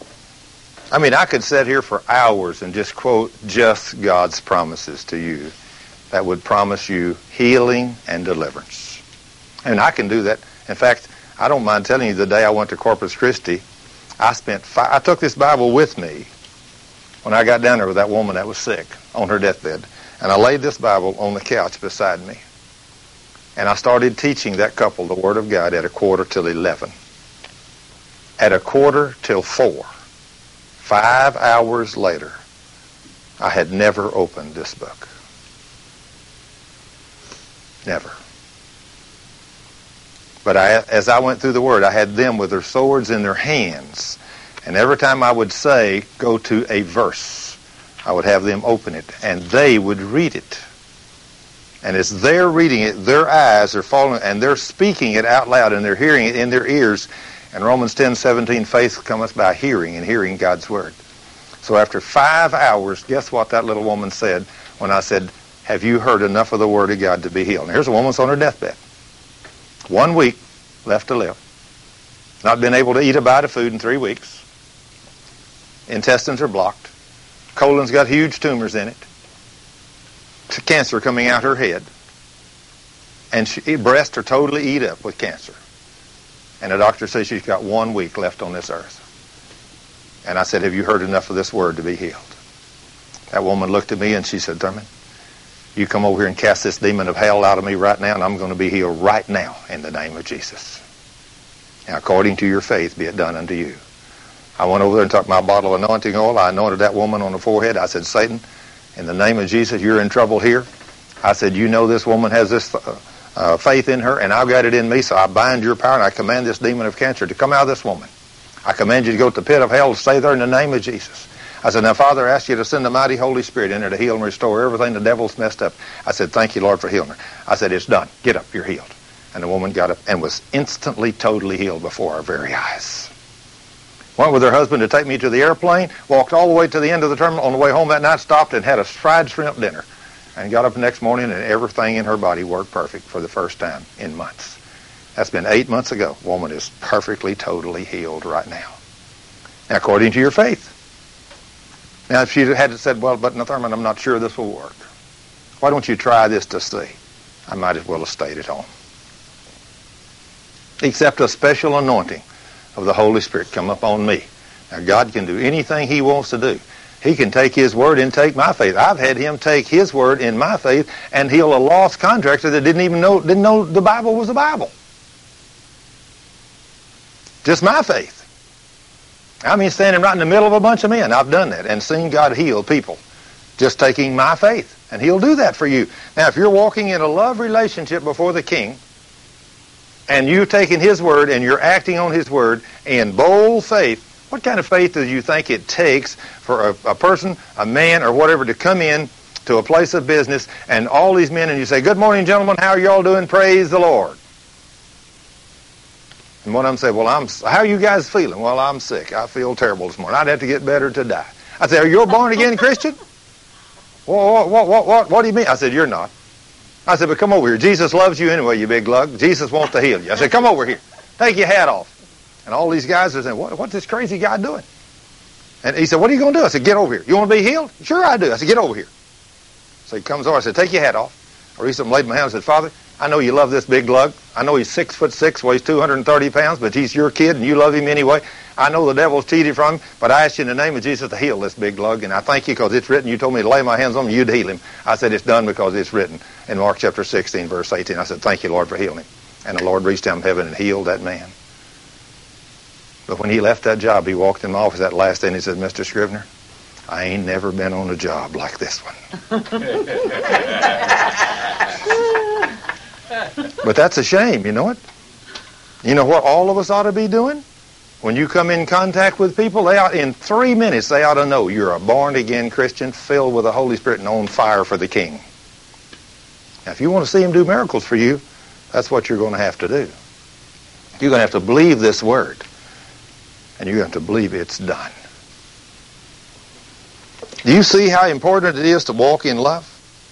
I mean, I could sit here for hours and just quote just God's promises to you that would promise you healing and deliverance. And I can do that. In fact, I don't mind telling you the day I went to Corpus Christi, I took this Bible with me when I got down there with that woman that was sick on her deathbed. And I laid this Bible on the couch beside me. And I started teaching that couple the Word of God at 11:15. At 4:15, 5 hours later, I had never opened this book. Never. But as I went through the Word, I had them with their swords in their hands. And every time I would say, go to a verse, I would have them open it, and they would read it. And as they're reading it, their eyes are falling, and they're speaking it out loud, and they're hearing it in their ears. And Romans 10:17, faith cometh by hearing, and hearing God's Word. So after 5 hours, guess what that little woman said when I said, have you heard enough of the Word of God to be healed? And here's a woman that's on her deathbed. 1 week left to live. Not been able to eat a bite of food in 3 weeks. Intestines are blocked. Colon's got huge tumors in it. Cancer coming out her head. And breasts are totally eat up with cancer. And the doctor says she's got 1 week left on this earth. And I said, have you heard enough of this Word to be healed? That woman looked at me and she said, Thurman, you come over here and cast this demon of hell out of me right now, and I'm going to be healed right now in the name of Jesus. Now, according to your faith, be it done unto you. I went over there and took my bottle of anointing oil. I anointed that woman on the forehead. I said, Satan, in the name of Jesus, you're in trouble here. I said, you know this woman has this faith in her, and I've got it in me, so I bind your power, and I command this demon of cancer to come out of this woman. I command you to go to the pit of hell to stay there in the name of Jesus. I said, now, Father, I ask you to send the mighty Holy Spirit in there to heal and restore everything the devil's messed up. I said, thank you, Lord, for healing her. I said, it's done. Get up. You're healed. And the woman got up and was instantly, totally healed before our very eyes. Went with her husband to take me to the airplane, walked all the way to the end of the terminal. On the way home that night, stopped and had a fried shrimp dinner. And got up the next morning, and everything in her body worked perfect for the first time in months. That's been 8 months ago. Woman is perfectly, totally healed right now. Now, according to your faith. Now, if she had said, well, but Thurman, I'm not sure this will work. Why don't you try this to see? I might as well have stayed at home. Except a special anointing of the Holy Spirit come upon me. Now, God can do anything He wants to do. He can take His Word and take my faith. I've had Him take His Word in my faith and heal a lost contractor that didn't know the Bible was the Bible. Just my faith. I mean, standing right in the middle of a bunch of men. I've done that and seen God heal people just taking my faith. And He'll do that for you. Now, if you're walking in a love relationship before the King, and you're taking His Word and you're acting on His Word in bold faith, what kind of faith do you think it takes for a person, a man, or whatever to come in to a place of business and all these men, and you say, good morning, gentlemen, how are you all doing? Praise the Lord. And one of them say, well, how are you guys feeling? Well, I'm sick. I feel terrible this morning. I'd have to get better to die. I said, are you a born-again Christian? Well, what do you mean? I said, you're not. I said, but come over here. Jesus loves you anyway, you big lug. Jesus wants to heal you. I said, come over here. Take your hat off. And all these guys are saying, what's this crazy guy doing? And he said, what are you going to do? I said, get over here. You want to be healed? Sure I do. I said, get over here. So he comes over. I said, take your hat off. I reached up and laid my hand and said, Father, I know you love this big lug. I know he's 6'6", weighs 230 pounds, but he's your kid and you love him anyway. I know the devil's cheated from him, but I ask you in the name of Jesus to heal this big lug, and I thank you because it's written. You told me to lay my hands on him, you'd heal him. I said, it's done because it's written in Mark chapter 16, verse 18. I said, thank you, Lord, for healing him. And the Lord reached down from heaven and healed that man. But when he left that job, he walked in my office that last day and he said, Mr. Scrivener, I ain't never been on a job like this one. But that's a shame, you know it? You know what all of us ought to be doing? When you come in contact with people, in 3 minutes, they ought to know you're a born-again Christian filled with the Holy Spirit and on fire for the King. Now, if you want to see Him do miracles for you, that's what you're going to have to do. You're going to have to believe this Word. And you're going to have to believe it's done. Do you see how important it is to walk in love?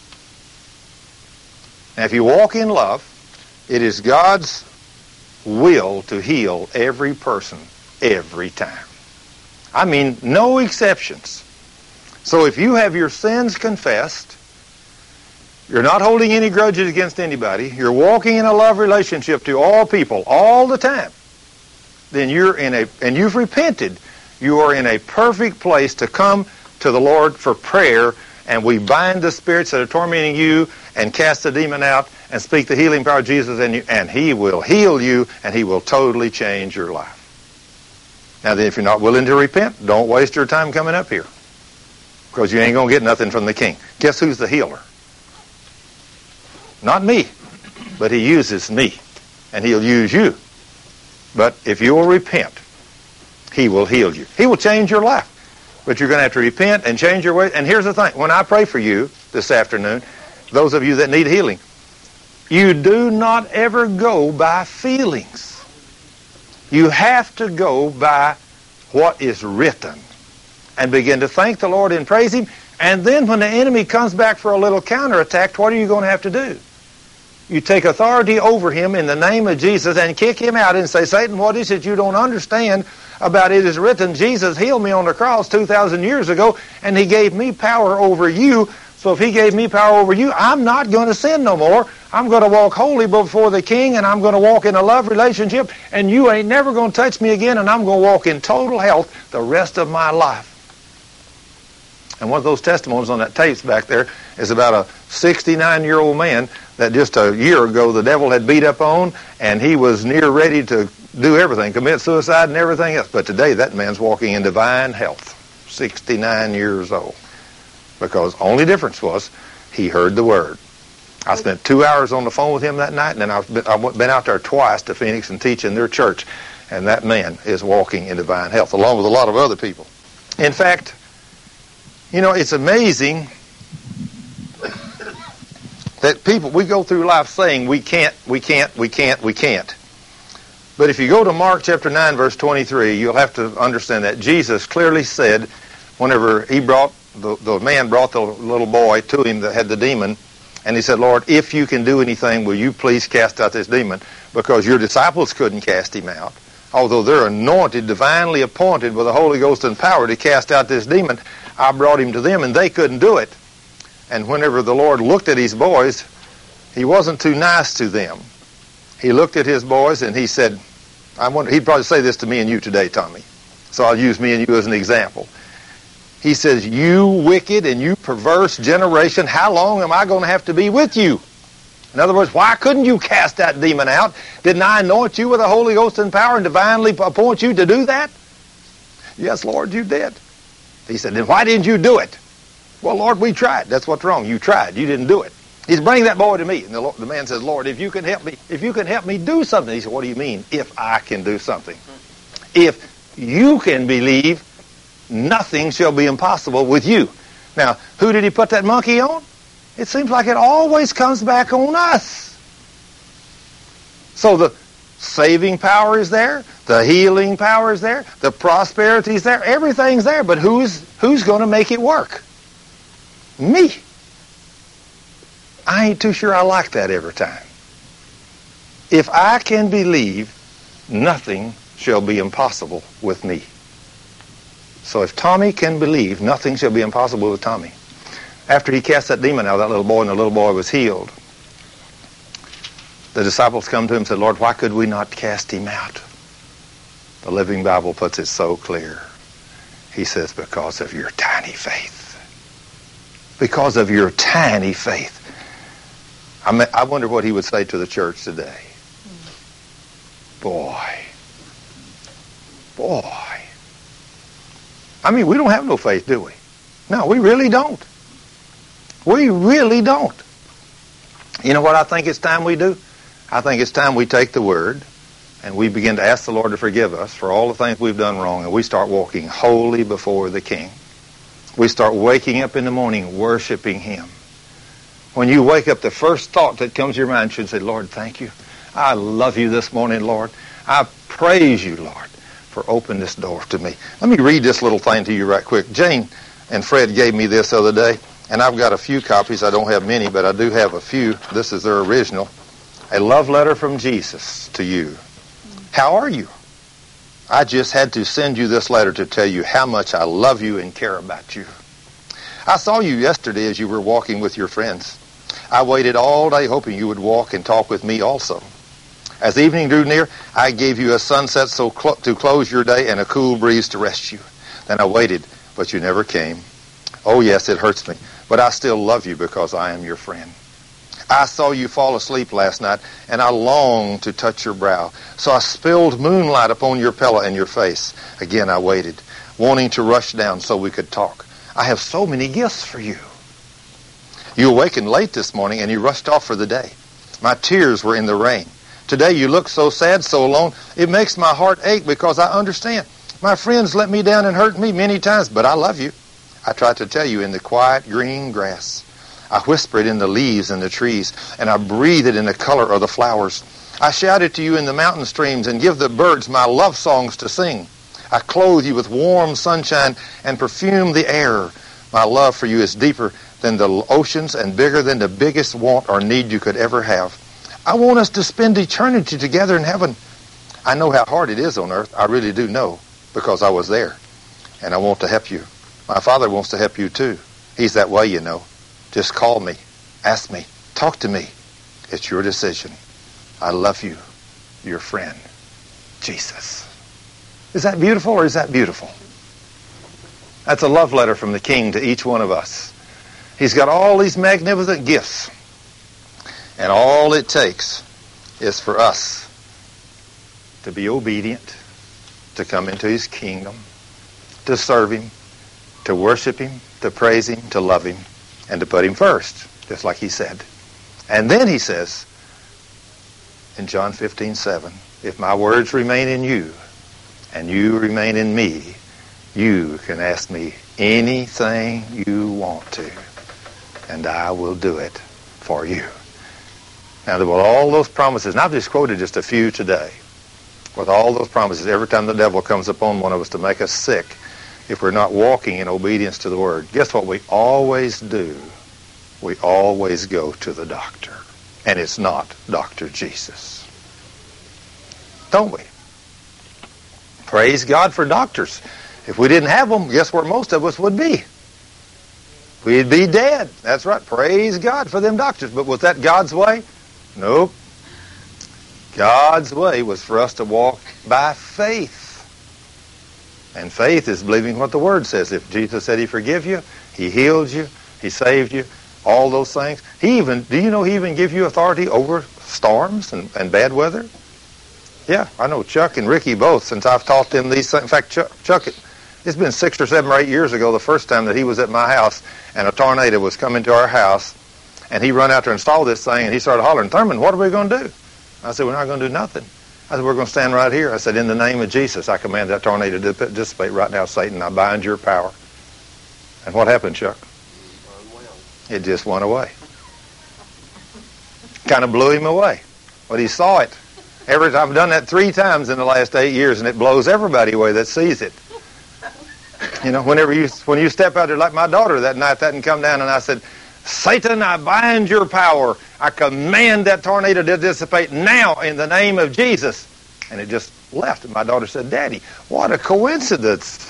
Now, if you walk in love, it is God's will to heal every person every time. I mean, no exceptions. So if you have your sins confessed, you're not holding any grudges against anybody, you're walking in a love relationship to all people all the time, then and you've repented, you are in a perfect place to come to the Lord for prayer, and we bind the spirits that are tormenting you and cast the demon out and speak the healing power of Jesus in you, and He will heal you and He will totally change your life. Now then, if you're not willing to repent, don't waste your time coming up here, because you ain't going to get nothing from the King. Guess who's the healer? Not me, but He uses me, and He'll use you. But if you will repent, He will heal you. He will change your life. But you're going to have to repent and change your ways. And here's the thing. When I pray for you this afternoon, those of you that need healing, you do not ever go by feelings. You have to go by what is written and begin to thank the Lord and praise Him. And then when the enemy comes back for a little counterattack, what are you going to have to do? You take authority over him in the name of Jesus and kick him out and say, Satan, what is it you don't understand about it is written? Jesus healed me on the cross 2,000 years ago, and He gave me power over you. So if He gave me power over you, I'm not going to sin no more. I'm going to walk holy before the King, and I'm going to walk in a love relationship, and you ain't never going to touch me again, and I'm going to walk in total health the rest of my life. And one of those testimonies on that tapes back there is about a 69-year-old man that just a year ago the devil had beat up on, and he was near ready to do everything, commit suicide and everything else. But today that man's walking in divine health, 69 years old. Because the only difference was he heard the Word. I spent 2 hours on the phone with him that night, and then I've been out there twice to Phoenix and teach in their church. And that man is walking in divine health, along with a lot of other people. In fact, you know, it's amazing that people, we go through life saying we can't. But if you go to Mark chapter 9, verse 23, you'll have to understand that Jesus clearly said, whenever He brought, the man brought the little boy to Him that had the demon, and he said, Lord, if you can do anything, will you please cast out this demon? Because your disciples couldn't cast him out. Although they're anointed, divinely appointed with the Holy Ghost and power to cast out this demon, I brought him to them, and they couldn't do it. And whenever the Lord looked at His boys, He wasn't too nice to them. He looked at His boys, and He said, He'd probably say this to me and you today, Tommy. So I'll use me and you as an example. He says, you wicked and you perverse generation, how long am I going to have to be with you? In other words, why couldn't you cast that demon out? Didn't I anoint you with the Holy Ghost and power and divinely appoint you to do that? Yes, Lord, you did. He said, then why didn't you do it? Well, Lord, we tried. That's what's wrong. You tried. You didn't do it. He's bringing that boy to me. And the man says, Lord, if you can help me do something. He said, what do you mean, if I can do something? If you can believe, nothing shall be impossible with you. Now, who did He put that monkey on? It seems like it always comes back on us. So the saving power is there, the healing power is there, the prosperity is there, everything's there, but who's going to make it work? Me. I ain't too sure I like that every time. If I can believe, nothing shall be impossible with me. So if Tommy can believe, nothing shall be impossible with Tommy. After he cast that demon out of that little boy and the little boy was healed, the disciples come to him and said, Lord, why could we not cast him out? The Living Bible puts it so clear. He says, because of your tiny faith. Because of your tiny faith. I wonder what he would say to the church today. Boy. I mean, we don't have no faith, do we? No, we really don't. We really don't. You know what I think it's time we do? I think it's time we take the Word and we begin to ask the Lord to forgive us for all the things we've done wrong, and we start walking holy before the King. We start waking up in the morning worshiping Him. When you wake up, the first thought that comes to your mind should say, Lord, thank you. I love you this morning, Lord. I praise you, Lord, for opening this door to me. Let me read this little thing to you right quick. Jane and Fred gave me this the other day, and I've got a few copies. I don't have many, but I do have a few. This is their original. A love letter from Jesus to you. How are you? I just had to send you this letter to tell you how much I love you and care about you. I saw you yesterday as you were walking with your friends. I waited all day hoping you would walk and talk with me also. As evening drew near, I gave you a sunset to close your day and a cool breeze to rest you. Then I waited, but you never came. Oh yes, it hurts me, but I still love you because I am your friend. I saw you fall asleep last night, and I longed to touch your brow. So I spilled moonlight upon your pillow and your face. Again I waited, wanting to rush down so we could talk. I have so many gifts for you. You awakened late this morning, and you rushed off for the day. My tears were in the rain. Today you look so sad, so alone, it makes my heart ache because I understand. My friends let me down and hurt me many times, but I love you. I try to tell you in the quiet green grass. I whisper it in the leaves and the trees, and I breathe it in the color of the flowers. I shout it to you in the mountain streams and give the birds my love songs to sing. I clothe you with warm sunshine and perfume the air. My love for you is deeper than the oceans and bigger than the biggest want or need you could ever have. I want us to spend eternity together in heaven. I know how hard it is on earth. I really do know, because I was there. And I want to help you. My Father wants to help you too. He's that way, you know. Just call me. Ask me. Talk to me. It's your decision. I love you. Your friend, Jesus. Is that beautiful or is that beautiful? That's a love letter from the King to each one of us. He's got all these magnificent gifts. And all it takes is for us to be obedient, to come into his kingdom, to serve him, to worship him, to praise him, to love him, and to put him first, just like he said. And then he says in John 15:7, if my words remain in you and you remain in me, you can ask me anything you want to, and I will do it for you. Now, with all those promises, and I've just quoted just a few today, with all those promises, every time the devil comes upon one of us to make us sick, if we're not walking in obedience to the Word, guess what we always do? We always go to the doctor. And it's not Dr. Jesus. Don't we? Praise God for doctors. If we didn't have them, guess where most of us would be? We'd be dead. That's right. Praise God for them doctors. But was that God's way? Nope. God's way was for us to walk by faith. And faith is believing what the Word says. If Jesus said he forgive you, he healed you, he saved you, all those things. Do you know he even gives you authority over storms and bad weather? Yeah, I know Chuck and Ricky both, since I've taught them these things. In fact, Chuck, it's been 6 or 7 or 8 years ago, the first time that he was at my house, and a tornado was coming to our house, and he run out there and saw this thing, and he started hollering, Thurman, what are we going to do? I said, we're not going to do nothing. I said, we're going to stand right here. I said, in the name of Jesus, I command that tornado to dissipate right now, Satan. I bind your power. And what happened, Chuck? It just went away. Kind of blew him away. But he saw it. I've done that 3 times in the last 8 years, and it blows everybody away that sees it. You know, when you step out there, like my daughter that night, that didn't come down, and I said, Satan, I bind your power. I command that tornado to dissipate now in the name of Jesus. And it just left. And my daughter said, Daddy, what a coincidence.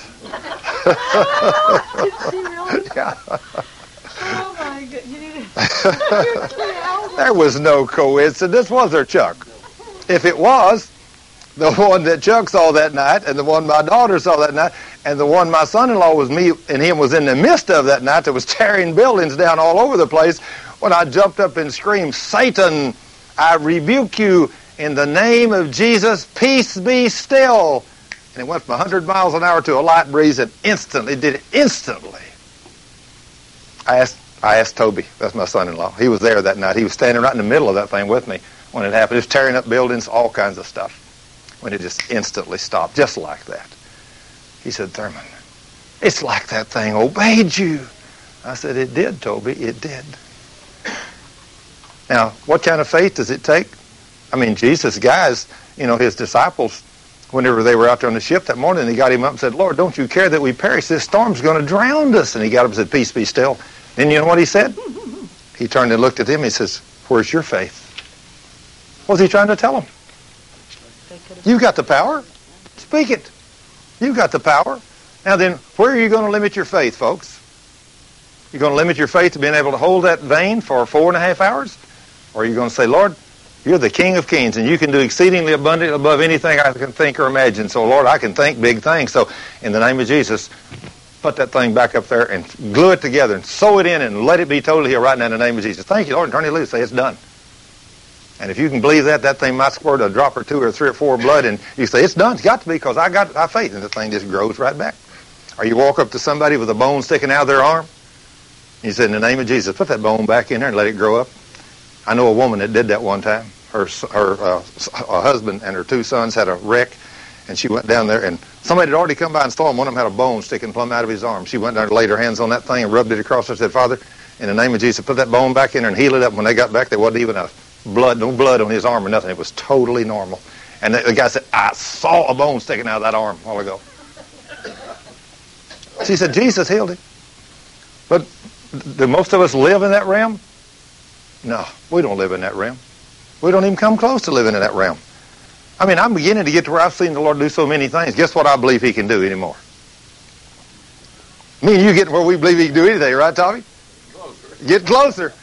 Yeah. Oh, my goodness. There was no coincidence, was there, Chuck? If it was, the one that Chuck saw that night, and the one my daughter saw that night, and the one my son-in-law was me and him was in the midst of that night that was tearing buildings down all over the place, when I jumped up and screamed, Satan, I rebuke you in the name of Jesus, peace be still. And it went from 100 miles an hour to a light breeze, and instantly, did it instantly. I asked Toby, that's my son-in-law. He was there that night. He was standing right in the middle of that thing with me when it happened. It was tearing up buildings, all kinds of stuff. When it just instantly stopped, just like that. He said, Thurman, it's like that thing obeyed you. I said, it did, Toby, it did. Now, what kind of faith does it take? I mean, Jesus' guys, his disciples, whenever they were out there on the ship that morning, they got him up and said, Lord, don't you care that we perish? This storm's going to drown us. And he got up and said, peace be still. Then you know what he said? He turned and looked at them. He says, where's your faith? What was he trying to tell them? You've got the power. Speak it. You've got the power. Now then, where are you going to limit your faith, folks? You're going to limit your faith to being able to hold that vein for 4.5 hours? Or are you going to say, Lord, you're the King of Kings, and you can do exceedingly abundantly above anything I can think or imagine. So, Lord, I can think big things. So, in the name of Jesus, put that thing back up there and glue it together and sew it in and let it be totally healed right now in the name of Jesus. Thank you, Lord, and turn it loose. Say, it's done. And if you can believe that thing might squirt a drop or 2 or 3 or 4 of blood, and you say, it's done. It's got to be, because I faith. And the thing just grows right back. Or you walk up to somebody with a bone sticking out of their arm. You said, in the name of Jesus, put that bone back in there and let it grow up. I know a woman that did that one time. Her husband and her 2 sons had a wreck, And she went down there, and somebody had already come by and saw him. One of them had a bone sticking plumb out of his arm. She went down and laid her hands on that thing and rubbed it across her and said, Father, in the name of Jesus, put that bone back in there and heal it up. When they got back, there wasn't even no blood on his arm or nothing. It was totally normal. And the guy said, I saw a bone sticking out of that arm a while ago. She said, Jesus healed him. But do most of us live in that realm? No, we don't live in that realm. We don't even come close to living in that realm. I mean, I'm beginning to get to where I've seen the Lord do so many things. Guess what I believe He can do anymore? Me and you get where we believe He can do anything, right, Tommy? Get closer.